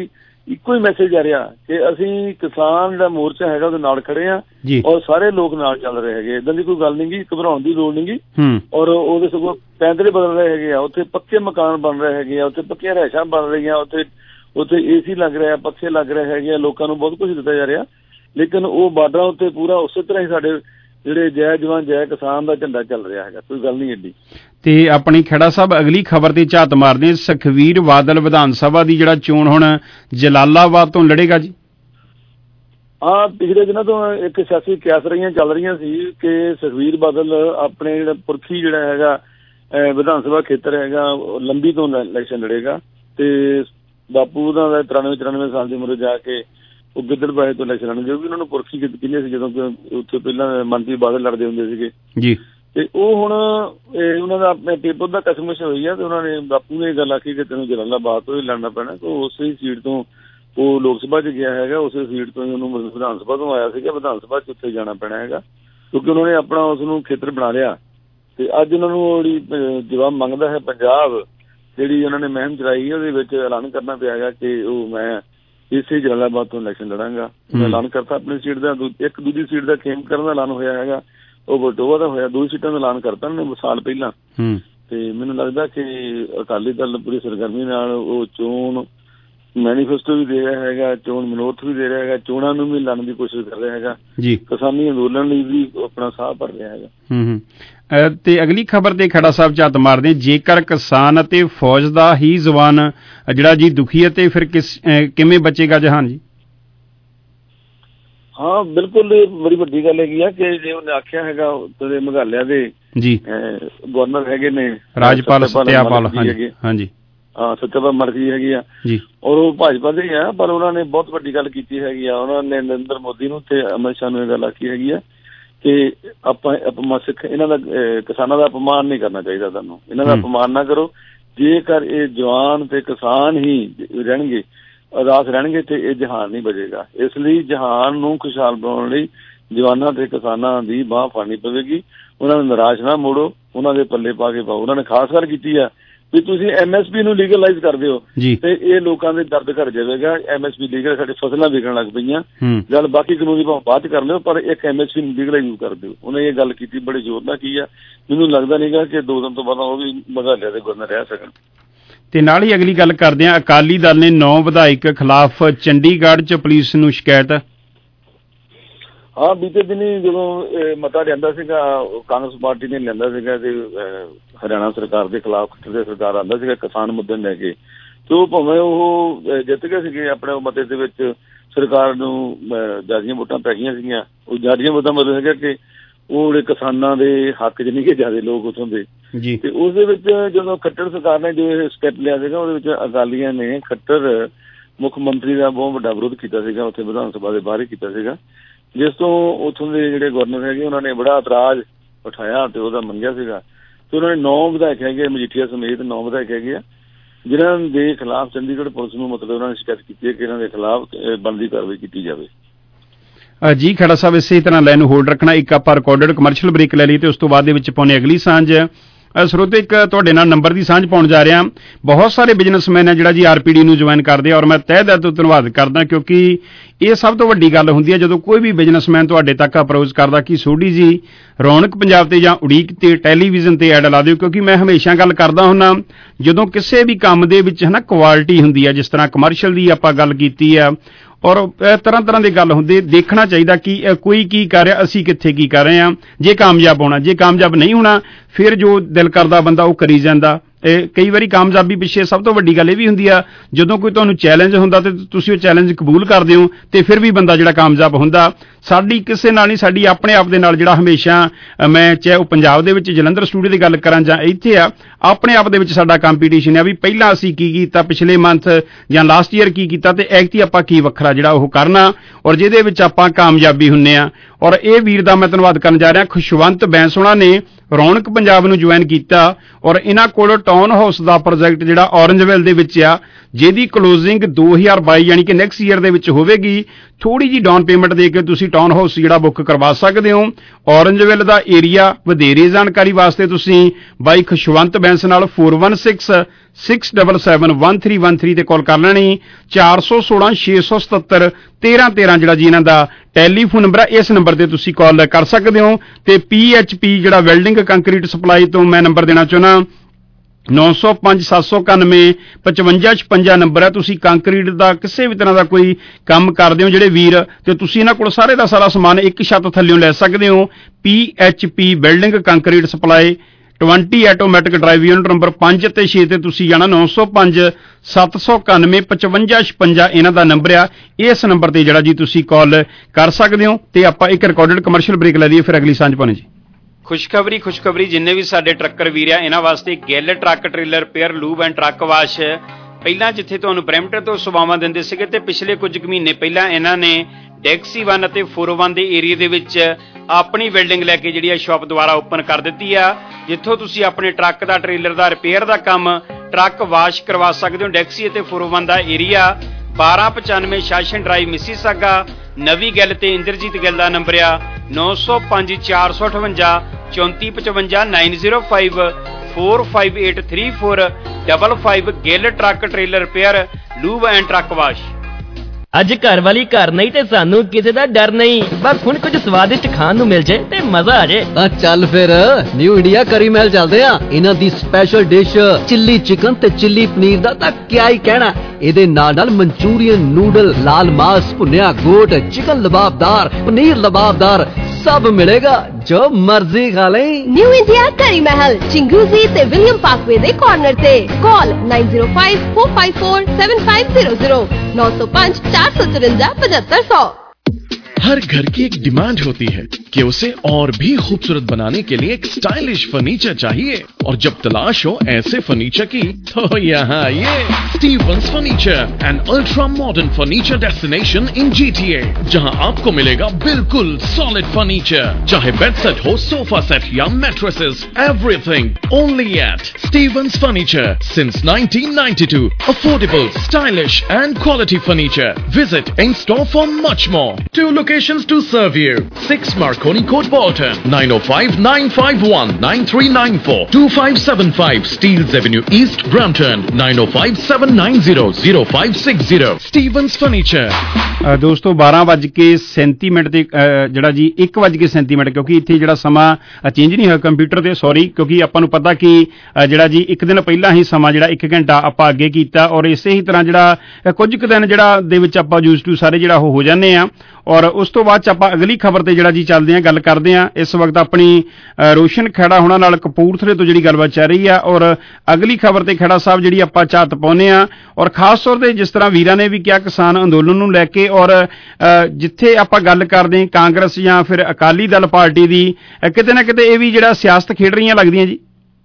ਇੱਕੋ ਹੀ ਮੈਸੇਜ ਆ ਰਿਹਾ ਕਿ ਅਸੀਂ ਕਿਸਾਨ ਦਾ ਮੋਰਚਾ ਹੈਗਾ ਉਹਦੇ ਨਾਲ ਖੜੇ ਆ ਔਰ ਸਾਰੇ ਲੋਕ ਨਾਲ ਚੱਲ ਰਹੇ ਹੈਗੇ। ਏਦਾਂ ਦੀ ਕੋਈ ਗੱਲ ਨਹੀਂ ਗੀ, ਘਬਰਾਉਣ ਦੀ ਲੋੜ ਨਹੀਂ ਗੀ। ਔਰ ਉਹਦੇ ਸਗੋਂ ਪੈਂਦਰੇ ਬਦਲ ਰਹੇ ਹੈਗੇ ਆ, ਉੱਥੇ ਪੱਕੇ ਮਕਾਨ ਬਣ ਰਹੇ ਹੈਗੇ ਆ, ਉੱਥੇ ਪੱਕੀਆਂ ਰਿਹਾਇਸ਼ਾਂ ਬਣ ਰਹੀਆਂ, ਉੱਥੇ ਉੱਥੇ ਏ ਸੀ ਲੱਗ ਰਿਹਾ, ਪੱਖੇ ਲੱਗ ਰਹੇ ਹੈਗੇ ਆ, ਲੋਕਾਂ ਨੂੰ ਬਹੁਤ ਕੁਝ ਦਿੱਤਾ ਜਾ ਰਿਹਾ। ਲੇਕਿਨ ਉਹ ਬਾਰਡਰਾਂ ਉੱਤੇ ਪੂਰਾ ਉਸੇ ਤਰ੍ਹਾਂ ਹੀ ਸਾਡੇ ਜਿਹੜੇ ਜੈ ਜਵਾਨ ਜੈ ਕਿਸਾਨ ਦਾ ਝੰਡਾ ਚੱਲ ਰਿਹਾ ਹੈਗਾ, ਕੋਈ ਗੱਲ ਨਹੀਂ ਏਡੀ। ਤੇ ਆਪਣੀ ਖੇੜਾ ਸਾਹਿਬ ਅਗਲੀ ਖਬਰ ਤੇ ਝਾਤ ਮਾਰਦੇ, ਸੁਖਬੀਰ ਬਾਦਲ ਵਿਧਾਨ ਸਭਾ ਦੀ ਜਿਹੜਾ ਚੋਣ ਹੁਣ ਜਲਾਲਾਬਾਦ ਤੋਂ ਲੜੇਗਾ ਜੀ। ਹਾਂ, ਪਿਛਲੇ ਦਿਨਾਂ ਤੋਂ ਇੱਕ ਸਿਆਸੀ ਕਿਆਸ ਰਹੀਆਂ ਚੱਲ ਰਹੀਆਂ ਸੀ ਕਿ ਸੁਖਬੀਰ ਬਾਦਲ ਆਪਣੇ ਜਿਹੜਾ ਪੁਰਖੀ ਜਿਹੜਾ ਹੈਗਾ ਵਿਧਾਨ ਸਭਾ ਖੇਤਰ ਹੈਗਾ ਲੰਬੀ ਤੋਂ ਇਲੈਕਸ਼ਨ ਲੜੇਗਾ ਤੇ ਬਾਪੂ ਉਹਨਾਂ ਦਾ ਤਰਾਨਵੇਂ ਚੁਰਾਨਵੇਂ ਸਾਲ ਦੀ ਉਮਰ ਜਾ ਕੇ ਉਹ ਗਿੱਦੜਬਾਹੇ ਤੋਂ ਇਲੈਕਸ਼ਨ ਲੜਨਗੇ, ਕਿਉਂਕਿ ਉਹਨਾਂ ਨੂੰ ਪੁਰਖੀ ਕਿੰਨੇ ਸੀ ਜਦੋਂ ਕਿ ਉੱਥੇ ਪਹਿਲਾਂ ਮੰਤਰੀ ਬਾਦਲ ਲੜਦੇ ਹੁੰਦੇ ਸੀਗੇ ਜੀ। ਤੇ ਉਹ ਹੁਣ ਉਹਨਾਂ ਦਾ ਆਪਣੇ ਪੇਪਰ ਦਾ ਕਸਮਸ਼ ਹੋਈ ਆ ਤੇ ਉਹਨਾਂ ਨੇ ਬਾਪੂ ਨੇ ਗੱਲ ਆਖੀ ਕਿ ਤੈਨੂੰ ਜਲਾਲਾਬਾਦ ਤੋਂ ਹੀ ਲੜਨਾ ਪੈਣਾ। ਤੇ ਉਸੇ ਸੀਟ ਤੋਂ ਉਹ ਲੋਕ ਸਭਾ 'ਚ ਗਿਆ ਹੈਗਾ, ਉਸੇ ਸੀਟ ਤੋਂ ਹੀ ਉਹਨੂੰ ਵਿਧਾਨ ਸਭਾ ਤੋਂ ਆਇਆ ਸੀਗਾ, ਵਿਧਾਨ ਸਭਾ 'ਚ ਉੱਥੇ ਜਾਣਾ ਪੈਣਾ ਹੈਗਾ ਕਿਉਂਕਿ ਉਹਨਾਂ ਨੇ ਆਪਣਾ ਉਸ ਨੂੰ ਖੇਤਰ ਬਣਾ ਲਿਆ। ਤੇ ਅੱਜ ਉਹਨਾਂ ਨੂੰ ਜਿਹੜੀ ਜਵਾਬ ਮੰਗਦਾ ਹੈ ਪੰਜਾਬ ਜਿਹੜੀ ਉਹਨਾਂ ਨੇ ਮੁਹਿੰਮ ਚਲਾਈ ਉਹਦੇ ਵਿੱਚ ਐਲਾਨ ਕਰਨਾ ਪਿਆ ਹੈਗਾ ਕਿ ਉਹ ਮੈਂ ਇਸੇ ਜਲਾਲਾਬਾਦ ਤੋਂ ਇਲੈਕਸ਼ਨ ਲੜਾਂਗਾ। ਐਲਾਨ ਕਰਤਾ ਆਪਣੀ ਸੀਟ ਦਾ, ਇੱਕ ਦੂਜੀ ਸੀਟ ਦਾ ਖੇਮ ਕਰਨ ਦਾ ਐਲਾਨ ਹੋਇਆ ਹੈਗਾ, ਉਹ ਵਟੋਵਾ ਦਾ ਹੋਇਆ, ਦੋ ਸੀਟਾਂ ਦਾ ਐਲਾਨ ਕਰਤਾ ਉਹਨੇ ਸਾਲ ਪਹਿਲਾਂ। ਤੇ ਮੈਨੂੰ ਲੱਗਦਾ ਕਿ ਅਕਾਲੀ ਦਲ ਪੂਰੀ ਸਰਗਰਮੀ ਨਾਲ ਉਹ ਚੋਣ ਮੈਨੀਫੈਸਟੋ ਵੀ ਦੇ ਰਿਹਾ ਹੈਗਾ, ਚੋਣ ਮਨੋਰਥ ਵੀ ਦੇ ਰਿਹਾ ਹੈਗਾ, ਚੋਣਾਂ ਨੂੰ ਵੀ ਲੜਨ ਦੀ ਕੋਸ਼ਿਸ਼ ਕਰ ਰਿਹਾ ਹੈਗਾ, ਕਿਸਾਨੀ ਅੰਦੋਲਨ ਲਈ ਵੀ ਆਪਣਾ ਸਾਹ ਭਰ ਰਿਹਾ ਹੈਗਾ। ਹੂੰ ਤੇ ਅਗਲੀ ਖਬਰ ਤੇ ਖੜਾ ਸਾਹਿਬ ਝਾਤ ਮਾਰਦੇ, ਜੇਕਰ ਕਿਸਾਨ ਅਤੇ ਫੌਜ ਦਾ ਹੀ ਜਵਾਨ ਜਿਹੜਾ ਜੀ ਦੁਖੀ ਹੈ ਤੇ ਫਿਰ ਕਿਸ ਕਿਵੇਂ ਬਚੇਗਾ ਜਹਾਨ ਜੀ? ਹਾਂ ਬਿਲਕੁਲ, ਬੜੀ ਵੱਡੀ ਗੱਲ ਹੈਗੀ ਆ ਕਿ ਜੇ ਉਹਨੇ ਆਖਿਆ ਹੈਗਾ ਤੇ ਮੇਘਾਲਿਆ ਦੇ ਜੀ ਗਵਰਨਰ ਹੈਗੇ ਨੇ ਰਾਜਪਾਲ ਸਤਿਆਪਾਲ, ਹਾਂਜੀ ਹਾਂਜੀ ਹਾਂ ਸਤਿਆਪਾਲ ਮਰਜੀ ਹੈਗੀ ਆ ਜੀ, ਔਰ ਉਹ ਭਾਜਪਾ ਦੇ ਆ, ਪਰ ਉਹਨਾਂ ਨੇ ਬਹੁਤ ਵੱਡੀ ਗੱਲ ਕੀਤੀ ਹੈਗੀ ਆ। ਉਹਨਾਂ ਨੇ ਨਰਿੰਦਰ ਮੋਦੀ ਨੂੰ ਤੇ ਅਮਿਤ ਸ਼ਾਹ ਨੂੰ ਇਹ ਗੱਲ ਆਖੀ ਹੈਗੀ ਆ ਕਿ ਆਪਾਂ ਅਪਮਾਨ ਸਿੱਖ ਇਹਨਾਂ ਦਾ ਕਿਸਾਨਾਂ ਦਾ ਅਪਮਾਨ ਨਹੀਂ ਕਰਨਾ ਚਾਹੀਦਾ, ਤੁਹਾਨੂੰ ਇਹਨਾਂ ਦਾ ਅਪਮਾਨ ਨਾ ਕਰੋ। ਜੇਕਰ ਇਹ ਜਵਾਨ ਤੇ ਕਿਸਾਨ ਹੀ ਰਹਿਣਗੇ, ਅਰਦਾਸ ਰਹਿਣਗੇ ਤੇ ਇਹ ਜਹਾਨ ਨਹੀਂ ਬਚੇਗਾ। ਇਸ ਲਈ ਜਹਾਨ ਨੂੰ ਖੁਸ਼ਹਾਲ ਬਣਾਉਣ ਲਈ ਜਵਾਨਾਂ ਤੇ ਕਿਸਾਨਾਂ ਦੀ ਬਾਂਹ ਫੜਨੀ ਪਵੇਗੀ। ਉਹਨਾਂ ਨੂੰ ਨਿਰਾਸ਼ ਨਾ ਮੋੜੋ, ਉਹਨਾਂ ਦੇ ਪੱਲੇ ਪਾ ਕੇ ਪਾਓ। ਉਹਨਾਂ ਨੇ ਖਾਸ ਗੱਲ ਕੀਤੀ ਆ ਵੀ ਤੁਸੀਂ ਐਮ ਐਸ ਪੀ ਨੂੰ ਲੀਗਲਾਈਜ਼ ਕਰ ਦਿਓ ਤੇ ਇਹ ਲੋਕਾਂ ਦੇ ਦਰਦ ਘਟ ਜਾਵੇਗਾ। ਐਮ ਐਸ ਪੀ ਲੀਗਲ, ਸਾਡੀ ਫਸਲਾਂ ਵਿਕਣ ਲੱਗ ਪਈਆਂ, ਗੱਲ ਬਾਕੀ ਕਾਨੂੰਨੀ ਭਾਵੇਂ ਬਾਅਦ ਚ ਕਰ ਲਿਓ, ਪਰ ਇੱਕ ਐਮ ਐਸ ਪੀ ਨੂੰ ਲੀਗਲਾਈਜ਼ ਕਰ ਦਿਓ। ਉਹਨੇ ਇਹ ਗੱਲ ਕੀਤੀ ਬੜੇ ਜ਼ੋਰ ਨਾਲ ਕੀ ਆ, ਮੈਨੂੰ ਲੱਗਦਾ ਨਹੀਂਗਾ ਕਿ ਦੋ ਦਿਨ ਤੋਂ ਬਾਅਦ ਉਹ ਵੀ ਮੇਘਾਲਿਆ ਦੇ ਗਵਰਨਰ ਰਹਿ ਸਕਣ। ਤੇ ਨਾਲ ਹੀ ਅਗਲੀ ਗੱਲ ਕਰਦੇ ਹਾਂ, ਅਕਾਲੀ ਦਲ ਨੇ ਨੌ ਵਿਧਾਇਕ ਖਿਲਾਫ ਚੰਡੀਗੜ੍ਹ ਚ ਪੁਲਿਸ ਨੂੰ ਸ਼ਿਕਾਇਤ। ਹਾਂ, ਬੀਤੇ ਦਿਨੀ ਜਦੋਂ ਮਤਾ ਲਿਆਂਦਾ ਸੀਗਾ ਕਾਂਗਰਸ ਪਾਰਟੀ ਨੇ ਲਿਆਂਦਾ ਸੀਗਾ ਤੇ ਹਰਿਆਣਾ ਸਰਕਾਰ ਦੇ ਖਿਲਾਫ ਖੱਟਰ ਸਰਕਾਰ ਆਉਂਦਾ ਸੀਗਾ ਕਿਸਾਨ ਮੁੱਦੇ ਨੂੰ ਲੈ ਕੇ, ਤੇ ਉਹ ਭਾਵੇਂ ਉਹ ਜਿੱਤ ਗਏ ਸੀਗੇ ਆਪਣੇ ਮਤੇ ਦੇ ਵਿੱਚ, ਸਰਕਾਰ ਨੂੰ ਜਾਰੀਆਂ ਵੋਟਾਂ ਪੈ ਗਈਆਂ ਸੀਗੀਆਂ। ਉਹ ਜਾਰੀਆਂ ਵੋਟਾਂ ਮਤਲਬ ਹੈਗਾ ਕਿ ਉਹ ਜਿਹੜੇ ਕਿਸਾਨਾਂ ਦੇ ਹੱਕ 'ਚ ਨਹੀਂ ਗੇ ਜ਼ਿਆਦਾ ਲੋਕ ਉੱਥੋਂ ਦੇ, ਤੇ ਉਸ ਦੇ ਵਿੱਚ ਜਦੋਂ ਖੱਟਰ ਸਰਕਾਰ ਨੇ ਜੋ ਇਹ ਸਟੈਪ ਲਿਆ ਸੀਗਾ ਉਹਦੇ ਵਿੱਚ ਅਕਾਲੀਆਂ ਨੇ ਖੱਟਰ ਮੁੱਖ ਮੰਤਰੀ ਦਾ ਬਹੁਤ ਵੱਡਾ ਵਿਰੋਧ ਕੀਤਾ ਸੀਗਾ, ਉੱਥੇ ਵਿਧਾਨ ਸਭਾ ਦੇ ਬਾਹਰ ਹੀ ਕੀਤਾ ਸੀਗਾ, ਜਿਸ ਤੋਂ ਉੱਥੋਂ ਦੇ ਜਿਹੜੇ ਗਵਰਨਰ ਹੈਗੇ ਉਹਨਾਂ ਨੇ ਬੜਾ ਇਤਰਾਜ਼ ਉਠਾਇਆ ਤੇ ਉਹਦਾ ਮੰਗਿਆ ਸੀਗਾ। ਤੇ ਉਹਨਾਂ ਨੇ ਨੌ ਵਿਧਾਇਕ ਹੈਗੇ, ਮਜੀਠੀਆ ਸਮੇਤ ਨੌ ਵਿਧਾਇਕ ਹੈਗੇ ਆ, ਜਿਨ੍ਹਾਂ ਦੇ ਖਿਲਾਫ ਚੰਡੀਗੜ੍ਹ ਪੁਲਿਸ ਨੂੰ ਮਤਲਬ ਉਹਨਾਂ ਨੇ ਸ਼ਿਕਾਇਤ ਕੀਤੀ ਹੈ ਕਿ ਇਹਨਾਂ ਦੇ ਖਿਲਾਫ ਬਣਦੀ ਕਾਰਵਾਈ ਕੀਤੀ ਜਾਵੇ। ਜੀ ਖੜਾ ਸਾਹਿਬ, ਇਸੇ ਤਰ੍ਹਾਂ ਲਾਈਨ ਨੂੰ ਹੋਲਡ ਰੱਖਣਾ। ਇੱਕ ਆਪਾਂ ਰਿਕਾਰਡਡ ਕਮਰਸ਼ੀਅਲ ਬ੍ਰੇਕ ਲੈ ਲਈ ਤੇ ਉਸ ਤੋਂ ਬਾਅਦ ਦੇ ਵਿੱਚ ਪਾਉਣੇ ਅਗਲੀ ਸਾਂਝ। ਸਰੋਤੇ ਇੱਕ ਤੁਹਾਡੇ ਨਾਲ ਨੰਬਰ ਦੀ ਸਾਂਝ ਪਾਉਣ ਜਾ ਰਿਹਾ। ਬਹੁਤ ਸਾਰੇ ਬਿਜ਼ਨਸਮੈਨ ਹੈ ਜਿਹੜਾ ਜੀ ਆਰ ਪੀ ਡੀ ਨੂੰ ਜੁਆਇਨ ਕਰਦੇ ਆ, ਔਰ ਮੈਂ ਤਹਿ ਦਿਲ ਤੋਂ ਧੰਨਵਾਦ ਕਰਦਾ ਕਿਉਂਕਿ ਇਹ ਸਭ ਤੋਂ ਵੱਡੀ ਗੱਲ ਹੁੰਦੀ ਹੈ ਜਦੋਂ ਕੋਈ ਵੀ ਬਿਜ਼ਨਸਮੈਨ ਤੁਹਾਡੇ ਤੱਕ ਅਪਰੋਚ ਕਰਦਾ ਕਿ ਸੋਢੀ ਜੀ ਰੌਣਕ ਪੰਜਾਬ ਤੇ ਜਾਂ ਉਡੀਕ ਤੇ ਟੈਲੀਵਿਜ਼ਨ ਤੇ ਐਡ ਲਾ ਦਿਓ, ਕਿਉਂਕਿ ਮੈਂ ਹਮੇਸ਼ਾ ਗੱਲ ਕਰਦਾ ਹੁੰਦਾ ਜਦੋਂ ਕਿਸੇ ਵੀ ਕੰਮ ਦੇ ਵਿੱਚ ਹੈ ਨਾ ਕੁਆਲਿਟੀ ਹੁੰਦੀ ਹੈ, ਜਿਸ ਤਰ੍ਹਾਂ ਕਮਰਸ਼ੀਅਲ ਦੀ ਆਪਾਂ ਗੱਲ ਕੀਤੀ ਆ, ਔਰ ਤਰ੍ਹਾਂ ਤਰ੍ਹਾਂ ਦੀ ਗੱਲ ਹੁੰਦੀ, ਦੇਖਣਾ ਚਾਹੀਦਾ ਕਿ ਕੋਈ ਕੀ ਕਰ ਰਿਹਾ, ਅਸੀਂ ਕਿੱਥੇ ਕੀ ਕਰ ਰਹੇ ਹਾਂ, ਜੇ ਕਾਮਯਾਬ ਹੋਣਾ, ਜੇ ਕਾਮਯਾਬ ਨਹੀਂ ਹੋਣਾ ਫਿਰ ਜੋ ਦਿਲ ਕਰਦਾ ਬੰਦਾ ਉਹ ਕਰੀ ਜਾਂਦਾ। ਇਹ ਕਈ ਵਾਰੀ ਕਾਮਯਾਬੀ ਪਿੱਛੇ ਸਭ ਤੋਂ ਵੱਡੀ ਗੱਲ ਇਹ ਵੀ ਹੁੰਦੀ ਆ ਜਦੋਂ ਕੋਈ ਤੁਹਾਨੂੰ ਚੈਲੰਜ ਹੁੰਦਾ ਤੇ ਤੁਸੀਂ ਉਹ ਚੈਲੰਜ ਕਬੂਲ ਕਰਦੇ ਹੋ ਤੇ ਫਿਰ ਵੀ ਬੰਦਾ ਜਿਹੜਾ ਕਾਮਯਾਬ ਹੁੰਦਾ। ਸਾਡੀ ਕਿਸੇ ਨਾਲ ਨਹੀਂ, ਸਾਡੀ ਆਪਣੇ ਆਪ ਦੇ ਨਾਲ ਜਿਹੜਾ ਹਮੇਸ਼ਾ ਮੈਂ ਚਾਹੇ ਉਹ ਪੰਜਾਬ ਦੇ ਵਿੱਚ ਜਲੰਧਰ ਸਟੂਡੀਓ ਦੀ ਗੱਲ ਕਰਾਂ ਜਾਂ ਇੱਥੇ ਆ, ਆਪਣੇ ਆਪ ਦੇ ਵਿੱਚ ਸਾਡਾ ਕੰਪੀਟੀਸ਼ਨ ਆ ਵੀ ਪਹਿਲਾਂ ਅਸੀਂ ਕੀ ਕੀਤਾ, ਪਿਛਲੇ ਮੰਥ ਜਾਂ ਲਾਸਟ ਈਅਰ ਕੀ ਕੀਤਾ ਤੇ ਐਕਤੀ ਆਪਾਂ ਕੀ ਵੱਖਰਾ ਜਿਹੜਾ ਉਹ ਕਰਨਾ, ਔਰ ਜਿਹਦੇ ਵਿੱਚ ਆਪਾਂ ਕਾਮਯਾਬੀ ਹੁੰਨੇ ਆ। ਔਰ ਇਹ ਵੀਰ ਦਾ ਮੈਂ ਧੰਨਵਾਦ ਕਰਨ ਜਾ ਰਿਹਾ ਖੁਸ਼ਵੰਤ ਬੈਂਸ ਹੋਣਾ ਨੇ ਰੌਣਕ ਪੰਜਾਬ ਪੰਜਾਬ ਨੂੰ ਜੁਆਇਨ ਕੀਤਾ ਔਰ ਇਹਨਾਂ ਕੋਲ ਟਾਊਨ ਹਾਊਸ ਦਾ ਪ੍ਰੋਜੈਕਟ ਜਿਹੜਾ ਔਰੰਜਵਿਲ ਦੇ ਵਿੱਚ ਆ, ਜਿਹਦੀ ਕਲੋਜ਼ਿੰਗ ਦੋ ਹਜ਼ਾਰ ਬਾਈ ਯਾਨੀ ਕਿ ਨੈਕਸਟ ਈਅਰ ਦੇ ਵਿੱਚ ਹੋਵੇਗੀ। ਥੋੜੀ ਜੀ ਡਾਊਨ ਪੇਮੈਂਟ ਦੇ ਕੇ ਤੁਸੀਂ ਟਾਊਨ ਹਾਊਸ ਜਿਹੜਾ ਬੁੱਕ ਕਰਵਾ ਸਕਦੇ ਹੋ। ਔਰੰਜਵਿਲ ਦਾ ਏਰੀਆ, ਵਧੇਰੇ ਜਾਣਕਾਰੀ ਵਾਸਤੇ ਤੁਸੀਂ ਬਾਈ ਖੁਸ਼ਵੰਤ ਬੈਂਸ ਨਾਲ four one six six seven seven one three one three ਤੇ ਕਾਲ ਕਰ ਲੈਣੀ। ਚਾਰ ਸੌ ਸੋਲਾਂ ਛੇ ਸੌ ਸਤੱਤਰ ਤੇਰਾਂ ਤੇਰਾਂ ਜਿਹੜਾ ਜੀ ਇਹਨਾਂ ਦਾ ਟੈਲੀਫੋਨ ਨੰਬਰ ਹੈ, ਇਸ ਨੰਬਰ ਤੇ ਤੁਸੀਂ ਕਾਲ ਕਰ ਸਕਦੇ ਹੋ। ਤੇ ਪੀ ਐਚ ਪੀ ਜਿਹੜਾ ਵੈਲਡਿੰਗ ਕੰਕਰੀਟ ਸਪਲਾਈ ਤੋਂ ਮੈਂ ਨੰਬਰ ਦੇਣਾ ਚਾਹੁੰਦਾ, ਨੌ ਸੌ ਪੰਜ ਸੱਤ ਸੌ ਇਕਾਨਵੇਂ ਪਚਵੰਜਾ ਛਪੰਜਾ ਨੰਬਰ ਹੈ। ਤੁਸੀਂ ਕੰਕਰੀਟ ਦਾ ਕਿਸੇ ਵੀ ਤਰ੍ਹਾਂ ਦਾ ਕੋਈ ਕੰਮ ਕਰਦੇ ਹੋ ਜਿਹੜੇ ਵੀਰ, ਤੇ ਤੁਸੀਂ ਇਹਨਾਂ ਕੋਲ ਸਾਰੇ ਦਾ ਸਾਰਾ ਸਮਾਨ ਇੱਕ ਛੱਤ ਥੱਲਿਓਂ ਲੈ ਸਕਦੇ ਹੋ। P H P building concrete supply ਵੀਹ ਆਟੋਮੈਟਿਕ ਡਰਾਈਵ ਯੂਨਿਟ ਨੰਬਰ ਪੰਜ ਤੇ ਛੇ ਤੇ ਤੁਸੀਂ ਜਾਣਾ। ਨੌ ਸੌ ਪੰਜ ਸੱਤ ਸੌ ਇਕਾਨਵੇਂ ਪਚਵੰਜਾ ਛਪੰਜਾ ਇਹਨਾਂ ਦਾ ਨੰਬਰ ਆ। ਇਸ ਨੰਬਰ ਤੇ ਜਿਹੜਾ ਜੀ ਤੁਸੀਂ ਕਾਲ ਕਰ ਸਕਦੇ ਹੋ। ਤੇ ਆਪਾਂ ਇੱਕ ਰਿਕਾਰਡਡ ਕਮਰਸ਼ੀਅਲ ਬ੍ਰੇਕ ਲੈ ਲਈਏ, ਫਿਰ ਅਗਲੀ ਸਾਂਝ ਪਾਉਣੀ ਜੀ। ਖੁਸ਼ਖਬਰੀ ਖੁਸ਼ਖਬਰੀ ਜਿੰਨੇ ਵੀ ਸਾਡੇ ਟਰੱਕਰ ਵੀਰ ਆ, ਇਹਨਾਂ ਵਾਸਤੇ Gill truck trailer repair lube and truck wash. ਪਹਿਲਾਂ ਜਿੱਥੇ ਤੁਹਾਨੂੰ ਬਰੈਂਪਟਨ ਤੋਂ ਸੇਵਾਵਾਂ ਦਿੰਦੇ ਸੀਗੇ, ਤੇ ਪਿਛਲੇ ਕੁਝ ਕੁ ਮਹੀਨੇ ਪਹਿਲਾਂ ਇਹਨਾਂ ਨੇ ਡੈਕਸੀ ਵਨ ਅਤੇ ਫੋਰ ਓ ਵਨ ਦੇ ਏਰੀਏ ਦੇ ਵਿੱਚ ਆਪਣੀ ਬਿਲਡਿੰਗ ਲੈ ਕੇ ਜਿਹੜੀ ਆ ਸ਼ਾਪ ਦੁਬਾਰਾ ਓਪਨ ਕਰ ਦਿੱਤੀ ਆ, ਜਿੱਥੋਂ ਤੁਸੀਂ ਆਪਣੇ ਟਰੱਕ ਦਾ ਟ੍ਰੇਲਰ ਦਾ ਰਿਪੇਅਰ ਦਾ ਕੰਮ, ਟਰੱਕ ਵਾਸ਼ ਕਰਵਾ ਸਕਦੇ ਹੋ। ਡੈਕਸੀ ਅਤੇ ਫੋਰ ਓ ਵਨ ਦਾ ਏਰੀਆ ਬਾਰਾਂ ਪਚਾਨਵੇਂ ਸ਼ਾਸਨ ਡਰਾਈਵ ਮਿਸੀਸਾਗਾ। ਨਵੀਂ ਗੱਲ ਤੇ ਇੰਦਰਜੀਤ ਗਿੱਲ ਦਾ ਨੰਬਰ ਆ ਨੌ ਸੌ ਪੰਜ ਚਾਰ ਸੌ ਅਠਵੰਜਾ ਚੌਂਤੀ ਪਚਵੰਜਾ nine zero five four five eight three four double five. Gill truck trailer repair lube and truck wash. ਅੱਜ ਘਰ ਵਾਲੀ ਘਰ ਨਹੀਂ ਤੇ ਸਾਨੂੰ ਕਿਸੇ ਦਾ ਡਰ ਨਹੀਂ, ਬਸ ਹੁਣ ਕੁਝ ਸਵਾਦਿਸ਼ਟ ਖਾਣ ਨੂੰ ਮਿਲ ਜਾਏ ਤੇ ਮਜ਼ਾ ਆ ਜਾਏ। ਤਾਂ ਚੱਲ ਫਿਰ ਨਿਊ ਇੰਡੀਆ ਕਰੀ ਮਹਿਲ ਚੱਲਦੇ ਆ। ਇਹਨਾਂ ਦੀ ਸਪੈਸ਼ਲ ਡਿਸ਼ ਚਿੱਲੀ ਚਿਕਨ ਤੇ ਚਿੱਲੀ ਪਨੀਰ ਦਾ ਤਾਂ ਕਿਆ ਹੀ ਕਹਿਣਾ। ਇਹਦੇ ਨਾਲ ਨਾਲ ਮਨਚੂਰੀਅਨ ਨੂਡਲ, ਲਾਲ ਮਾਸ, ਭੁੰਨਿਆ ਗੋਟ, ਚਿਕਨ ਲਬਾਬਦਾਰ, ਪਨੀਰ ਲਬਾਬਦਾਰ ਸਭ ਮਿਲੇਗਾ, ਜੋ ਮਰਜ਼ੀ ਖਾ ਲੈ। ਨਿਊ ਇੰਡੀਆ ਕਰੀ ਮਹਿਲ ਚਿੰਗੂਜ਼ੀ ਤੇ ਵਿਲੀਅਮ ਪਾਰਕਵੇ ਦੇ ਕਾਰਨਰ ਤੇ। Call nine zero five four five four seven five zero zero नौ सौ पाँच चार सौ चुरंजा पचहत्तर सौ। हर घर की एक डिमांड होती है कि उसे और भी खूबसूरत बनाने के लिए एक स्टाइलिश फर्नीचर चाहिए, और जब तलाश हो ऐसे फर्नीचर की तो यहाँ ये Stevens furniture, an ultra modern furniture destination in GTA, जहाँ आपको मिलेगा बिल्कुल सॉलिड फर्नीचर, चाहे बेड सेट हो, सोफा सेट या mattresses, everything only at Stevens furniture since nineteen ninety two. Affordable, stylish and quality furniture. Visit in store for much more. Two locations to serve you. six Marconi Court, Bolton. nine oh five, nine five one, nine three nine four. two five seven five Steeles Avenue East, Brampton. nine oh five, seven nine zero, zero five six zero. Stevens Furniture. ਦੋਸਤੋ ਬਾਰਾਂ ਵੱਜ ਕੇ ਸੈਂਤੀ minute ਤੇ ਜਿਹੜਾ ਜੀ ਇੱਕ ਵੱਜ ਕੇ ਸੈਂਤੀ ਮਿੰਟ, ਕਿਉਂਕਿ ਇੱਥੇ ਜਿਹੜਾ ਸਮਾਂ ਚੇਂਜ ਨਹੀਂ ਹੋਇਆ ਕੰਪਿਊਟਰ ਤੇ, ਸੌਰੀ, ਕਿਉਂਕਿ ਆਪਾਂ ਨੂੰ ਪਤਾ ਕਿ ਜਿਹੜਾ ਜੀ ਇੱਕ ਦਿਨ ਪਹਿਲਾਂ ਹੀ ਸਮਾਂ ਜਿਹੜਾ ਇੱਕ ਘੰਟਾ ਆਪਾਂ ਅੱਗੇ ਕੀਤਾ, ਔਰ ਇਸੇ ਹੀ ਤਰ੍ਹਾਂ ਜਿਹੜਾ ਕੁਝ ਕੁ ਦਿਨ ਜਿਹੜਾ ਦੇ ਵਿੱਚ ਆਪਾਂ ਯੂਜ਼ ਟੂ ਸਾਰੇ ਜਿਹੜਾ ਉਹ ਹੋ ਜਾਂਦੇ ਆ। ਔਰ ਉਸ ਤੋਂ ਬਾਅਦ ਚ ਆਪਾਂ ਅਗਲੀ ਖਬਰ ਤੇ ਜਿਹੜਾ ਜੀ ਚੱਲਦੇ ਆ, ਗੱਲ ਕਰਦੇ ਆ। ਇਸ ਵਕਤ ਆਪਣੀ ਰੋਸ਼ਨ ਖੇੜਾ ਹੋਣਾ ਨਾਲ ਕਪੂਰਥਲੇ ਤੋਂ ਜਿਹੜੀ ਗੱਲਬਾਤ ਚੱਲ ਰਹੀ ਆ, ਔਰ ਅਗਲੀ ਖਬਰ ਤੇ ਖੇੜਾ ਸਾਹਿਬ ਜਿਹੜੀ ਆਪਾਂ ਝਾਤ ਪਾਉਂਦੇ ਆ, ਔਰ ਖਾਸ ਤੌਰ ਤੇ ਜਿਸ ਤਰ੍ਹਾਂ ਵੀਰਾਂ ਨੇ ਵੀ ਕਿਹਾ ਕਿਸਾਨ ਅੰਦੋਲਨ ਨੂੰ ਲੈ ਕੇ, ਔਰ ਜਿੱਥੇ ਆਪਾਂ ਗੱਲ ਕਰਦੇ ਕਾਂਗਰਸ ਜਾਂ ਫਿਰ ਅਕਾਲੀ ਦਲ ਪਾਰਟੀ ਦੀ, ਕਿਤੇ ਨਾ ਕਿਤੇ ਇਹ ਵੀ ਜਿਹੜਾ ਸਿਆਸਤ ਖੇਡ ਰਹੀਆਂ ਲੱਗਦੀਆਂ ਜੀ।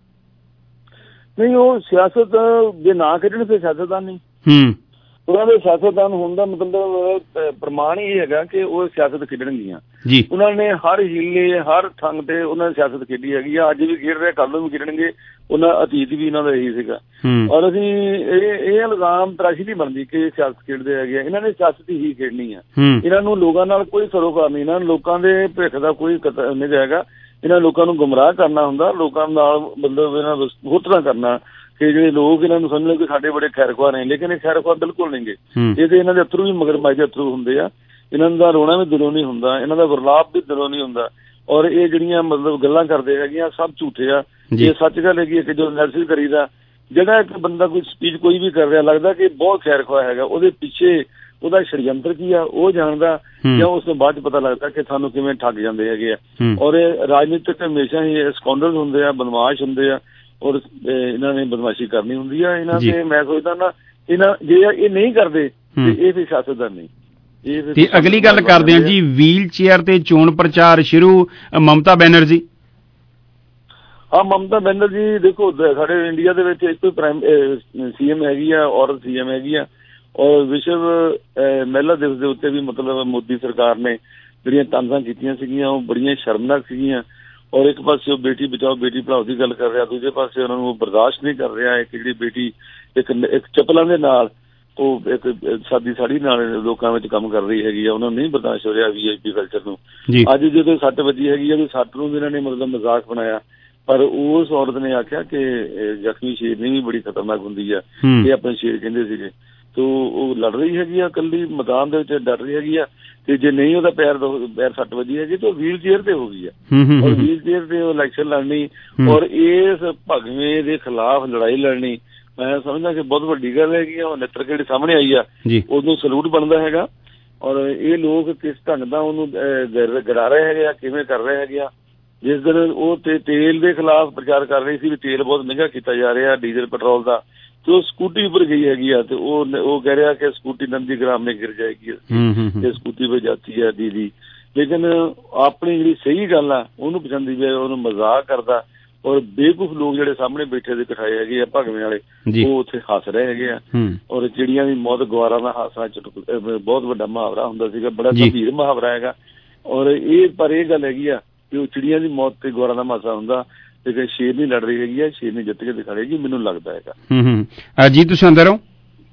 ਨਹੀਂ, ਉਹ ਸਿਆਸਤ ਜੇ ਨਾ ਖੇਡਣ ਫਿਰ ਸਿਆਸਤਦਾਨ ਨਹੀਂ। ਹੂੰ, ਉਹਨਾਂ ਦੇ ਸਿਆਸਤਦਾਨ ਹੋਣ ਦਾ ਮਤਲਬ ਪ੍ਰਮਾਣ ਇਹ ਹੈਗਾ ਕਿ ਉਹ ਸਿਆਸਤ ਖੇਡਣਗੀਆਂ ਜੀ। ਉਹਨਾਂ ਨੇ ਹਰ ਹੀਲੇ ਹਰ ਥੰਗ ਤੇ ਉਹਨਾਂ ਨੇ ਸਿਆਸਤ ਖੇਡੀ ਹੈਗੀ ਆ। ਅੱਜ ਵੀ ਖੇਡ ਰਹੇ, ਕੱਲ੍ਹ ਨੂੰ ਵੀ ਖੇਡਣਗੇ। ਉਹਨਾਂ ਅਤੀਤ ਵੀ ਇਹਨਾਂ ਦਾ ਇਹੀ ਸੀਗਾ। ਔਰ ਅਸੀਂ ਇਹ ਇਹ ਇਲਜ਼ਾਮ ਤਰਾਸ਼ੀ ਨਹੀਂ ਬਣਦੀ ਕਿ ਸਿਆਸਤ ਖੇਡਦੇ ਹੈਗੇ ਆ। ਇਹਨਾਂ ਨੇ ਸਿਆਸਤ ਹੀ ਖੇਡਣੀ ਆ। ਇਹਨਾਂ ਨੂੰ ਲੋਕਾਂ ਨਾਲ ਕੋਈ ਸਰੋਕਾਰ ਨਹੀਂ, ਇਹਨਾਂ ਨੂੰ ਲੋਕਾਂ ਦੇ ਭਵਿੱਖ ਦਾ ਕੋਈ ਨਹੀਂ ਹੈਗਾ। ਇਹਨਾਂ ਲੋਕਾਂ ਨੂੰ ਗੁੰਮਰਾਹ ਕਰਨਾ ਹੁੰਦਾ, ਲੋਕਾਂ ਨਾਲ ਮਤਲਬ ਇਹਨਾਂ ਹੋਰ ਤਰ੍ਹਾਂ ਕਰਨਾ ਕਿ ਜਿਹੜੇ ਲੋਕ ਇਹਨਾਂ ਨੂੰ ਸਮਝ ਲਓ ਕਿ ਸਾਡੇ ਬੜੇ ਖੈਰਖਵਾਹ ਨੇ, ਲੇਕਿਨ ਇਹ ਖੈਰਖਵਾਹ ਬਿਲਕੁਲ ਨਹੀਂ ਗੇ। ਇਹ ਤੇ ਇਹਨਾਂ ਦੇ ਅਥਰੂ ਵੀ ਮਗਰਮੱਛ ਦੇ ਅਥਰੂ ਹੁੰਦੇ ਆ। ਇਹਨਾਂ ਦਾ ਰੋਣਾ ਵੀ ਦਿਲੋਂ ਨਹੀਂ ਹੁੰਦਾ, ਇਹਨਾਂ ਦਾ ਵਿਰਲਾਪ ਵੀ ਦਿਲੋਂ ਨਹੀਂ ਹੁੰਦਾ। ਔਰ ਇਹ ਜਿਹੜੀਆਂ ਮਤਲਬ ਗੱਲਾਂ ਕਰਦੇ ਹੈਗੀਆਂ ਸਭ ਝੂਠੇ ਆ। ਇਹ ਸੱਚ ਗੱਲ ਹੈਗੀ ਹੈ ਕਿ ਜੋ ਐਨਾਲਿਸਿਸ ਕਰੀਦਾ, ਜਿਹੜਾ ਇੱਕ ਬੰਦਾ ਕੋਈ ਸਪੀਚ ਕੋਈ ਵੀ ਕਰ ਰਿਹਾ ਲੱਗਦਾ ਕਿ ਬਹੁਤ ਖੈਰਖਵਾਹ ਹੈਗਾ, ਉਹਦੇ ਪਿੱਛੇ ਉਹਦਾ ਸ਼ੜਯੰਤਰ ਕੀ ਆ ਉਹ ਜਾਣਦਾ, ਜਾਂ ਉਸ ਤੋਂ ਬਾਅਦ ਪਤਾ ਲੱਗਦਾ ਕਿ ਸਾਨੂੰ ਕਿਵੇਂ ਠੱਗ ਜਾਂਦੇ ਹੈਗੇ ਆ। ਔਰ ਇਹ ਰਾਜਨੀਤਿਕ ਹਮੇਸ਼ਾ ਹੀ ਸਕੌਂਡਰਸ ਹੁੰਦੇ ਆ, ਬਦਮਾਸ਼ ਹੁੰਦੇ ਆ, ਔਰ ਇਹਨਾਂ ਨੇ ਬਦਮਾਸ਼ੀ ਕਰਨੀ ਹੁੰਦੀ ਆ ਇਹਨਾਂ ਤੇ। ਮੈਂ ਸੋਚਦਾ ਨਾ ਇਹਨਾਂ ਜੇ ਇਹ ਨਹੀਂ ਕਰਦੇ ਤੇ ਇਹ ਵੀ ਸਿਆਸਤਦਾਨ ਨਹੀਂ। ਤੇ ਅਗਲੀ ਗੱਲ ਕਰਦੇ ਆ ਜੀ, ਵੀਲ ਚੇਅਰ ਤੇ ਚੋਣ ਪ੍ਰਚਾਰ ਸ਼ੁਰੂ, ਮਮਤਾ ਬੈਨਰਜੀ। ਹਾਂ, ਮਮਤਾ ਬੈਨਰਜੀ ਦੇਖੋ ਸਾਡੇ ਇੰਡੀਆ ਦੇ ਵਿੱਚ ਇੱਕੋ ਪ੍ਰਾਈਮ ਸੀ ਐਮ ਹੈਗੀ ਆ, ਔਰਤ ਸੀ ਐਮ ਹੈਗੀ ਆ। ਔਰ ਵਿਸ਼ਵ ਮਹਿਲਾ ਦਿਵਸ ਦੇ ਉੱਤੇ ਵੀ ਮਤਲਬ ਮੋਦੀ ਸਰਕਾਰ ਨੇ ਜਿਹੜੀਆਂ ਤਾਂਜ਼ਾਂ ਕੀਤੀਆਂ ਸੀਗੀਆਂ ਉਹ ਬੜੀਆਂ ਸ਼ਰਮਨਾਕ ਸੀਗੀਆਂ। ਔਰ ਇੱਕ ਪਾਸੇ ਉਹ ਬੇਟੀ ਬਚਾਓ ਬੇਟੀ ਪੜਾਓ ਦੀ ਗੱਲ ਕਰ ਰਿਹਾ, ਦੂਜੇ ਪਾਸੇ ਉਹਨਾਂ ਨੂੰ ਬਰਦਾਸ਼ਤ ਨਹੀਂ ਕਰ ਰਿਹਾ। ਇੱਕ ਜਿਹੜੀ ਬੇਟੀ ਇੱਕ ਇੱਕ ਚੱਪਲਾਂ ਦੇ ਨਾਲ ਉਹ ਇੱਕ ਸਾਦੀ ਸਾੜੀ ਨਾਲ ਲੋਕਾਂ ਵਿੱਚ ਕੰਮ ਕਰ ਰਹੀ ਹੈਗੀ ਆ, ਉਹਨਾਂ ਨੂੰ ਨਹੀਂ ਬਰਦਾਸ਼ਤ ਹੋ ਰਿਹਾ ਵੀ ਆਈ ਪੀ ਕਲਚਰ ਨੂੰ। ਅੱਜ ਜਦੋਂ ਸੱਟ ਵੱਜੀ ਹੈਗੀ ਆ, ਸੱਟ ਨੂੰ ਇਹਨਾਂ ਨੇ ਮਤਲਬ ਮਜ਼ਾਕ ਬਣਾਇਆ, ਪਰ ਉਸ ਔਰਤ ਨੇ ਆਖਿਆ ਕਿ ਜ਼ਖਮੀ ਸ਼ੇਰਨੀ ਵੀ ਬੜੀ ਖਤਰਨਾਕ ਹੁੰਦੀ ਆ, ਇਹ ਆਪਣੇ ਸ਼ੇਰ ਕਹਿੰਦੇ ਸੀਗੇ। ਤੋ ਉਹ ਲੜ ਰਹੀ ਹੈਗੀ ਆ ਇਕੱਲੀ ਮੈਦਾਨ ਦੇ ਵਿੱਚ, ਡਰ ਰਹੀ ਹੈਗੀ ਆ, ਤੇ ਜੇ ਨਹੀਂ ਉਹਦਾ ਪੈਰ ਪੈਰ ਸੱਟ ਵੱਜੀ ਹੈਗੀ ਤਾਂ ਵੀਲ ਚੇਅਰ ਤੇ ਹੋ ਗਈ ਆ, ਔਰ ਵੀਲ ਚੇਅਰ ਤੇ ਉਹ ਇਲੈਕਸ਼ਨ ਲੜਨੀ ਔਰ ਇਸ ਭਗਵੇਂ ਦੇ ਖਿਲਾਫ ਲੜਾਈ ਲੜਨੀ, ਮੈਂ ਸਮਝਦਾ ਕਿ ਬਹੁਤ ਵੱਡੀ ਗੱਲ ਹੈਗੀ ਆ। ਉਹ ਨਿੱਤਰ ਜਿਹੜੀ ਸਾਹਮਣੇ ਆਈ ਆ ਉਹਨੂੰ ਸਲੂਟ ਬਣਦਾ ਹੈਗਾ। ਔਰ ਇਹ ਲੋਕ ਕਿਸ ਢੰਗ ਦਾ ਉਹਨੂੰ ਗਿਰਾ ਰਹੇ ਹੈਗੇ ਆ, ਕਿਵੇਂ ਕਰ ਰਹੇ ਹੈਗੇ ਆ। ਜਿਸ ਦਿਨ ਉਹ ਤੇ ਤੇਲ ਦੇ ਖਿਲਾਫ ਪ੍ਰਚਾਰ ਕਰ ਰਹੀ ਸੀ ਵੀ ਤੇਲ ਬਹੁਤ ਮਹਿੰਗਾ ਕੀਤਾ ਜਾ ਰਿਹਾ ਡੀਜ਼ਲ ਪੈਟਰੋਲ ਦਾ, ਤੇ ਉਹ ਸਕੂਟੀ ਉੱਪਰ ਗਈ ਹੈਗੀ ਆ, ਤੇ ਉਹ ਉਹ ਕਹਿ ਰਿਹਾ ਕਿ ਸਕੂਟੀ ਨੰਦੀ ਗ੍ਰਾਮ में गिर जाएगी, ਤੇ ਸਕੂਟੀ पे जाती है दीदी। ਲੇਕਿਨ ਆਪਣੀ ਜਿਹੜੀ ਸਹੀ ਗੱਲ ਆ ਉਹਨੂੰ ਪਸੰਦੀ ਵੀ ਉਹਨੂੰ ਮਜ਼ਾਕ ਕਰਦਾ, ਔਰ ਬੇਵਕੂਫ ਲੋਕ ਜਿਹੜੇ ਸਾਹਮਣੇ ਬੈਠੇ ਦੇ ਇਕੱਠਾਏ ਹੈਗੇ ਆ ਭਗਵੇਂ ਵਾਲੇ, ਉਹ ਉੱਥੇ ਹੱਸ ਰਹੇ ਹੈਗੇ ਆ। ਔਰ ਚਿੜੀਆਂ ਦੀ ਮੌਤ ਗਵਾਰਾਂ ਦਾ ਹਾਸਾ ਬਹੁਤ ਵੱਡਾ ਮੁਹਾਵਰਾ ਹੁੰਦਾ ਸੀਗਾ, ਬੜਾ ਗੰਭੀਰ ਮੁਹਾਵਰਾ ਹੈਗਾ। ਔਰ ਇਹ ਪਰ ਇਹ ਗੱਲ ਹੈਗੀ ਆ ਕਿ ਉਹ ਚਿੜੀਆਂ ਦੀ ਮੌਤ ਤੇ ਗਵਾਰਾਂ ਦਾ ਹਾਸਾ ਹੁੰਦਾ, ਲੇਕਿਨ ਸ਼ੇਰ ਨਹੀਂ ਲੜ ਰਹੀ ਹੈਗੀ ਆ, ਸ਼ੇਰ ਨੇ ਜਿੱਤ ਕੇ ਦਿਖਾੜੇਗੀ ਮੈਨੂੰ ਲੱਗਦਾ ਹੈਗਾ। ਜੀ ਤੁਸੀਂ ਅੰਦਰ ਹੋ?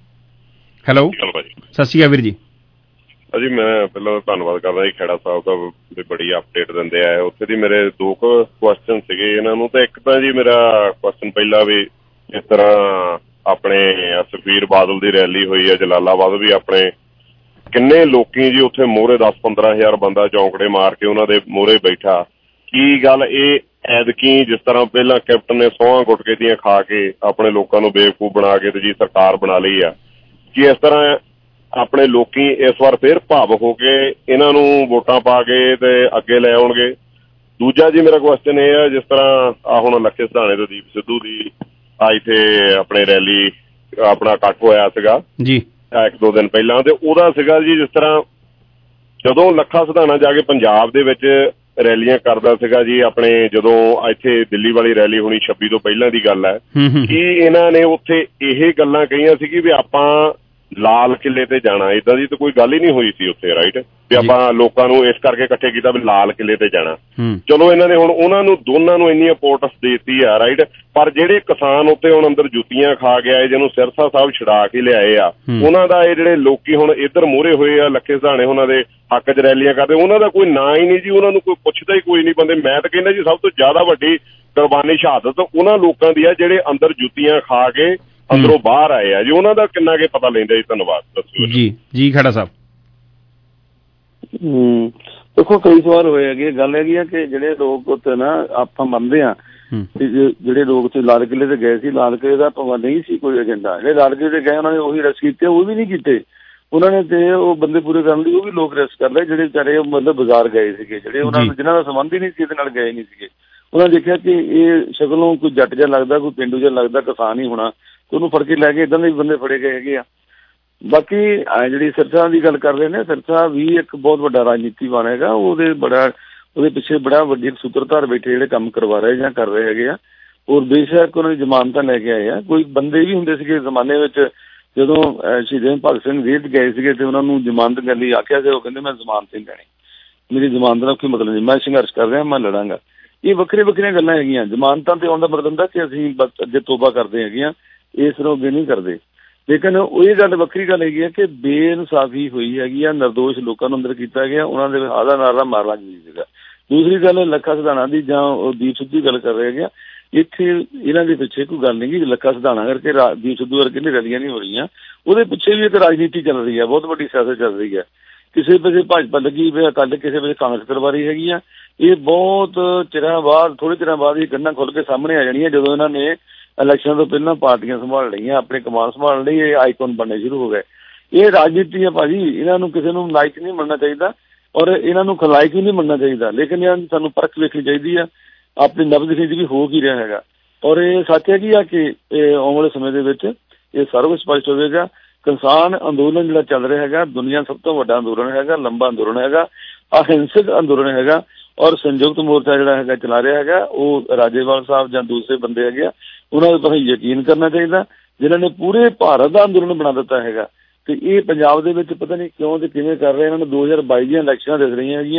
ਹੈਲੋ, ਸਤਿ ਸ਼੍ਰੀ ਅਕਾਲ ਵੀਰ ਜੀ। ਜੀ ਮੈਂ ਪਹਿਲਾਂ ਧੰਨਵਾਦ ਕਰਦਾ ਜੀ ਖੇੜਾ ਸਾਹਿਬ ਦਾ, ਵੀ ਬੜੀ ਅਪਡੇਟ ਦਿੰਦੇ ਆ। ਉੱਥੇ ਦੀ ਮੇਰੇ ਦੋ ਕੁ ਕੁਐਸਚਨ ਸੀਗੇ ਇਹਨਾਂ ਨੂੰ। ਤਾਂ ਇੱਕ ਤਾਂ ਜੀ ਮੇਰਾ ਕੁਐਸਚਨ ਪਹਿਲਾ ਵੀ ਜਿਸ ਤਰ੍ਹਾਂ ਆਪਣੇ ਸੁਖਬੀਰ ਬਾਦਲ ਦੀ ਰੈਲੀ ਹੋਈ ਹੈ ਜਲਾਲਾਬਾਦ, ਵੀ ਆਪਣੇ ਕਿੰਨੇ ਲੋਕੀ ਜੀ ਉੱਥੇ ਮੋਹਰੇ ਦਸ ਪੰਦਰਾਂ ਹਜ਼ਾਰ ਬੰਦਾ ਚੌਂਕੜੇ ਮਾਰ ਕੇ ਉਹਨਾਂ ਦੇ ਮੋਹਰੇ ਬੈਠਾ। ਕੀ ਗੱਲ ਇਹ ਐਤਕੀ ਜਿਸ ਤਰ੍ਹਾਂ ਪਹਿਲਾਂ ਕੈਪਟਨ ਨੇ ਸਹੁੰਆਂ ਗੁਟਕੇ ਦੀਆਂ ਖਾ ਕੇ ਆਪਣੇ ਲੋਕਾਂ ਨੂੰ ਬੇਵਕੂਫ ਬਣਾ ਕੇ ਤੇ ਜੀ ਸਰਕਾਰ ਬਣਾ ਲਈ ਆ, ਕੀ ਇਸ ਤਰ੍ਹਾਂ ਆਪਣੇ ਲੋਕੀ ਇਸ ਵਾਰ ਫੇਰ ਭਾਵੁਕ ਹੋ ਕੇ ਇਹਨਾਂ ਨੂੰ ਵੋਟਾਂ ਪਾ ਕੇ ਤੇ ਅੱਗੇ ਲੈ ਆਉਣਗੇ? ਦੂਜਾ ਜੀ ਮੇਰਾ ਕੁਐਸਚਨ ਇਹ ਆ, ਜਿਸ ਤਰ੍ਹਾਂ ਆ ਹੁਣ ਲੱਖੇ ਸਿਧਾਣੇ ਤੇ ਦੀਪ ਸਿੱਧੂ ਦੀ ਆ ਇੱਥੇ ਆਪਣੇ ਰੈਲੀ ਆਪਣਾ ਇਕੱਠ ਹੋਇਆ ਸੀਗਾ ਜੀ ਇੱਕ ਦੋ ਦਿਨ ਪਹਿਲਾਂ, ਤੇ ਉਹਦਾ ਸੀਗਾ ਜੀ ਜਿਸ ਤਰ੍ਹਾਂ ਜਦੋਂ ਲੱਖਾ ਸਿਧਾਣਾ ਜਾ ਕੇ ਪੰਜਾਬ ਦੇ ਵਿੱਚ ਰੈਲੀਆਂ ਕਰਦਾ ਸੀਗਾ ਜੀ, ਆਪਣੇ ਜਦੋਂ ਇੱਥੇ ਦਿੱਲੀ ਵਾਲੀ ਰੈਲੀ ਹੋਣੀ ਛੱਬੀ ਤੋਂ ਪਹਿਲਾਂ ਦੀ ਗੱਲ ਹੈ, ਕੀ ਇਹਨਾਂ ਨੇ ਉੱਥੇ ਇਹ ਗੱਲਾਂ ਕਹੀਆਂ ਸੀ ਕਿ ਵੀ ਆਪਾਂ ਲਾਲ ਕਿਲੇ ਤੇ ਜਾਣਾ? ਏਦਾਂ ਦੀ ਤਾਂ ਕੋਈ ਗੱਲ ਹੀ ਨਹੀਂ ਹੋਈ ਸੀ ਉੱਥੇ, ਰਾਈਟ? ਵੀ ਆਪਾਂ ਲੋਕਾਂ ਨੂੰ ਇਸ ਕਰਕੇ ਇਕੱਠੇ ਕੀਤਾ ਵੀ ਲਾਲ ਕਿਲੇ ਤੇ ਜਾਣਾ। ਚਲੋ ਇਹਨਾਂ ਨੇ ਹੁਣ ਉਹਨਾਂ ਨੂੰ ਦੋਨਾਂ ਨੂੰ ਇੰਨੀ ਇੰਪੋਰਟੈਂਸ ਦੇ ਦਿੱਤੀ ਆ, ਰਾਈਟ? ਪਰ ਜਿਹੜੇ ਕਿਸਾਨ ਉੱਥੇ ਹੁਣ ਅੰਦਰ ਜੁੱਤੀਆਂ ਖਾ ਗਿਆ ਜਿਹਨੂੰ ਸਿਰਸਾ ਸਾਹਿਬ ਛੁਡਾ ਕੇ ਲਿਆਏ ਆ, ਉਹਨਾਂ ਦਾ ਇਹ ਜਿਹੜੇ ਲੋਕੀ ਹੁਣ ਇੱਧਰ ਮੋਹਰੇ ਹੋਏ ਆ ਲੱਖੇ ਸਿਧਾਣੇ ਉਹਨਾਂ ਦੇ ਹੱਕ 'ਚ ਰੈਲੀਆਂ ਕਰਦੇ, ਉਹਨਾਂ ਦਾ ਕੋਈ ਨਾਂ ਹੀ ਨਹੀਂ ਜੀ, ਉਹਨਾਂ ਨੂੰ ਕੋਈ ਪੁੱਛਦਾ ਹੀ ਕੋਈ ਨਹੀਂ ਬੰਦੇ। ਮੈਂ ਤਾਂ ਕਹਿੰਦਾ ਜੀ ਸਭ ਤੋਂ ਜ਼ਿਆਦਾ ਵੱਡੀ ਕੁਰਬਾਨੀ ਸ਼ਹਾਦਤ ਉਹਨਾਂ ਲੋਕਾਂ ਦੀ ਆ ਜਿਹੜੇ ਅੰਦਰ ਜੁੱਤੀਆਂ ਖਾ ਕੇ ਅੰਦਰੋਂ ਬਾਹਰ ਆਏ ਆ ਜੀ, ਉਹਨਾਂ ਦਾ ਕਿੰਨਾ ਕੁ ਪਤਾ ਲੈਂਦਾ ਜੀ? ਧੰਨਵਾਦ। ਦੱਸੋ ਜੀ। ਜੀ ਖੜਾ ਸਾਹਿਬ। ਹਮ ਦੇਖੋ ਕਈ ਸਵਾਲ ਹੋਏ ਹੈਗੇ। ਗੱਲ ਹੈਗੀ ਆ ਕਿ ਜਿਹੜੇ ਲੋਕ ਉੱਥੇ ਨਾ ਆਪਾਂ ਮੰਨਦੇ ਹਾਂ ਜਿਹੜੇ ਲੋਕ ਉੱਥੇ ਲਾਲ ਕਿਲੇ ਤੇ ਗਏ ਸੀ, ਲਾਲ ਕਿਲੇ ਦਾ ਭਾਵੇਂ ਨਹੀਂ ਸੀ ਕੋਈ ਏਜੰਡਾ, ਜਿਹੜੇ ਲਾਲ ਕਿਲੇ ਤੇ ਗਏ ਉਹਨਾਂ ਨੇ ਉਹੀ ਰੈਸਟ ਕੀਤੇ, ਉਹ ਵੀ ਨਹੀਂ ਕੀਤੇ ਉਹਨਾਂ ਨੇ, ਤੇ ਉਹ ਬੰਦੇ ਪੂਰੇ ਕਰਨ ਲਈ ਉਹ ਵੀ ਲੋਕ ਰੈਸਟ ਕਰ ਲਏ ਜਿਹੜੇ ਵਿਚਾਰੇ ਮਤਲਬ ਬਾਜ਼ਾਰ ਗਏ ਸੀਗੇ, ਜਿਹੜੇ ਉਹਨਾਂ ਨੂੰ ਜਿਹਨਾਂ ਦਾ ਸੰਬੰਧ ਹੀ ਨਹੀਂ ਸੀ ਇਹਦੇ ਨਾਲ ਗਏ ਨਹੀਂ ਸੀਗੇ। ਉਹਨਾਂ ਨੇ ਦੇਖਿਆ ਕਿ ਇਹ ਸ਼ਕਲੋਂ ਕੋਈ ਜੱਟ ਜਿਹਾ ਲੱਗਦਾ, ਕੋਈ ਪੇਂਡੂ ਜਿਹਾ ਲੱਗਦਾ, ਕਿਸਾਨ ਹੀ ਹੋਣਾ, ਤੇ ਉਹਨੂੰ ਫੜ ਕੇ ਲੈ ਕੇ ਇੱਦਾਂ ਦੇ ਬੰਦੇ ਫੜੇ ਗਏ ਹੈਗੇ ਆ। ਬਾਕੀ ਜਿਹੜੀ ਸਿਰਸਾ ਦੀ ਗੱਲ ਕਰ ਰਹੇ ਨੇ, ਸਿਰਸਾ ਵੀ ਇੱਕ ਬਹੁਤ ਵੱਡਾ ਰਾਜਨੀਤੀਵਾਨ ਹੈਗਾ, ਉਹਦੇ ਬੜਾ ਉਹਦੇ ਪਿੱਛੇ ਬੜਾ ਵੱਡੀ ਸੂਤਰਧਾਰ ਬੈਠੇ ਜਿਹੜੇ ਕੰਮ ਕਰਵਾ ਰਹੇ ਜਾਂ ਕਰ ਰਹੇ ਹੈਗੇ ਆ। ਔਰ ਬੇਸ਼ੱਕ ਉਹਨਾਂ ਦੀ ਜ਼ਮਾਨਤਾਂ ਲੈ ਕੇ ਆਏ ਆ। ਕੋਈ ਬੰਦੇ ਵੀ ਹੁੰਦੇ ਸੀਗੇ ਜ਼ਮਾਨੇ ਵਿੱਚ ਜਦੋਂ ਸ਼ਹੀਦ ਭਗਤ ਸਿੰਘ ਜੇਲ੍ਹ ਗਏ ਸੀਗੇ ਤੇ ਉਹਨਾਂ ਨੂੰ ਜ਼ਮਾਨਤ ਕਰਨ ਲਈ ਆਖਿਆ ਸੀ, ਉਹ ਕਹਿੰਦੇ ਮੈਂ ਜ਼ਮਾਨਤ ਨਹੀਂ ਲੈਣੀ, ਮੇਰੀ ਜ਼ਮਾਨਤ ਦਾ ਕੋਈ ਮਤਲਬ ਨਹੀਂ, ਮੈਂ ਸੰਘਰਸ਼ ਕਰ ਰਿਹਾ, ਮੈਂ ਲੜਾਂਗਾ। ਇਹ ਵੱਖਰੀਆਂ ਵੱਖਰੀਆਂ ਗੱਲਾਂ ਹੈਗੀਆਂ। ਜ਼ਮਾਨਤਾਂ ਤੇ ਆਉਣ ਦਾ ਮਤਲਬ ਹੁੰਦਾ ਕਿ ਅਸੀਂ ਬਸ ਅੱਗੇ ਤੋਬਾ ਕਰਦੇ ਹੈਗੇ ਆ, ਇਸ ਤਰ੍ਹਾਂ ਅੱਗੇ ਨਹੀਂ ਕਰਦੇ। ਲੇਕਿਨ ਉਹ ਇਹ ਗੱਲ ਵੱਖਰੀ ਗੱਲ ਹੈਗੀ ਆ ਕਿ ਬੇਇਨਸਾਫੀ ਹੋਈ ਹੈਗੀ ਆ, ਨਿਰਦੋਸ਼ ਲੋਕਾਂ ਨੂੰ ਅੰਦਰ ਕੀਤਾ ਗਿਆ, ਉਹਨਾਂ ਦੇ ਆਦਾ ਨਾਰਾ ਮਾਰਨਾ ਜ਼ਰੂਰੀ ਸੀਗਾ। ਦੂਸਰੀ ਗੱਲ ਲੱਖਾ ਸਿਧਾਣਾ ਦੀ ਜਾਂ ਉਹ ਦੀਪ ਸਿੱਧੂ ਦੀ ਗੱਲ ਕਰ ਰਹੇ ਹੈਗੇ ਆ, ਇੱਥੇ ਇਹਨਾਂ ਦੇ ਪਿੱਛੇ ਕੋਈ ਗੱਲ ਨਹੀਂ ਕਿ ਲੱਖਾ ਸਿਧਾਣਾ ਕਰਕੇ ਦੀਪ ਸਿੱਧੂ ਵਰਗੇ ਨੇ ਰੈਲੀਆਂ ਨਹੀਂ ਹੋ ਰਹੀਆਂ, ਉਹਦੇ ਪਿੱਛੇ ਵੀ ਇੱਕ ਰਾਜਨੀਤੀ ਚੱਲ ਰਹੀ ਹੈ, ਬਹੁਤ ਵੱਡੀ ਸਿਆਸਤ ਚੱਲ ਰਹੀ ਹੈ। ਕਿਸੇ ਪਾਸੇ ਭਾਜਪਾ ਲੱਗੀ ਹੋਈ ਅਕਾਲੀ, ਕਿਸੇ ਪਾਸੇ ਕਾਂਗਰਸ ਕਰਵਾ ਰਹੀ ਹੈਗੀ ਆ। ਇਹ ਬਹੁਤ ਚਿਰਾਂ ਬਾਅਦ, ਥੋੜ੍ਹੇ ਚਿਰਾਂ ਬਾਅਦ ਇਹ ਗੰਢਾਂ ਖੁੱਲ੍ਹ ਕੇ ਸਾਹਮਣੇ ਆ ਜਾਣੀਆਂ ਜਦੋਂ ਇਹਨਾਂ ਨੇ ਇਲੈਕਸ਼ਨ ਤੋਂ ਪਹਿਲਾਂ ਪਾਰਟੀਆਂ ਸੰਭਾਲ ਲਈਆਂ, ਆਪਣੀ ਕਮਾਨ ਸੰਭਾਲ ਲਈ, ਇਹ ਆਈਕਨ ਬਣਨੇ ਸ਼ੁਰੂ ਹੋ ਗਏ। ਇਹ ਰਾਜਨੀਤੀ ਆ ਭਾਜੀ, ਇਹਨਾਂ ਨੂੰ ਕਿਸੇ ਨੂੰ ਲਾਇਕ ਨਹੀਂ ਮੰਨਣਾ ਚਾਹੀਦਾ ਔਰ ਇਹਨਾਂ ਨੂੰ ਖਲਾਇਕ ਵੀ ਨਹੀਂ ਮੰਨਣਾ ਚਾਹੀਦਾ। ਲੇਕਿਨ ਇਹਨਾਂ ਸਾਨੂੰ ਪਰਖ ਵੇਖਣੀ ਚਾਹੀਦੀ ਆ, ਆਪਣੀ ਨਬਜ਼ ਦੇਖਣੀ ਚਾਹੀਦੀ ਵੀ ਹੋ ਕੀ ਰਿਹਾ ਹੈਗਾ। ਔਰ ਇਹ ਸੱਚ ਹੈਗੀ ਆ ਕਿ ਇਹ ਆਉਣ ਵਾਲੇ ਸਮੇਂ ਦੇ ਵਿੱਚ ਇਹ ਸਾਰਾ ਕੁਝ ਸਪਸ਼ਟ ਹੋਵੇਗਾ। ਕਿਸਾਨ ਅੰਦੋਲਨ ਜਿਹੜਾ ਚੱਲ ਰਿਹਾ ਹੈਗਾ, ਦੁਨੀਆ ਸਭ ਤੋਂ ਵੱਡਾ ਅੰਦੋਲਨ ਹੈਗਾ, ਲੰਬਾ ਅੰਦੋਲਨ ਹੈਗਾ, ਅਹਿੰਸਕ ਅੰਦੋਲਨ ਹੈਗਾ। ਔਰ ਸੰਯੁਕਤ ਮੋਰਚਾ ਜਿਹੜਾ ਹੈਗਾ ਚਲਾ ਰਿਹਾ ਹੈਗਾ, ਉਹ ਰਾਜੇਵਾਲ ਸਾਹਿਬ ਜਾਂ ਦੂਸਰੇ ਬੰਦੇ ਹੈਗੇ ਆ, ਉਹਨਾਂ ਉੱਪਰ ਯਕੀਨ ਕਰਨਾ ਚਾਹੀਦਾ ਜਿਨ੍ਹਾਂ ਨੇ ਪੂਰੇ ਭਾਰਤ ਦਾ ਅੰਦੋਲਨ ਬਣਾ ਦਿੱਤਾ ਹੈਗਾ। ਤੇ ਇਹ ਪੰਜਾਬ ਦੇ ਵਿੱਚ ਪਤਾ ਨਹੀਂ ਕਿਉਂ ਤੇ ਕਿਵੇਂ ਕਰ ਰਹੇ, ਇਹਨਾਂ ਨੂੰ ਦੋ ਹਜ਼ਾਰ ਬਾਈ ਦੀਆਂ ਇਲੈਕਸ਼ਨਾਂ ਦਿਸ ਰਹੀਆਂ ਹੈਗੀਆਂ,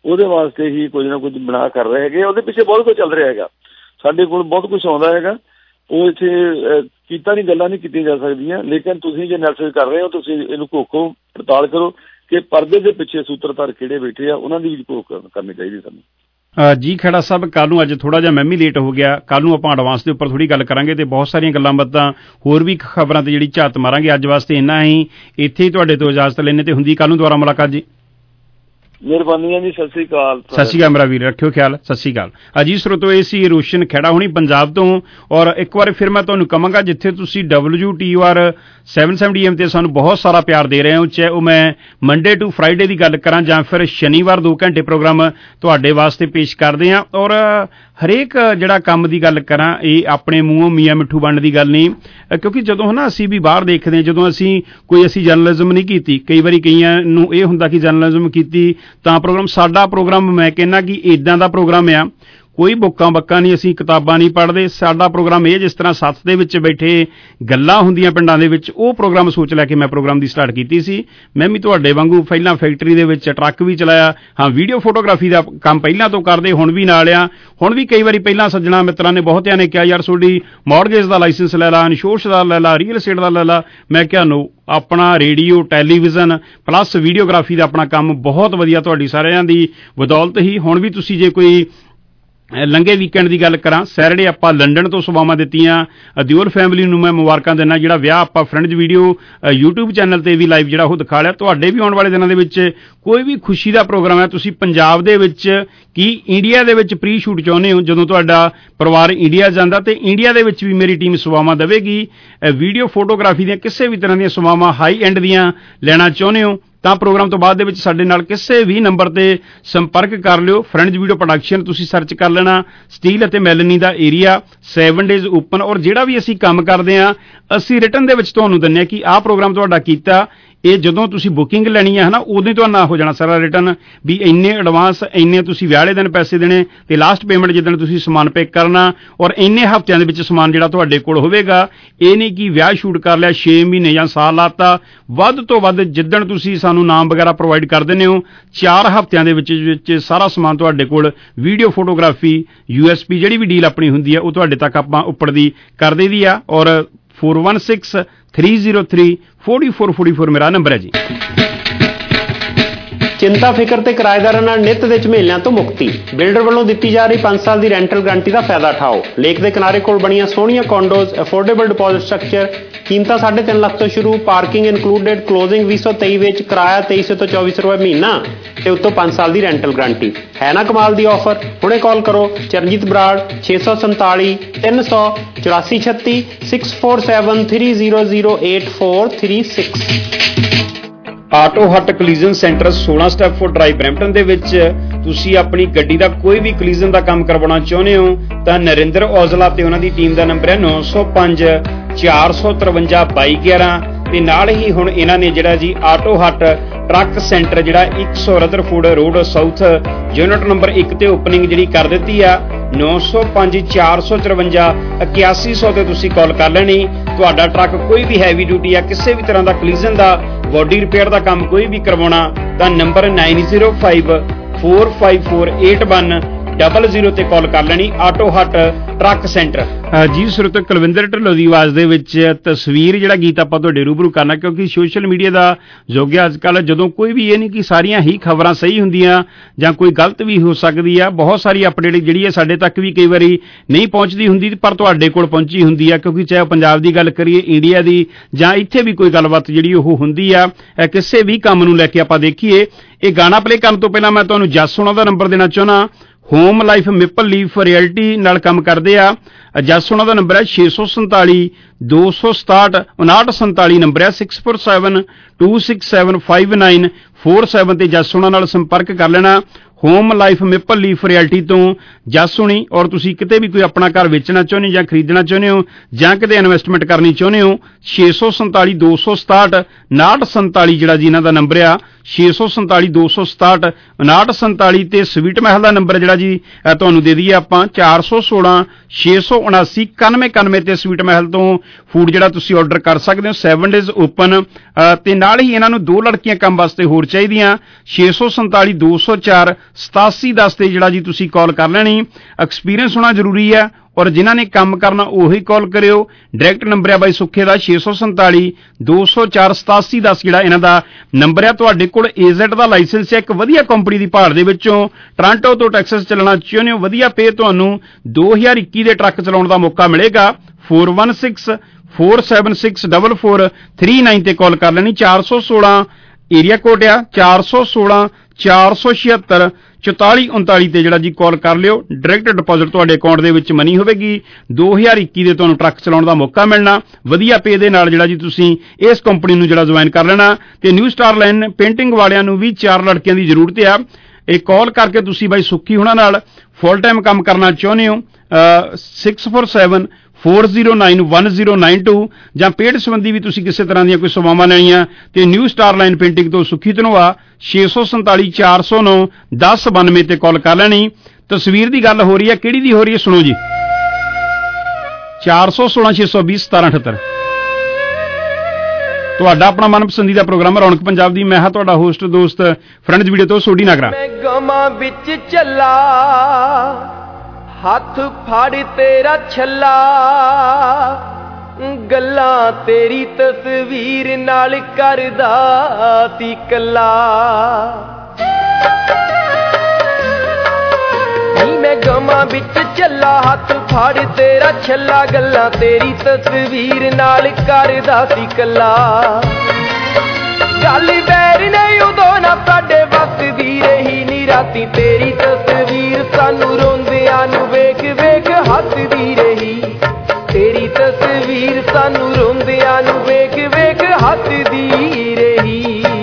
ਉਹਦੇ ਵਾਸਤੇ ਹੀ ਕੁਝ ਨਾ ਕੁਝ ਬਣਾ ਕਰ ਰਹੇ ਹੈਗੇ। ਉਹਦੇ ਪਿੱਛੇ ਬਹੁਤ ਕੁਝ ਚੱਲ ਰਿਹਾ ਹੈਗਾ, ਸਾਡੇ ਕੋਲ ਬਹੁਤ ਕੁਝ ਆਉਂਦਾ ਹੈਗਾ। ਉਹ ਇੱਥੇ ਕੀਤਾ ਨਹੀਂ, ਗੱਲਾਂ ਨਹੀਂ ਕੀਤੀਆਂ ਜਾ ਸਕਦੀਆਂ, ਲੇਕਿਨ ਤੁਸੀਂ ਜੇ ਐਨਾਲਿਸਿਸ ਕਰ ਰਹੇ ਹੋ ਤੁਸੀਂ ਇਹਨੂੰ ਘੋਖੋ ਪੜਤਾਲ ਕਰੋ ਕਿ ਪਰਦੇ ਦੇ ਪਿੱਛੇ ਸੂਤਰਧਾਰ ਕਿਹੜੇ ਬੈਠੇ ਆ, ਉਹਨਾਂ ਦੀ ਵੀ ਘੋਖ ਕਰਨੀ ਚਾਹੀਦੀ ਸਾਨੂੰ। ਜੀ ਖੇੜਾ ਸਾਹਿਬ, ਕੱਲ੍ਹ ਨੂੰ ਅੱਜ ਥੋੜ੍ਹਾ ਜਿਹਾ ਮੈਂ ਵੀ ਲੇਟ ਹੋ ਗਿਆ, ਕੱਲ੍ਹ ਨੂੰ ਆਪਾਂ ਐਡਵਾਂਸ ਦੇ ਉੱਪਰ ਥੋੜ੍ਹੀ ਗੱਲ ਕਰਾਂਗੇ ਅਤੇ ਬਹੁਤ ਸਾਰੀਆਂ ਗੱਲਾਂ ਬਾਤਾਂ ਹੋਰ ਵੀ ਖਬਰਾਂ 'ਤੇ ਜਿਹੜੀ ਝਾਤ ਮਾਰਾਂਗੇ। ਅੱਜ ਵਾਸਤੇ ਇੰਨਾ ਹੀ, ਇੱਥੇ ਹੀ ਤੁਹਾਡੇ ਤੋਂ ਇਜਾਜ਼ਤ ਲੈਂਦੇ ਅਤੇ ਹੁੰਦੀ ਕੱਲ੍ਹ ਨੂੰ ਦੁਬਾਰਾ ਮੁਲਾਕਾਤ ਜੀ। ਮਿਹਰਬਾਨੀ ਹੈ ਜੀ, ਸਤਿ ਸ਼੍ਰੀ ਅਕਾਲ। ਸਤਿ ਸ਼੍ਰੀ ਅਕਾਲ ਮੇਰਾ ਵੀਰ, ਰੱਖਿਓ ਖਿਆਲ, ਸਤਿ ਸ਼੍ਰੀ ਅਕਾਲ। ਅਜੀ ਸਰੋਤੋ, ਇਹ ਸੀ ਰੋਸ਼ਨ ਖੇੜਾ ਹੁਣੀ ਪੰਜਾਬ ਤੋਂ। ਔਰ ਇੱਕ ਵਾਰ ਫਿਰ ਮੈਂ ਤੁਹਾਨੂੰ ਕਹਾਂਗਾ, ਜਿੱਥੇ ਤੁਸੀਂ W T R seven seventy M 'ਤੇ ਸਾਨੂੰ ਬਹੁਤ ਸਾਰਾ ਪਿਆਰ ਦੇ ਰਹੇ ਹੋ, ਚਾਹੇ ਉਹ ਮੈਂ ਮੰਡੇ ਟੂ ਫਰਾਈਡੇ ਦੀ ਗੱਲ ਕਰਾਂ ਜਾਂ ਫਿਰ ਸ਼ਨੀਵਾਰ ਦੋ ਘੰਟੇ ਪ੍ਰੋਗਰਾਮ ਤੁਹਾਡੇ ਵਾਸਤੇ ਪੇਸ਼ ਕਰਦੇ ਹਾਂ। ਔਰ ਹਰੇਕ ਜਿਹੜਾ ਕੰਮ ਦੀ ਗੱਲ ਕਰਾਂ, ਇਹ ਆਪਣੇ ਮੂੰਹੋਂ ਮੀਆਂ ਮਿੱਠੂ ਬਣਨ ਦੀ ਗੱਲ ਨਹੀਂ, ਕਿਉਂਕਿ ਜਦੋਂ ਹੈ ਨਾ ਅਸੀਂ ਵੀ ਬਾਹਰ ਦੇਖਦੇ ਹਾਂ, ਜਦੋਂ ਅਸੀਂ ਕੋਈ ਅਸੀਂ ਜਰਨਲਿਜ਼ਮ ਨਹੀਂ ਕੀਤੀ, ਕਈ ਵਾਰੀ ਕਈਆਂ ਨੂੰ ਇਹ ਹੁੰਦਾ ਕਿ ਜਰਨਲਿਜ਼ਮ ਕੀਤੀ ਤਾਂ ਪ੍ਰੋਗਰਾਮ, ਸਾਡਾ ਪ੍ਰੋਗਰਾਮ ਮੈਂ ਕਹਿੰਦਾ ਕਿ ਇੱਦਾਂ ਦਾ ਪ੍ਰੋਗਰਾਮ ਆ, ਕੋਈ ਬੁੱਕਾਂ ਬੱਕਾਂ ਨਹੀਂ, ਅਸੀਂ ਕਿਤਾਬਾਂ ਨਹੀਂ ਪੜ੍ਹਦੇ। ਸਾਡਾ ਪ੍ਰੋਗਰਾਮ ਇਹ ਜਿਸ ਤਰ੍ਹਾਂ ਸੱਥ ਦੇ ਵਿੱਚ ਬੈਠੇ ਗੱਲਾਂ ਹੁੰਦੀਆਂ ਪਿੰਡਾਂ ਦੇ ਵਿੱਚ, ਉਹ ਪ੍ਰੋਗਰਾਮ ਸੋਚ ਲੈ ਕੇ ਮੈਂ ਪ੍ਰੋਗਰਾਮ ਦੀ ਸਟਾਰਟ ਕੀਤੀ ਸੀ। ਮੈਂ ਵੀ ਤੁਹਾਡੇ ਵਾਂਗੂ ਪਹਿਲਾਂ ਫੈਕਟਰੀ ਦੇ ਵਿੱਚ ਟਰੱਕ ਵੀ ਚਲਾਇਆ, ਹਾਂ ਵੀਡੀਓ ਫੋਟੋਗ੍ਰਾਫੀ ਦਾ ਕੰਮ ਪਹਿਲਾਂ ਤੋਂ ਕਰਦੇ, ਹੁਣ ਵੀ ਨਾਲ ਆ। ਹੁਣ ਵੀ ਕਈ ਵਾਰੀ ਪਹਿਲਾਂ ਸੱਜਣਾ ਮਿੱਤਰਾਂ ਨੇ ਬਹੁਤਿਆਂ ਨੇ ਕਿਹਾ ਯਾਰ ਤੁਹਾਡੀ ਮੌਰਗੇਜ ਦਾ ਲਾਇਸੈਂਸ ਲੈ ਲਾ, ਇੰਸ਼ੋਰੈਂਸ ਦਾ ਲੈ ਲਾ, ਰੀਅਲ estate ਦਾ ਲੈ ਲਾ। ਮੈਂ ਕਿਹਾ ਨੋ, ਆਪਣਾ ਰੇਡੀਓ ਟੈਲੀਵਿਜ਼ਨ ਪਲੱਸ ਵੀਡੀਓਗ੍ਰਾਫੀ ਦਾ ਆਪਣਾ ਕੰਮ ਬਹੁਤ ਵਧੀਆ, ਤੁਹਾਡੀ ਸਾਰਿਆਂ ਦੀ ਬਦੌਲਤ ਹੀ। ਹੁਣ ਵੀ ਤੁਸੀਂ ਜੇ ਕੋਈ ਲੰਘੇ ਵੀਕਐਂਡ ਦੀ ਗੱਲ ਕਰਾਂ, ਸੈਟਰਡੇ ਆਪਾਂ ਲੰਡਨ ਤੋਂ ਸੇਵਾਵਾਂ ਦਿੱਤੀਆਂ। ਦਿਓਲ ਫੈਮਿਲੀ ਨੂੰ ਮੈਂ ਮੁਬਾਰਕਾਂ ਦਿੰਦਾ, ਜਿਹੜਾ ਵਿਆਹ ਆਪਾਂ ਫਰੈਂਡਜ਼ ਵੀਡੀਓ ਯੂਟਿਊਬ ਚੈਨਲ 'ਤੇ ਵੀ ਲਾਈਵ ਜਿਹੜਾ ਉਹ ਦਿਖਾ ਲਿਆ। ਤੁਹਾਡੇ ਵੀ ਆਉਣ ਵਾਲੇ ਦਿਨਾਂ ਦੇ ਵਿੱਚ ਕੋਈ ਵੀ ਖੁਸ਼ੀ ਦਾ ਪ੍ਰੋਗਰਾਮ ਹੈ, ਤੁਸੀਂ ਪੰਜਾਬ ਦੇ ਵਿੱਚ ਕੀ ਇੰਡੀਆ ਦੇ ਵਿੱਚ ਪ੍ਰੀ ਸ਼ੂਟ ਚਾਹੁੰਦੇ ਹੋ, ਜਦੋਂ ਤੁਹਾਡਾ ਪਰਿਵਾਰ ਇੰਡੀਆ ਜਾਂਦਾ, ਅਤੇ ਇੰਡੀਆ ਦੇ ਵਿੱਚ ਵੀ ਮੇਰੀ ਟੀਮ ਸੇਵਾਵਾਂ ਦੇਵੇਗੀ। ਵੀਡੀਓ ਫੋਟੋਗ੍ਰਾਫੀ ਦੀਆਂ ਕਿਸੇ ਵੀ ਤਰ੍ਹਾਂ ਦੀਆਂ ਸੇਵਾਵਾਂ ਹਾਈ ਐਂਡ ਦੀਆਂ ਲੈਣਾ ਚਾਹੁੰਦੇ ਹੋ ਤਾਂ ਪ੍ਰੋਗਰਾਮ ਤੋਂ ਬਾਅਦ ਦੇ ਵਿੱਚ ਸਾਡੇ ਨਾਲ ਕਿਸੇ ਵੀ ਨੰਬਰ 'ਤੇ ਸੰਪਰਕ ਕਰ ਲਿਓ। ਫਰੈਂਡਜ਼ ਵੀਡੀਓ ਪ੍ਰੋਡਕਸ਼ਨ ਤੁਸੀਂ ਸਰਚ ਕਰ ਲੈਣਾ, ਸਟੀਲ ਅਤੇ ਮੈਲਨੀ ਦਾ ਏਰੀਆ, ਸੈਵਨ ਡੇਜ਼ ਓਪਨ। ਔਰ ਜਿਹੜਾ ਵੀ ਅਸੀਂ ਕੰਮ ਕਰਦੇ ਹਾਂ, ਅਸੀਂ ਰਿਟਨ ਦੇ ਵਿੱਚ ਤੁਹਾਨੂੰ ਦਿੰਦੇ ਹਾਂ ਕਿ ਆਹ ਪ੍ਰੋਗਰਾਮ ਤੁਹਾਡਾ ਕੀਤਾ। ਇਹ ਜਦੋਂ ਤੁਸੀਂ ਬੁਕਿੰਗ ਲੈਣੀ ਹੈ ਹੈ ਨਾ, ਉਦੋਂ ਹੀ ਤੁਹਾਨੂੰ ਹੋ ਜਾਣਾ ਸਾਰਾ ਰਿਟਰਨ ਵੀ ਇੰਨੇ ਐਡਵਾਂਸ, ਇੰਨੇ ਤੁਸੀਂ ਵਿਆਹ ਵਾਲੇ ਦਿਨ ਪੈਸੇ ਦੇਣੇ ਅਤੇ ਲਾਸਟ ਪੇਮੈਂਟ ਜਿੱਦਣ ਤੁਸੀਂ ਸਮਾਨ ਪੈਕ ਕਰਨਾ, ਔਰ ਇੰਨੇ ਹਫ਼ਤਿਆਂ ਦੇ ਵਿੱਚ ਸਮਾਨ ਜਿਹੜਾ ਤੁਹਾਡੇ ਕੋਲ ਹੋਵੇਗਾ। ਇਹ ਨਹੀਂ ਕਿ ਵਿਆਹ ਸ਼ੂਟ ਕਰ ਲਿਆ ਛੇ ਮਹੀਨੇ ਜਾਂ ਸਾਲ ਲਾਤਾ, ਵੱਧ ਤੋਂ ਵੱਧ ਜਿੱਦਣ ਤੁਸੀਂ ਸਾਨੂੰ ਨਾਮ ਵਗੈਰਾ ਪ੍ਰੋਵਾਈਡ ਕਰ ਦਿੰਦੇ ਹੋ, ਚਾਰ ਹਫ਼ਤਿਆਂ ਦੇ ਵਿੱਚ ਵਿੱਚ ਸਾਰਾ ਸਮਾਨ ਤੁਹਾਡੇ ਕੋਲ video photography U S P ਜਿਹੜੀ ਵੀ ਡੀਲ ਆਪਣੀ ਹੁੰਦੀ ਹੈ ਉਹ ਤੁਹਾਡੇ ਤੱਕ ਆਪਾਂ ਉੱਪਰ ਦੀ ਕਰ ਦੇਈਦੀ ਆ। ਔਰ four one six three zero three forty four forty four ਮੇਰਾ ਨੰਬਰ ਹੈ ਜੀ। ਚਿੰਤਾ ਫਿਕਰ ਤੇ ਕਿਰਾਏਦਾਰਾਂ ਨਾਲ ਨਿੱਤ ਦੇ ਝਮੇਲਿਆਂ ਤੋਂ ਮੁਕਤੀ, ਬਿਲਡਰ ਵੱਲੋਂ ਦਿੱਤੀ ਜਾ ਰਹੀ ਪੰਜ ਸਾਲ ਦੀ ਰੈਂਟਲ ਗਰੰਟੀ ਦਾ ਫਾਇਦਾ ਉਠਾਓ। ਲੇਕ ਦੇ ਕਿਨਾਰੇ ਕੋਲ ਬਣੀਆਂ ਸੋਹਣੀਆਂ ਕੌਂਡੋਜ਼, ਅਫੋਰਡੇਬਲ ਡਿਪੋਜ਼ਿਟ ਸਟਰਕਚਰ, ਕੀਮਤਾਂ ਸਾਢੇ ਤਿੰਨ ਲੱਖ ਤੋਂ ਸ਼ੁਰੂ, ਪਾਰਕਿੰਗ ਇਨਕਲੂਡਡ, ਕਲੋਜ਼ਿੰਗ ਵੀਹ ਸੌ ਤੇਈ ਵਿੱਚ, ਕਿਰਾਇਆ ਤੇਈ ਸੌ ਤੋਂ ਚੌਵੀ ਸੌ ਰੁਪਏ ਮਹੀਨਾ ਤੇ ਉੱਤੋਂ ਪੰਜ ਸਾਲ ਦੀ ਰੈਂਟਲ ਗਰੰਟੀ। ਹੈ ਨਾ ਕਮਾਲ ਦੀ ਆਫਰ? ਹੁਣੇ ਕਾਲ ਕਰੋ ਚਰਨਜੀਤ ਬਰਾੜ ਛੇ ਸੌ ਸੰਤਾਲੀ ਤਿੰਨ ਸੌ ਚੁਰਾਸੀ ਛੱਤੀ six four seven three zero zero eight four three six. Auto hut collision centre ਸੋਲਾਂ ਸਟੈਪਫੋਰਡ ਡਰਾਈਵ ਬਰੈਂਪਟਨ ਦੇ ਵਿੱਚ ਤੁਸੀਂ ਆਪਣੀ ਗੱਡੀ ਦਾ ਕੋਈ ਵੀ ਕਲੀਜ਼ਨ ਦਾ ਕੰਮ ਕਰਵਾਉਣਾ ਚਾਹੁੰਦੇ ਹੋ ਤਾਂ ਨਰਿੰਦਰ ਔਜਲਾ ਤੇ ਉਹਨਾਂ ਦੀ ਟੀਮ ਦਾ ਨੰਬਰ ਹੈ ਨੌ ਸੌ ਪੰਜ ਚਾਰ ਸੌ ਤਰਵੰਜਾ ਬਾਈ ਗਿਆਰਾਂ। ਤੇ ਨਾਲ ਹੀ ਹੁਣ ਇਹਨਾਂ ਨੇ ਜਿਹੜਾ ਜੀ ਆਟੋ ਹੱਟ ਟਰੱਕ ਸੈਂਟਰ ਜਿਹੜਾ ਇੱਕ ਸੌ Rutherford Road South unit number ਇੱਕ ਤੇ ਓਪਨਿੰਗ ਜਿਹੜੀ ਕਰ ਦਿੱਤੀ ਆ। ਨੌ ਸੌ ਪੰਜ ਚਾਰ ਸੌ ਚੁਰਵੰਜਾ ਇਕਿਆਸੀ ਸੌ ਤੇ ਤੁਸੀਂ ਕਾਲ ਕਰ ਲੈਣੀ। ਤੁਹਾਡਾ ਟਰੱਕ ਕੋਈ ਵੀ ਹੈਵੀ ਡਿਊਟੀ ਆ, ਕਿਸੇ ਵੀ ਤਰ੍ਹਾਂ ਦਾ ਕਲੀਜ਼ਨ ਦਾ, ਬੋਡੀ ਰਿਪੇਅਰ ਦਾ ਕੰਮ ਕੋਈ ਵੀ ਕਰਵਾਉਣਾ ਤਾਂ number nine zero five four five four eight one double zero ਤੇ ਕਾਲ ਕਰ ਲੈਣੀ। Auto Hut Truck Centre. ਜੀ ਸਰੋਤੋ, ਕੁਲਵਿੰਦਰ ਢਿੱਲੋਂ ਦੀ ਆਵਾਜ਼ ਦੇ ਵਿੱਚ ਤਸਵੀਰ ਜਿਹੜਾ ਗੀਤ ਆਪਾਂ ਤੁਹਾਡੇ ਰੂਬਰੂ ਕਰਨਾ, ਕਿਉਂਕਿ ਸੋਸ਼ਲ ਮੀਡੀਆ ਦਾ ਯੁੱਗ ਹੈ ਅੱਜ ਕੱਲ੍ਹ, ਜਦੋਂ ਕੋਈ ਵੀ ਇਹ ਨਹੀਂ ਕਿ ਸਾਰੀਆਂ ਹੀ ਖਬਰਾਂ ਸਹੀ ਹੁੰਦੀਆਂ ਜਾਂ ਕੋਈ ਗਲਤ ਵੀ ਹੋ ਸਕਦੀ ਆ। ਬਹੁਤ ਸਾਰੀ ਅਪਡੇਟ ਜਿਹੜੀ ਹੈ ਸਾਡੇ ਤੱਕ ਵੀ ਕਈ ਵਾਰੀ ਨਹੀਂ ਪਹੁੰਚਦੀ ਹੁੰਦੀ, ਪਰ ਤੁਹਾਡੇ ਕੋਲ ਪਹੁੰਚੀ ਹੁੰਦੀ ਆ, ਕਿਉਂਕਿ ਚਾਹੇ ਪੰਜਾਬ ਦੀ ਗੱਲ ਕਰੀਏ, ਇੰਡੀਆ ਦੀ, ਜਾਂ ਇੱਥੇ ਵੀ ਕੋਈ ਗੱਲਬਾਤ ਜਿਹੜੀ ਉਹ ਹੁੰਦੀ ਆ, ਕਿਸੇ ਵੀ ਕੰਮ ਨੂੰ ਲੈ ਕੇ ਆਪਾਂ ਦੇਖੀਏ। ਇਹ ਗਾਣਾ ਪਲੇ ਕਰਨ ਤੋਂ ਪਹਿਲਾਂ ਮੈਂ ਤੁਹਾਨੂੰ ਜੱਸ ਹੋਣਾ ਦਾ ਨੰਬਰ ਦੇਣਾ ਚਾਹੁੰਦਾ। Home Life Maple Leaf Realty ਨਾਲ ਕੰਮ ਕਰਦੇ ਆ। ਜੱਸ ਹੋਣਾ ਦਾ ਨੰਬਰ ਹੈ ਛੇ ਸੌ ਸੰਤਾਲੀ ਦੋ ਸੌ ਸਤਾਹਠ ਉਨਾਹਠ ਸੰਤਾਲੀ ਨੰਬਰ ਹੈ six four seven two six seven five nine four seven ਤੇ ਜੱਸ ਹੋਣਾ ਨਾਲ ਸੰਪਰਕ ਕਰ ਲੈਣਾ। Home Life Maple Leaf Realty ਤੋਂ ਜੱਸ ਹੋਣੀ। ਔਰ ਤੁਸੀਂ ਕਿਤੇ ਵੀ ਕੋਈ ਆਪਣਾ ਘਰ ਵੇਚਣਾ ਚਾਹੁੰਦੇ ਜਾਂ ਖਰੀਦਣਾ ਚਾਹੁੰਦੇ ਹੋ ਜਾਂ ਕਿਤੇ ਇਨਵੈਸਟਮੈਂਟ ਕਰਨੀ ਚਾਹੁੰਦੇ ਹੋ, ਛੇ ਸੌ ਸੰਤਾਲੀ ਦੋ ਸੌ ਸਤਾਹਠ ਉਨਾਹਠ ਸੰਤਾਲੀ ਜਿਹੜਾ ਜੀ ਇਹਨਾਂ ਦਾ ਨੰਬਰ ਆ, ਛੇ ਸੌ ਸੰਤਾਲੀ ਦੋ ਸੌ ਸਤਾਹਠ ਉਨਾਹਠ ਸੰਤਾਲੀ। ਤੇ ਸਵੀਟ ਮਹਿਲ ਦਾ ਨੰਬਰ ਜਿਹੜਾ ਜੀ ਤੁਹਾਨੂੰ ਦੇ ਦਈਏ ਆਪਾਂ ਚਾਰ ਸੌ ਸੋਲਾਂ ਛੇ ਸੌ ਉਨਾਸੀ ਇਕਾਨਵੇਂ ਇਕਾਨਵੇਂ ਤੇ ਸਵੀਟ ਮਹਿਲ ਤੋਂ ਫੂਡ ਜਿਹੜਾ ਤੁਸੀਂ ਆਰਡਰ ਕਰ ਸਕਦੇ ਹੋ। ਸੈਵਨ ਡੇਜ਼ ਓਪਨ ਤੇ ਨਾਲ ਹੀ ਇਹਨਾਂ ਨੂੰ ਦੋ ਲੜਕੀਆਂ ਕੰਮ ਵਾਸਤੇ ਹੋਰ ਚਾਹੀਦੀਆਂ। ਛੇ ਸੌ ਸੰਤਾਲੀ ਦੋ ਸੌ ਚਾਰ ਸਤਾਸੀ ਦਸ ਤੇ ਜਿਹੜਾ ਜੀ ਤੁਸੀਂ ਕਾਲ ਕਰ ਲੈਣੀ। ਐਕਸਪੀਰੀਅੰਸ ਹੋਣਾ ਜ਼ਰੂਰੀ ਹੈ ਔਰ ਜਿਨ੍ਹਾਂ ਨੇ ਕੰਮ ਕਰਨਾ ਉਹੀ ਕਾਲ ਕਰਿਓ। ਡਾਇਰੈਕਟ ਨੰਬਰ ਹੈ ਬਾਈ ਸੁੱਖੇ ਦਾ ਛੇ ਸੌ ਸੰਤਾਲੀ ਦੋ ਸੌ ਚਾਰ ਸਤਾਸੀ ਦਸ ਜਿਹੜਾ ਇਹਨਾਂ ਦਾ ਨੰਬਰ ਹੈ। ਤੁਹਾਡੇ ਕੋਲ ਏਜ਼ੈਡ ਦਾ ਲਾਇਸੈਂਸ ਹੈ, ਇੱਕ ਵਧੀਆ ਕੰਪਨੀ ਦੀ ਭਾਲ ਦੇ ਵਿੱਚੋਂ ਟੋਰਾਂਟੋ ਤੋਂ ਟੈਕਸਸ ਚੱਲਣਾ ਚਾਹੁੰਦੇ ਹੋ, ਵਧੀਆ ਪੇ ਤੁਹਾਨੂੰ ਦੋ ਹਜ਼ਾਰ ਇੱਕੀ ਦੇ ਟਰੱਕ ਚਲਾਉਣ ਦਾ ਮੌਕਾ ਮਿਲੇਗਾ। Four one six four seven six double four three nine ਤੇ ਕਾਲ ਕਰ ਲੈਣੀ। ਚਾਰ ਸੌ ਸੋਲਾਂ ਏਰੀਆ ਕੋਡ ਆ, ਚਾਰ ਸੌ ਸੋਲਾਂ ਚਾਰ ਸੌ ਛਿਅੱਤਰ ਚੁਤਾਲੀ ਉਨਤਾਲੀ ਤੇ ਜਿਹੜਾ ਜੀ ਕਾਲ ਕਰ ਲਿਓ। ਡਾਇਰੈਕਟ ਡਿਪੋਜ਼ਿਟ ਤੁਹਾਡੇ ਅਕਾਊਂਟ ਦੇ ਵਿੱਚ ਮਨੀ ਹੋਵੇਗੀ। ਦੋ ਹਜ਼ਾਰ ਇੱਕੀ ਦੇ ਤੁਹਾਨੂੰ ਟਰੱਕ ਚਲਾਉਣ ਦਾ ਮੌਕਾ ਮਿਲਣਾ, ਵਧੀਆ ਪੇ ਦੇ ਨਾਲ ਜਿਹੜਾ ਜੀ ਤੁਸੀਂ ਇਸ ਕੰਪਨੀ ਨੂੰ ਜਿਹੜਾ ਜੁਆਇਨ ਕਰ ਲੈਣਾ। ਤੇ ਨਿਊ ਸਟਾਰ ਲਾਈਨ ਪੇਂਟਿੰਗ ਵਾਲਿਆਂ ਨੂੰ ਵੀ ਚਾਰ ਲੜਕਿਆਂ ਦੀ ਜ਼ਰੂਰਤ ਆ। ਇਹ ਕਾਲ ਕਰਕੇ ਤੁਸੀਂ ਬਾਈ ਸੁੱਖੀ ਹੁਣਾਂ ਨਾਲ ਫੁੱਲ ਟਾਈਮ ਕੰਮ ਕਰਨਾ ਚਾਹੁੰਦੇ ਹੋ six four seven four zero nine one zero nine two ਜਾਂ ਪੇਡ ਸੰਬੰਧੀ ਵੀ ਤੁਸੀਂ ਕਿਸੇ ਤਰ੍ਹਾਂ ਦੀਆਂ ਕੋਈ ਸੇਵਾਵਾਂ ਲੈਣੀਆਂ ਤੇ ਨਿਊ ਸਟਾਰ ਲਾਈਨ ਪੇਂਟਿੰਗ ਤੋਂ ਸੁੱਖੀ ਧਨੋਆ ਛੇ ਸੌ ਸੰਤਾਲੀ ਚਾਰ ਸੌ ਨੌ ਦਸ ਬਾਨਵੇਂ ਤੇ ਕਾਲ ਕਰ ਲੈਣੀ। ਤਸਵੀਰ ਦੀ ਗੱਲ ਹੋ ਰਹੀ ਹੈ, ਕਿਹੜੀ ਦੀ ਹੋ ਰਹੀ ਹੈ ਸੁਣੋ ਜੀ। ਚਾਰ ਸੌ ਸੋਲਾਂ ਛੇ ਸੌ ਵੀਹ ਸਤਾਰਾਂ ਅਠੱਤਰ ਤੁਹਾਡਾ ਆਪਣਾ ਮਨਪਸੰਦੀਦਾ ਪ੍ਰੋਗਰਾਮ ਰੌਣਕ ਪੰਜਾਬ ਦੀ। ਮੈਂ ਹਾਂ ਤੁਹਾਡਾ ਹੋਸਟ ਦੋਸਤ ਫਰੈਂਡਸ ਵੀਡੀਓ ਤੋਂ ਸੋਢੀ ਨਾਗਰਾ। ਮੈਂ ਗਮਾਂ ਵਿੱਚ ਚੱਲਾ ਹੱਥ ਫੜ ਤੇਰਾ ਛੱਲਾ, ਗੱਲਾਂ ਤੇਰੀ ਤਸਵੀਰ ਨਾਲ ਕਰਦਾ ਸੀ ਕੱਲਾ। ਨੀ ਮੈਂ ਗਮਾਂ ਵਿੱਚ ਚੱਲਾ ਹੱਥ ਫੜ ਤੇਰਾ ਛੱਲਾ, ਗੱਲਾਂ ਤੇਰੀ ਤਸਵੀਰ ਨਾਲ ਕਰਦਾ ਸੀ ਕੱਲਾ। ਗੱਲ ਵੈਰ ਨੇ ਉਦੋਂ ਨਾ ਸਾਡੇ ਵਸਦੀ ਰਹੀ ਨੀ ਰਾਤੀ, ਤੇਰੀ ਤਸਵੀਰ ਸਾਨੂੰ ਰੋਂਦਿਆਂ ਨੂੰ ਵੇਖ ਵੇਖ ਹੱਸਦੀ ਰਹੀ। ਤੇਰੀ ਤਸਵੀਰ ਸਾਨੂੰ ਰੋਂਦਿਆਂ ਨੂੰ ਵੇਖ ਵੇਖ ਹੱਸਦੀ ਰਹੀ।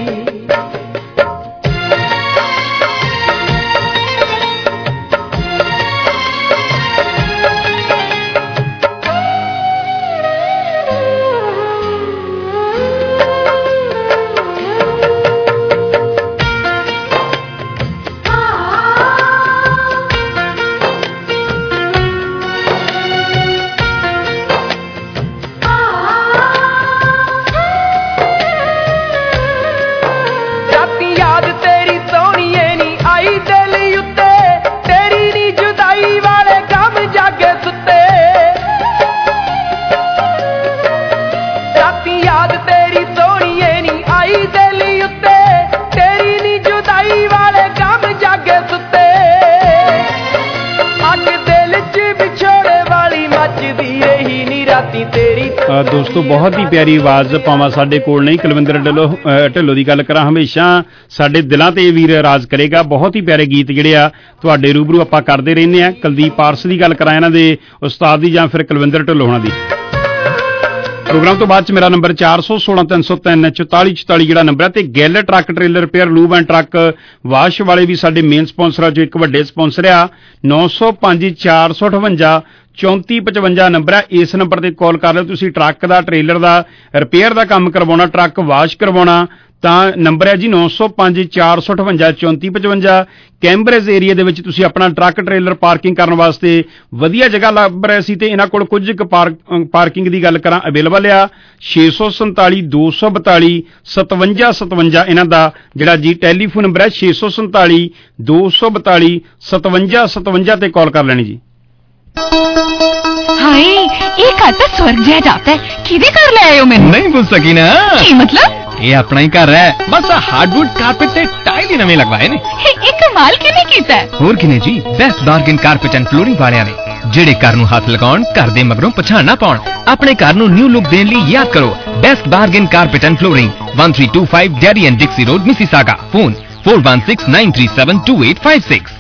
ਦੋਸਤੋ ਬਹੁਤ ਹੀ ਪਿਆਰੀ ਆਵਾਜ਼ ਭਾਵੇਂ ਸਾਡੇ ਕੋਲ ਨਹੀਂ, ਕੁਲਵਿੰਦਰ ਢਿੱਲੋਂ ਢਿੱਲੋਂ ਦੀ ਗੱਲ ਕਰਾਂ ਹਮੇਸ਼ਾ ਸਾਡੇ ਦਿਲਾਂ ਤੇ ਵੀਰ ਰਾਜ ਕਰੇਗਾ। ਬਹੁਤ ਹੀ ਪਿਆਰੇ ਗੀਤ ਜਿਹੜੇ ਆ ਤੁਹਾਡੇ ਰੂਬਰੂ ਆਪਾਂ ਕਰਦੇ ਰਹਿੰਦੇ ਆ। ਕੁਲਦੀਪ ਪਾਰਸ ਦੀ ਗੱਲ ਕਰਾਂ ਇਹਨਾਂ ਦੇ ਉਸਤਾਦ ਦੀ ਜਾਂ ਫਿਰ ਕੁਲਵਿੰਦਰ ਢਿੱਲੋਂ ਹੋਣਾ ਦੀ। ਪ੍ਰੋਗਰਾਮ ਤੋਂ ਬਾਅਦ ਚ ਮੇਰਾ ਨੰਬਰ ਚਾਰ ਸੌ ਸੋਲਾਂ ਤਿੰਨ ਸੌ ਤਿੰਨ ਚੁਤਾਲੀ ਚੁਤਾਲੀ ਜਿਹੜਾ ਨੰਬਰ ਹੈ ਤੇ Gill truck trailer repair lube and truck Wash ਵਾਲੇ ਵੀ ਸਾਡੇ ਮੇਨ ਸਪਾਂਸਰਾਂ ਚੋਂ ਇੱਕ ਵੱਡੇ ਸਪਾਂਸਰ ਆ। ਨੌ ਸੌ ਪੰਜ ਚਾਰ ਸੌ ਅਠਵੰਜਾ ਚੌਂਤੀ ਪਚਵੰਜਾ ਨੰਬਰ ਹੈ। ਇਸ ਨੰਬਰ ਤੇ ਕਾਲ ਕਰ ਲਿਓ। ਤੁਸੀਂ ਟਰੱਕ ਦਾ ਟ੍ਰੇਲਰ ਦਾ ਰਿਪੇਅਰ ਦਾ ਕੰਮ ਕਰਵਾਉਣਾ, ਟਰੱਕ ਵਾਸ਼ ਕਰਵਾਉਣਾ ਤਾਂ ਨੰਬਰ ਹੈ ਜੀ ਨੌ ਸੌ ਪੰਜ ਚਾਰ ਸੌ ਅਠਵੰਜਾ ਚੌਂਤੀ ਪਚਵੰਜਾ। ਕੈਂਬਰੇਜ ਏਰੀਆ ਦੇ ਵਿੱਚ ਤੁਸੀਂ ਆਪਣਾ ਟਰੱਕ ਟ੍ਰੇਲਰ ਪਾਰਕਿੰਗ ਕਰਨ ਵਾਸਤੇ ਵਧੀਆ ਜਗ੍ਹਾ ਲੱਭ ਰਹੇ ਸੀ ਤੇ ਇਹਨਾਂ ਕੋਲ ਕੁਝ ਕੁ ਪਾਰਕਿੰਗ ਦੀ ਗੱਲ ਕਰਾਂ ਅਵੇਲੇਬਲ ਆ। ਛੇ ਸੌ ਸੰਤਾਲੀ ਦੋ ਸੌ ਬਤਾਲੀ ਸਤਵੰਜਾ ਸਤਵੰਜਾ ਇਹਨਾਂ ਦਾ ਜਿਹੜਾ ਜੀ ਟੈਲੀਫੋਨ ਨੰਬਰ ਹੈ। ਛੇ ਸੌ ਸੰਤਾਲੀ ਦੋ ਸੌ ਬਤਾਲੀ ਸਤਵੰਜਾ ਸਤਵੰਜਾ ਤੇ ਕਾਲ ਕਰ ਲੈਣੀ ਜੀ। हाय ये घर तो स्वर्ग जैसा जाता है। किधे घर ले आए हो मैंने? नहीं पूछ सकी ना। की मतलब? ये अपना ही घर है, बस हार्डवुड कारपेट ते टाइल ही नवे लगवाए ने। एक कमाल किने कीता है? और किने जी Best Bargain Carpet and Flooring वालियां ने जेड़े घर नूं हथ लगाउण घर दे मगरों पछाण ना पाउण। अपने घर नूं न्यू लुक देण लई याद करो Best Bargain Carpet and Flooring one three two five Derry and Dixie Road Mississauga. Phone four one six nine three seven two eight five six.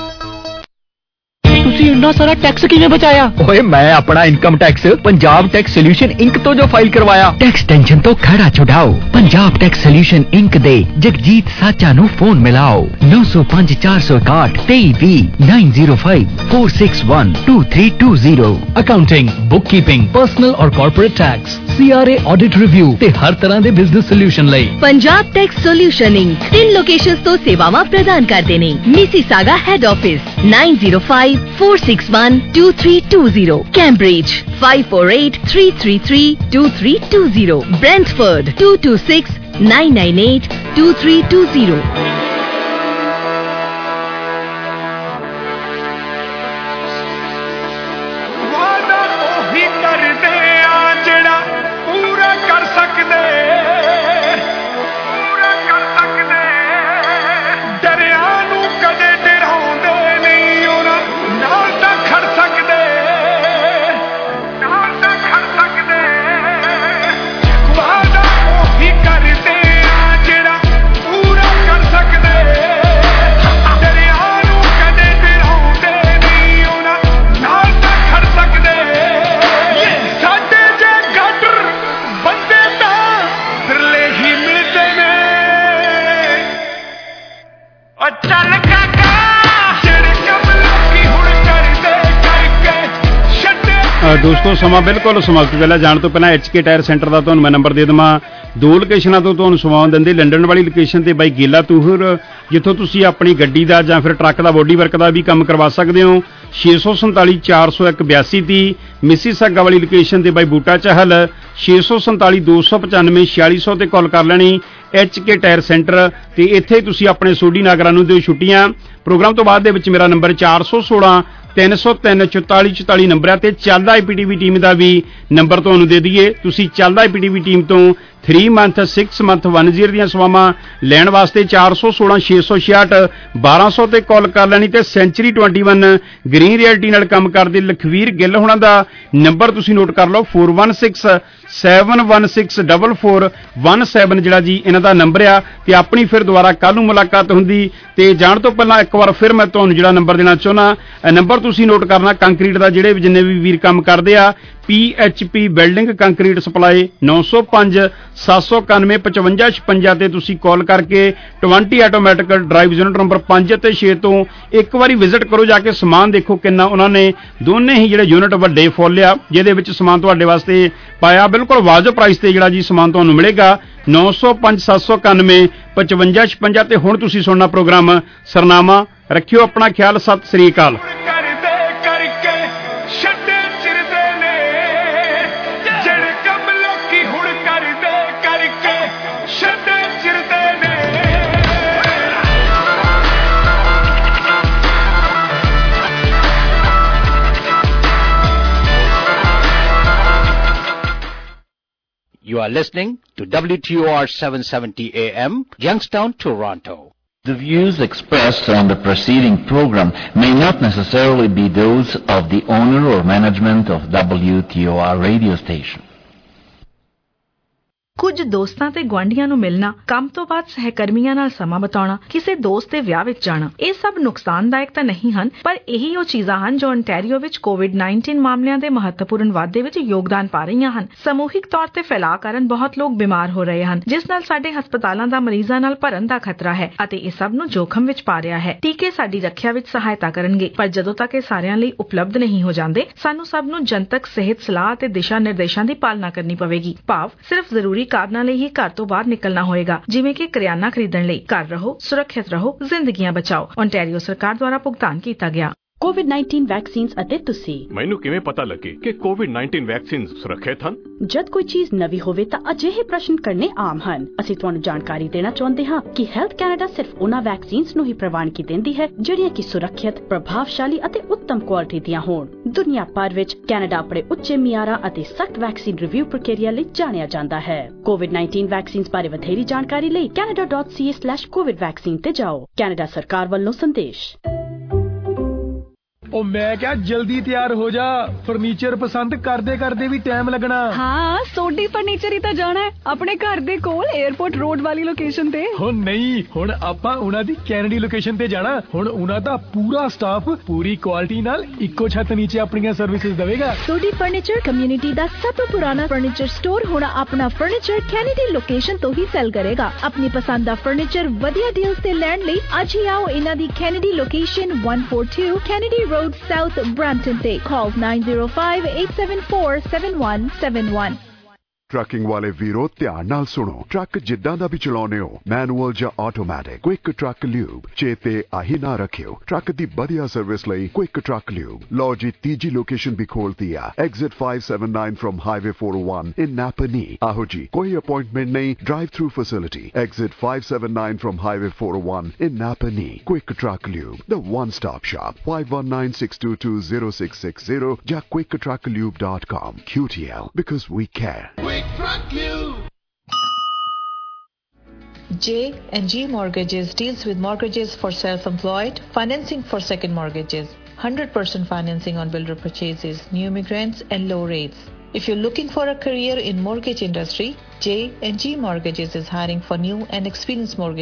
ਤੁਸੀਂ ਇੰਨਾ ਸਾਰਾ ਟੈਕਸ ਕਿਵੇਂ ਬਚਾਇਆ? ਓਏ ਮੈਂ ਆਪਣਾ income tax Punjab Tax Solution Inc ਤੋਂ ਜੋ ਫਾਈਲ ਕਰਵਾਇਆ। ਟੈਕਸ ਟੈਨਸ਼ਨ ਤੋਂ ਖੜਾ ਛੁਡਾਓ। ਪੰਜਾਬ ਟੈਕਸ ਸੋਲੂਸ਼ਨ ਇੰਕ ਦੇ ਜਗਜੀਤ ਸਾਚਾ ਨੂੰ ਫੋਨ ਮਿਲਾਓ ਨੌ ਸੌ ਪੰਜ ਚਾਰ ਸੌ ਇਕਾਹਠ ਤੇਈ ਵੀਹ nine zero five four six one two three two zero. Accounting, bookkeeping, personal और corporate tax, C R A audit review ਤੇ ਹਰ ਤਰ੍ਹਾਂ ਦੇ ਬਿਜ਼ਨਸ ਸੋਲੂਸ਼ਨ ਲਈ ਪੰਜਾਬ ਟੈਕਸ ਸੋਲੂਸ਼ਨ ਇੰਕ ਤਿੰਨ ਲੋਕੇਸ਼ਨਸ ਤੋਂ ਸੇਵਾਵਾਂ ਪ੍ਰਦਾਨ ਕਰਦੇ ਨੇ। Mississauga head office nine zero five four six one two three two zero, Cambridge five four eight three three three two three two zero, Brentford two two six nine nine eight two three two zero। ਦੋਸਤੋ ਸਮਾਂ ਬਿਲਕੁਲ ਸਮਾਪਤ ਵੇਲਾ ਜਾਣ ਤੋਂ ਪਹਿਲਾਂ H K tyre centre ਦਾ ਤੁਹਾਨੂੰ ਮੈਂ ਨੰਬਰ ਦੇ ਦੇਵਾਂ। ਦੋ ਲੋਕੇਸ਼ਨਾਂ ਤੋਂ ਤੁਹਾਨੂੰ ਸਮਾਨ ਦਿੰਦੇ। ਲੰਡਨ ਵਾਲੀ ਲੋਕੇਸ਼ਨ ਤੇ ਬਾਈ ਗੇਲਾ ਤੂਹਰ, ਜਿੱਥੋਂ ਤੁਸੀਂ ਆਪਣੀ ਗੱਡੀ ਦਾ ਜਾਂ ਫਿਰ ਟਰੱਕ ਦਾ ਬੋਡੀ ਵਰਕ ਦਾ ਵੀ ਕੰਮ ਕਰਵਾ ਸਕਦੇ ਹੋ। ਛੇ ਸੌ ਸੰਤਾਲੀ ਚਾਰ ਸੌ ਇੱਕ ਬਿਆਸੀ ਤੀਹ। ਮਿਸੀਸਾਗਾ ਵਾਲੀ ਲੋਕੇਸ਼ਨ ਤੇ ਬਾਈ ਬੂਟਾ ਚਾਹਲ ਛੇ ਸੌ ਸੰਤਾਲੀ ਦੋ ਸੌ ਪਚਾਨਵੇਂ ਛਿਆਲੀ ਸੌ ਤੇ ਕਾਲ ਕਰ ਲੈਣੀ। ਐਚ ਕੇ ਟਾਇਰ ਸੈਂਟਰ ਤੇ ਇੱਥੇ ਤੁਸੀਂ ਆਪਣੇ ਸੋਢੀ ਨਾਗਰਾਂ ਨੂੰ ਦਿਓ ਛੁੱਟੀਆਂ। ਪ੍ਰੋਗਰਾਮ ਤੋਂ ਬਾਅਦ ਦੇ ਵਿੱਚ ਮੇਰਾ ਨੰਬਰ ਚਾਰ ਸੌ ਸੋਲਾਂ ਤਿੰਨ ਸੌ ਤਿੰਨ ਚੁਤਾਲੀ ਚੁਤਾਲੀ ਨੰਬਰ ਹੈ ਤੇ ਚੱਲਦਾ I P T V team ਦਾ ਵੀ ਨੰਬਰ ਤੁਹਾਨੂੰ ਦੇ ਦਈਏ। ਤੁਸੀਂ ਚੱਲਦਾ I P T V team ਤੋਂ three month six month one zero ਦੀਆਂ ਸੇਵਾਵਾਂ ਲੈਣ ਵਾਸਤੇ ਚਾਰ ਸੌ ਸੋਲਾਂ ਛੇ ਸੌ ਛਿਆਹਠ ਬਾਰਾਂ ਸੌ ਤੇ ਕਾਲ ਕਰ ਲੈਣੀ। ਤੇ ਸੈਂਚੁਰੀ ਇਕੱਤੀ ਗ੍ਰੀਨ ਰਿਐਲਟੀ ਨਾਲ ਕੰਮ ਕਰਦੇ ਲਖਵੀਰ ਗਿੱਲ ਹੋਣਾ ਦਾ ਨੰਬਰ ਤੁਸੀਂ ਨੋਟ ਕਰ ਲਓ four one six seven one six four four one seven ਜਿਹੜਾ ਜੀ ਇਹਨਾਂ ਦਾ ਨੰਬਰ ਆ। ਤੇ ਆਪਣੀ ਫਿਰ ਦੁਬਾਰਾ ਕੱਲ ਨੂੰ ਮੁਲਾਕਾਤ ਹੁੰਦੀ ਤੇ ਜਾਣ ਤੋਂ ਪਹਿਲਾਂ ਇੱਕ ਵਾਰ ਫਿਰ ਮੈਂ ਤੁਹਾਨੂੰ ਜਿਹੜਾ ਨੰਬਰ ਦੇਣਾ ਚਾਹੁੰਦਾ, ਨੰਬਰ ਤੁਸੀਂ ਨੋਟ ਕਰਨਾ ਕੰਕਰੀਟ ਦਾ, ਜਿਹੜੇ ਜਿੰਨੇ ਵੀ ਵੀਰ ਕੰਮ ਕਰਦੇ ਆ। P H P building concrete supply ਨੌ ਸੌ ਪੰਜ ਸੱਤ ਸੌ ਇਕਾਨਵੇਂ ਪਚਵੰਜਾ ਛਪੰਜਾ ਤੇ ਤੁਸੀਂ ਕਾਲ ਕਰਕੇ ਵੀਹ ਆਟੋਮੈਟਿਕ ਡਰਾਈਵ ਯੂਨਿਟ ਨੰਬਰ ਪੰਜ ਅਤੇ ਛੇ ਤੋਂ ਇੱਕ ਵਾਰੀ ਵਿਜ਼ਿਟ ਕਰੋ, ਜਾ ਕੇ ਸਮਾਨ ਦੇਖੋ ਕਿੰਨਾ ਉਹਨਾਂ ਨੇ ਦੋਨੇ ਹੀ ਜਿਹੜੇ ਯੂਨਿਟ ਵੱਡੇ ਫੁੱਲ ਆ ਜਿਹਦੇ ਵਿੱਚ ਸਮਾਨ ਤੁਹਾਡੇ ਵਾਸਤੇ ਪਾਇਆ। ਬਿਲਕੁਲ ਵਾਜਬ ਪ੍ਰਾਈਸ ਤੇ ਜਿਹੜਾ ਜੀ ਸਮਾਨ ਤੁਹਾਨੂੰ ਮਿਲੇਗਾ। ਨੌ ਸੌ ਪੰਜ ਸੱਤ ਸੌ ਇਕਾਨਵੇਂ ਪਚਵੰਜਾ ਛਪੰਜਾ ਤੇ ਹੁਣ ਤੁਸੀਂ ਸੁਣਨਾ ਪ੍ਰੋਗਰਾਮ ਸਰਨਾਮਾ। ਰੱਖਿਓ ਆਪਣਾ ਖਿਆਲ। ਸਤਿ ਸ੍ਰੀ ਅਕਾਲ। You are listening to W T O R seven seventy A M, Youngstown, Toronto. The views expressed on the preceding program may not necessarily be those of the owner or management of W T O R radio station. ਕੁਝ ਦੋਸਤਾਂ ਤੇ ਗੁਆਂਢੀਆਂ ਨੂੰ ਮਿਲਣਾ, ਕੰਮ ਤੋਂ ਬਾਅਦ ਸਹਿਕਰਮੀਆਂ ਨਾਲ ਸਮਾਂ ਬਿਤਾਉਣਾ, ਕਿਸੇ ਦੋਸਤ ਦੇ ਵਿਆਹ ਵਿੱਚ ਜਾਣਾ, ਇਹ ਸਭ ਨੁਕਸਾਨਦਾਇਕ ਤਾਂ ਨਹੀਂ ਹਨ, ਪਰ ਇਹੀ ਉਹ ਚੀਜ਼ਾਂ ਹਨ ਜੋ ontario ਵਿੱਚ ਕੋਵਿਡ nineteen ਮਾਮਲਿਆਂ ਦੇ ਮਹੱਤਵਪੂਰਨ ਵਾਧੇ ਵਿੱਚ ਯੋਗਦਾਨ ਪਾ ਰਹੀਆਂ ਹਨ। ਸਮੂਹਿਕ ਤੌਰ ਤੇ ਫੈਲਾਅ ਕਾਰਨ ਬਹੁਤ ਲੋਕ ਬਿਮਾਰ ਹੋ ਰਹੇ ਹਨ, ਜਿਸ ਨਾਲ ਸਾਡੇ ਹਸਪਤਾਲਾਂ ਦਾ ਮਰੀਜ਼ਾਂ ਨਾਲ ਭਰਨ ਦਾ ਖਤਰਾ ਹੈ ਅਤੇ ਇਹ ਸਭ ਨੂੰ ਜੋਖਮ ਵਿੱਚ ਪਾ ਰਿਹਾ ਹੈ। ਟੀਕੇ ਸਾਡੀ ਰੱਖਿਆ ਵਿੱਚ ਸਹਾਇਤਾ ਕਰਨਗੇ, ਪਰ ਜਦੋਂ ਤੱਕ ਇਹ ਸਾਰਿਆਂ ਲਈ ਉਪਲਬਧ ਨਹੀਂ ਹੋ ਜਾਂਦੇ, ਸਾਨੂੰ ਸਭ ਨੂੰ ਜਨਤਕ ਸਿਹਤ ਸਲਾਹ ਅਤੇ ਦਿਸ਼ਾ ਨਿਰਦੇਸ਼ਾਂ ਦੀ ਪਾਲਣਾ ਕਰਨੀ ਪਵੇਗੀ। ਭਾਵ ਸਿਰਫ ਜ਼ਰੂਰੀ ਕਾਰਨਾਂ ਲਈ ਹੀ ਘਰ ਤੋਂ ਬਾਹਰ ਨਿਕਲਣਾ ਹੋਏਗਾ, ਜਿਵੇਂ ਕਿ ਕਰਿਆਨਾ ਖਰੀਦਣ ਲਈ। ਘਰ ਰਹੋ, ਸੁਰੱਖਿਅਤ ਰਹੋ, ਜ਼ਿੰਦਗੀਆਂ ਬਚਾਓ। ontario ਸਰਕਾਰ ਦੁਆਰਾ ਭੁਗਤਾਨ ਕੀਤਾ ਗਿਆ। ਕੋਵਿਡ nineteen ਵੈਕਸੀਨਸ ਅਤੇ ਤੁਸੀਂ ਮੈਨੂੰ ਕਿਵੇਂ ਪਤਾ ਲੱਗੇ ਕਿ ਕੋਵਿਡ nineteen ਵੈਕਸੀਨਸ ਸੁਰੱਖਿਅਤ ਹਨ? ਜਦ ਕੋਈ ਚੀਜ਼ ਨਵੀਂ ਹੋਵੇ ਤਾਂ ਅਜਿਹੇ ਪ੍ਰਸ਼ਨ ਕਰਨੇ ਆਮ ਹਨ। ਅਸੀਂ ਤੁਹਾਨੂੰ ਜਾਣਕਾਰੀ ਦੇਣਾ ਚਾਹੁੰਦੇ ਹਾਂ ਕਿ ਹੈਲਥ ਕੈਨੇਡਾ ਸਿਰਫ ਉਹਨਾਂ ਵੈਕਸੀਨਸ ਨੂੰ ਹੀ ਪ੍ਰਵਾਨਗੀ ਦਿੰਦੀ ਹੈ ਜਿਹੜੀਆਂ ਕਿ ਸੁਰੱਖਿਅਤ, ਪ੍ਰਭਾਵਸ਼ਾਲੀ ਅਤੇ ਉੱਤਮ ਕੁਆਲਿਟੀ ਦੀਆਂ ਹੋਣ। ਦੁਨੀਆ ਭਰ ਵਿੱਚ ਕੈਨੇਡਾ ਆਪਣੇ ਉੱਚੇ ਮਿਆਰਾਂ ਅਤੇ ਸਖਤ ਵੈਕਸੀਨ ਰਿਵਿਊ ਪ੍ਰਕਿਰਿਆ ਲਈ ਜਾਣਿਆ ਜਾਂਦਾ ਹੈ। ਕੋਵਿਡ nineteen ਵੈਕਸੀਨਸ ਬਾਰੇ ਵਧੇਰੀ ਜਾਣਕਾਰੀ ਲਈ canada dot c a slash covid vaccine ਤੇ ਜਾਓ। ਕੈਨੇਡਾ ਸਰਕਾਰ ਵੱਲੋਂ ਸੰਦੇਸ਼। ਉਹ ਮੈਂ ਕਿਹਾ ਜਲਦੀ ਤਿਆਰ ਹੋ ਜਾ, ਫਰਨੀਚਰ ਪਸੰਦ ਕਰਦੇ ਕਰਦੇ ਵੀ ਟਾਈਮ ਲੱਗਣਾ। ਹਾਂ, ਸੋਢੀ ਫਰਨੀਚਰ ਹੀ ਤਾਂ ਜਾਣਾ ਹੈ, ਆਪਣੇ ਘਰ ਦੇ ਕੋਲ 에ਅਰਪੋਰਟ ਰੋਡ ਵਾਲੀ ਲੋਕੇਸ਼ਨ ਤੇ। ਹੋ ਨਹੀਂ, ਹੁਣ ਆਪਾਂ ਉਹਨਾਂ ਦੀ ਕੈਨੇਡੀ ਲੋਕੇਸ਼ਨ ਤੇ ਜਾਣਾ। ਹੁਣ ਉਹਨਾਂ ਦਾ ਪੂਰਾ ਸਟਾਫ ਪੂਰੀ ਕੁਆਲਿਟੀ ਨਾਲ ਇੱਕੋ ਛੱਤ ਨੀਚੇ ਆਪਣੀਆਂ ਸਰਵਿਸਿਜ਼ ਦੇਵੇਗਾ। ਸੋਢੀ ਫਰਨੀਚਰ ਕਮਿਊਨਿਟੀ ਦਾ ਸਭ ਤੋਂ ਪੁਰਾਣਾ ਫਰਨੀਚਰ ਸਟੋਰ ਹੁਣ ਆਪਣਾ ਫਰਨੀਚਰ ਕੈਨੇਡੀ ਲੋਕੇਸ਼ਨ ਤੋਂ ਹੀ ਸੈਲ ਕਰੇਗਾ। ਆਪਣੀ ਪਸੰਦ ਦਾ ਫਰਨੀਚਰ ਵਧੀਆ ਡੀਲਸ ਤੇ ਲੈਣ ਲਈ ਅੱਜ ਹੀ ਆਓ ਇਹਨਾਂ ਦੀ Kennedy location one forty-two Kennedy road South Brampton Day. Call nine zero five eight seven four seven one seven one. Trucking ਵਾਲੇ ਵੀਰੋ ਧਿਆਨ ਨਾਲ ਸੁਣੋ। ਟਰੱਕ ਜਿੱਦਾਂ ਦਾ ਵੀ ਚਲਾਉਣੇ ਹੋ, ਮੈਨੂਅਲ ਜਾਂ ਆਟੋਮੈਟਿਕ, ਕੁਇਕ ਟਰੱਕ ਲਿਊਬ ਚੇਤੇ ਆਹੀ ਨਾ ਰੱਖਿਓ। ਟਰੱਕ ਦੀ ਵਧੀਆ ਸਰਵਿਸ ਲਈ ਕੁਇਕ ਟਰੱਕ ਲਿਊਬ। ਲਓ ਜੀ ਤੀਜੀ ਲੋਕੇਸ਼ਨ ਵੀ ਖੋਲਤੀ ਆ, exit five seventy-nine from Highway four oh one in Napanee। ਆਹੋ ਜੀ, ਕੋਈ ਅਪਾਇੰਟਮੈਂਟ ਨਹੀਂ, drive through facility. Exit five seventy-nine from Highway four oh one in Napanee। Quick Truck Lube, the one-stop shop। five one nine, six two two, zero six six zero ਜਾਂ quick truck lube dot com। Q T L, because we care। Quick Truck Lube। J and G Mortgages deals with mortgages for self-employed, financing for second mortgages, one hundred percent financing on builder purchases, new immigrants and low rates. If you're looking for a career in mortgage industry, J and G Mortgages is hiring for new and experienced mortgage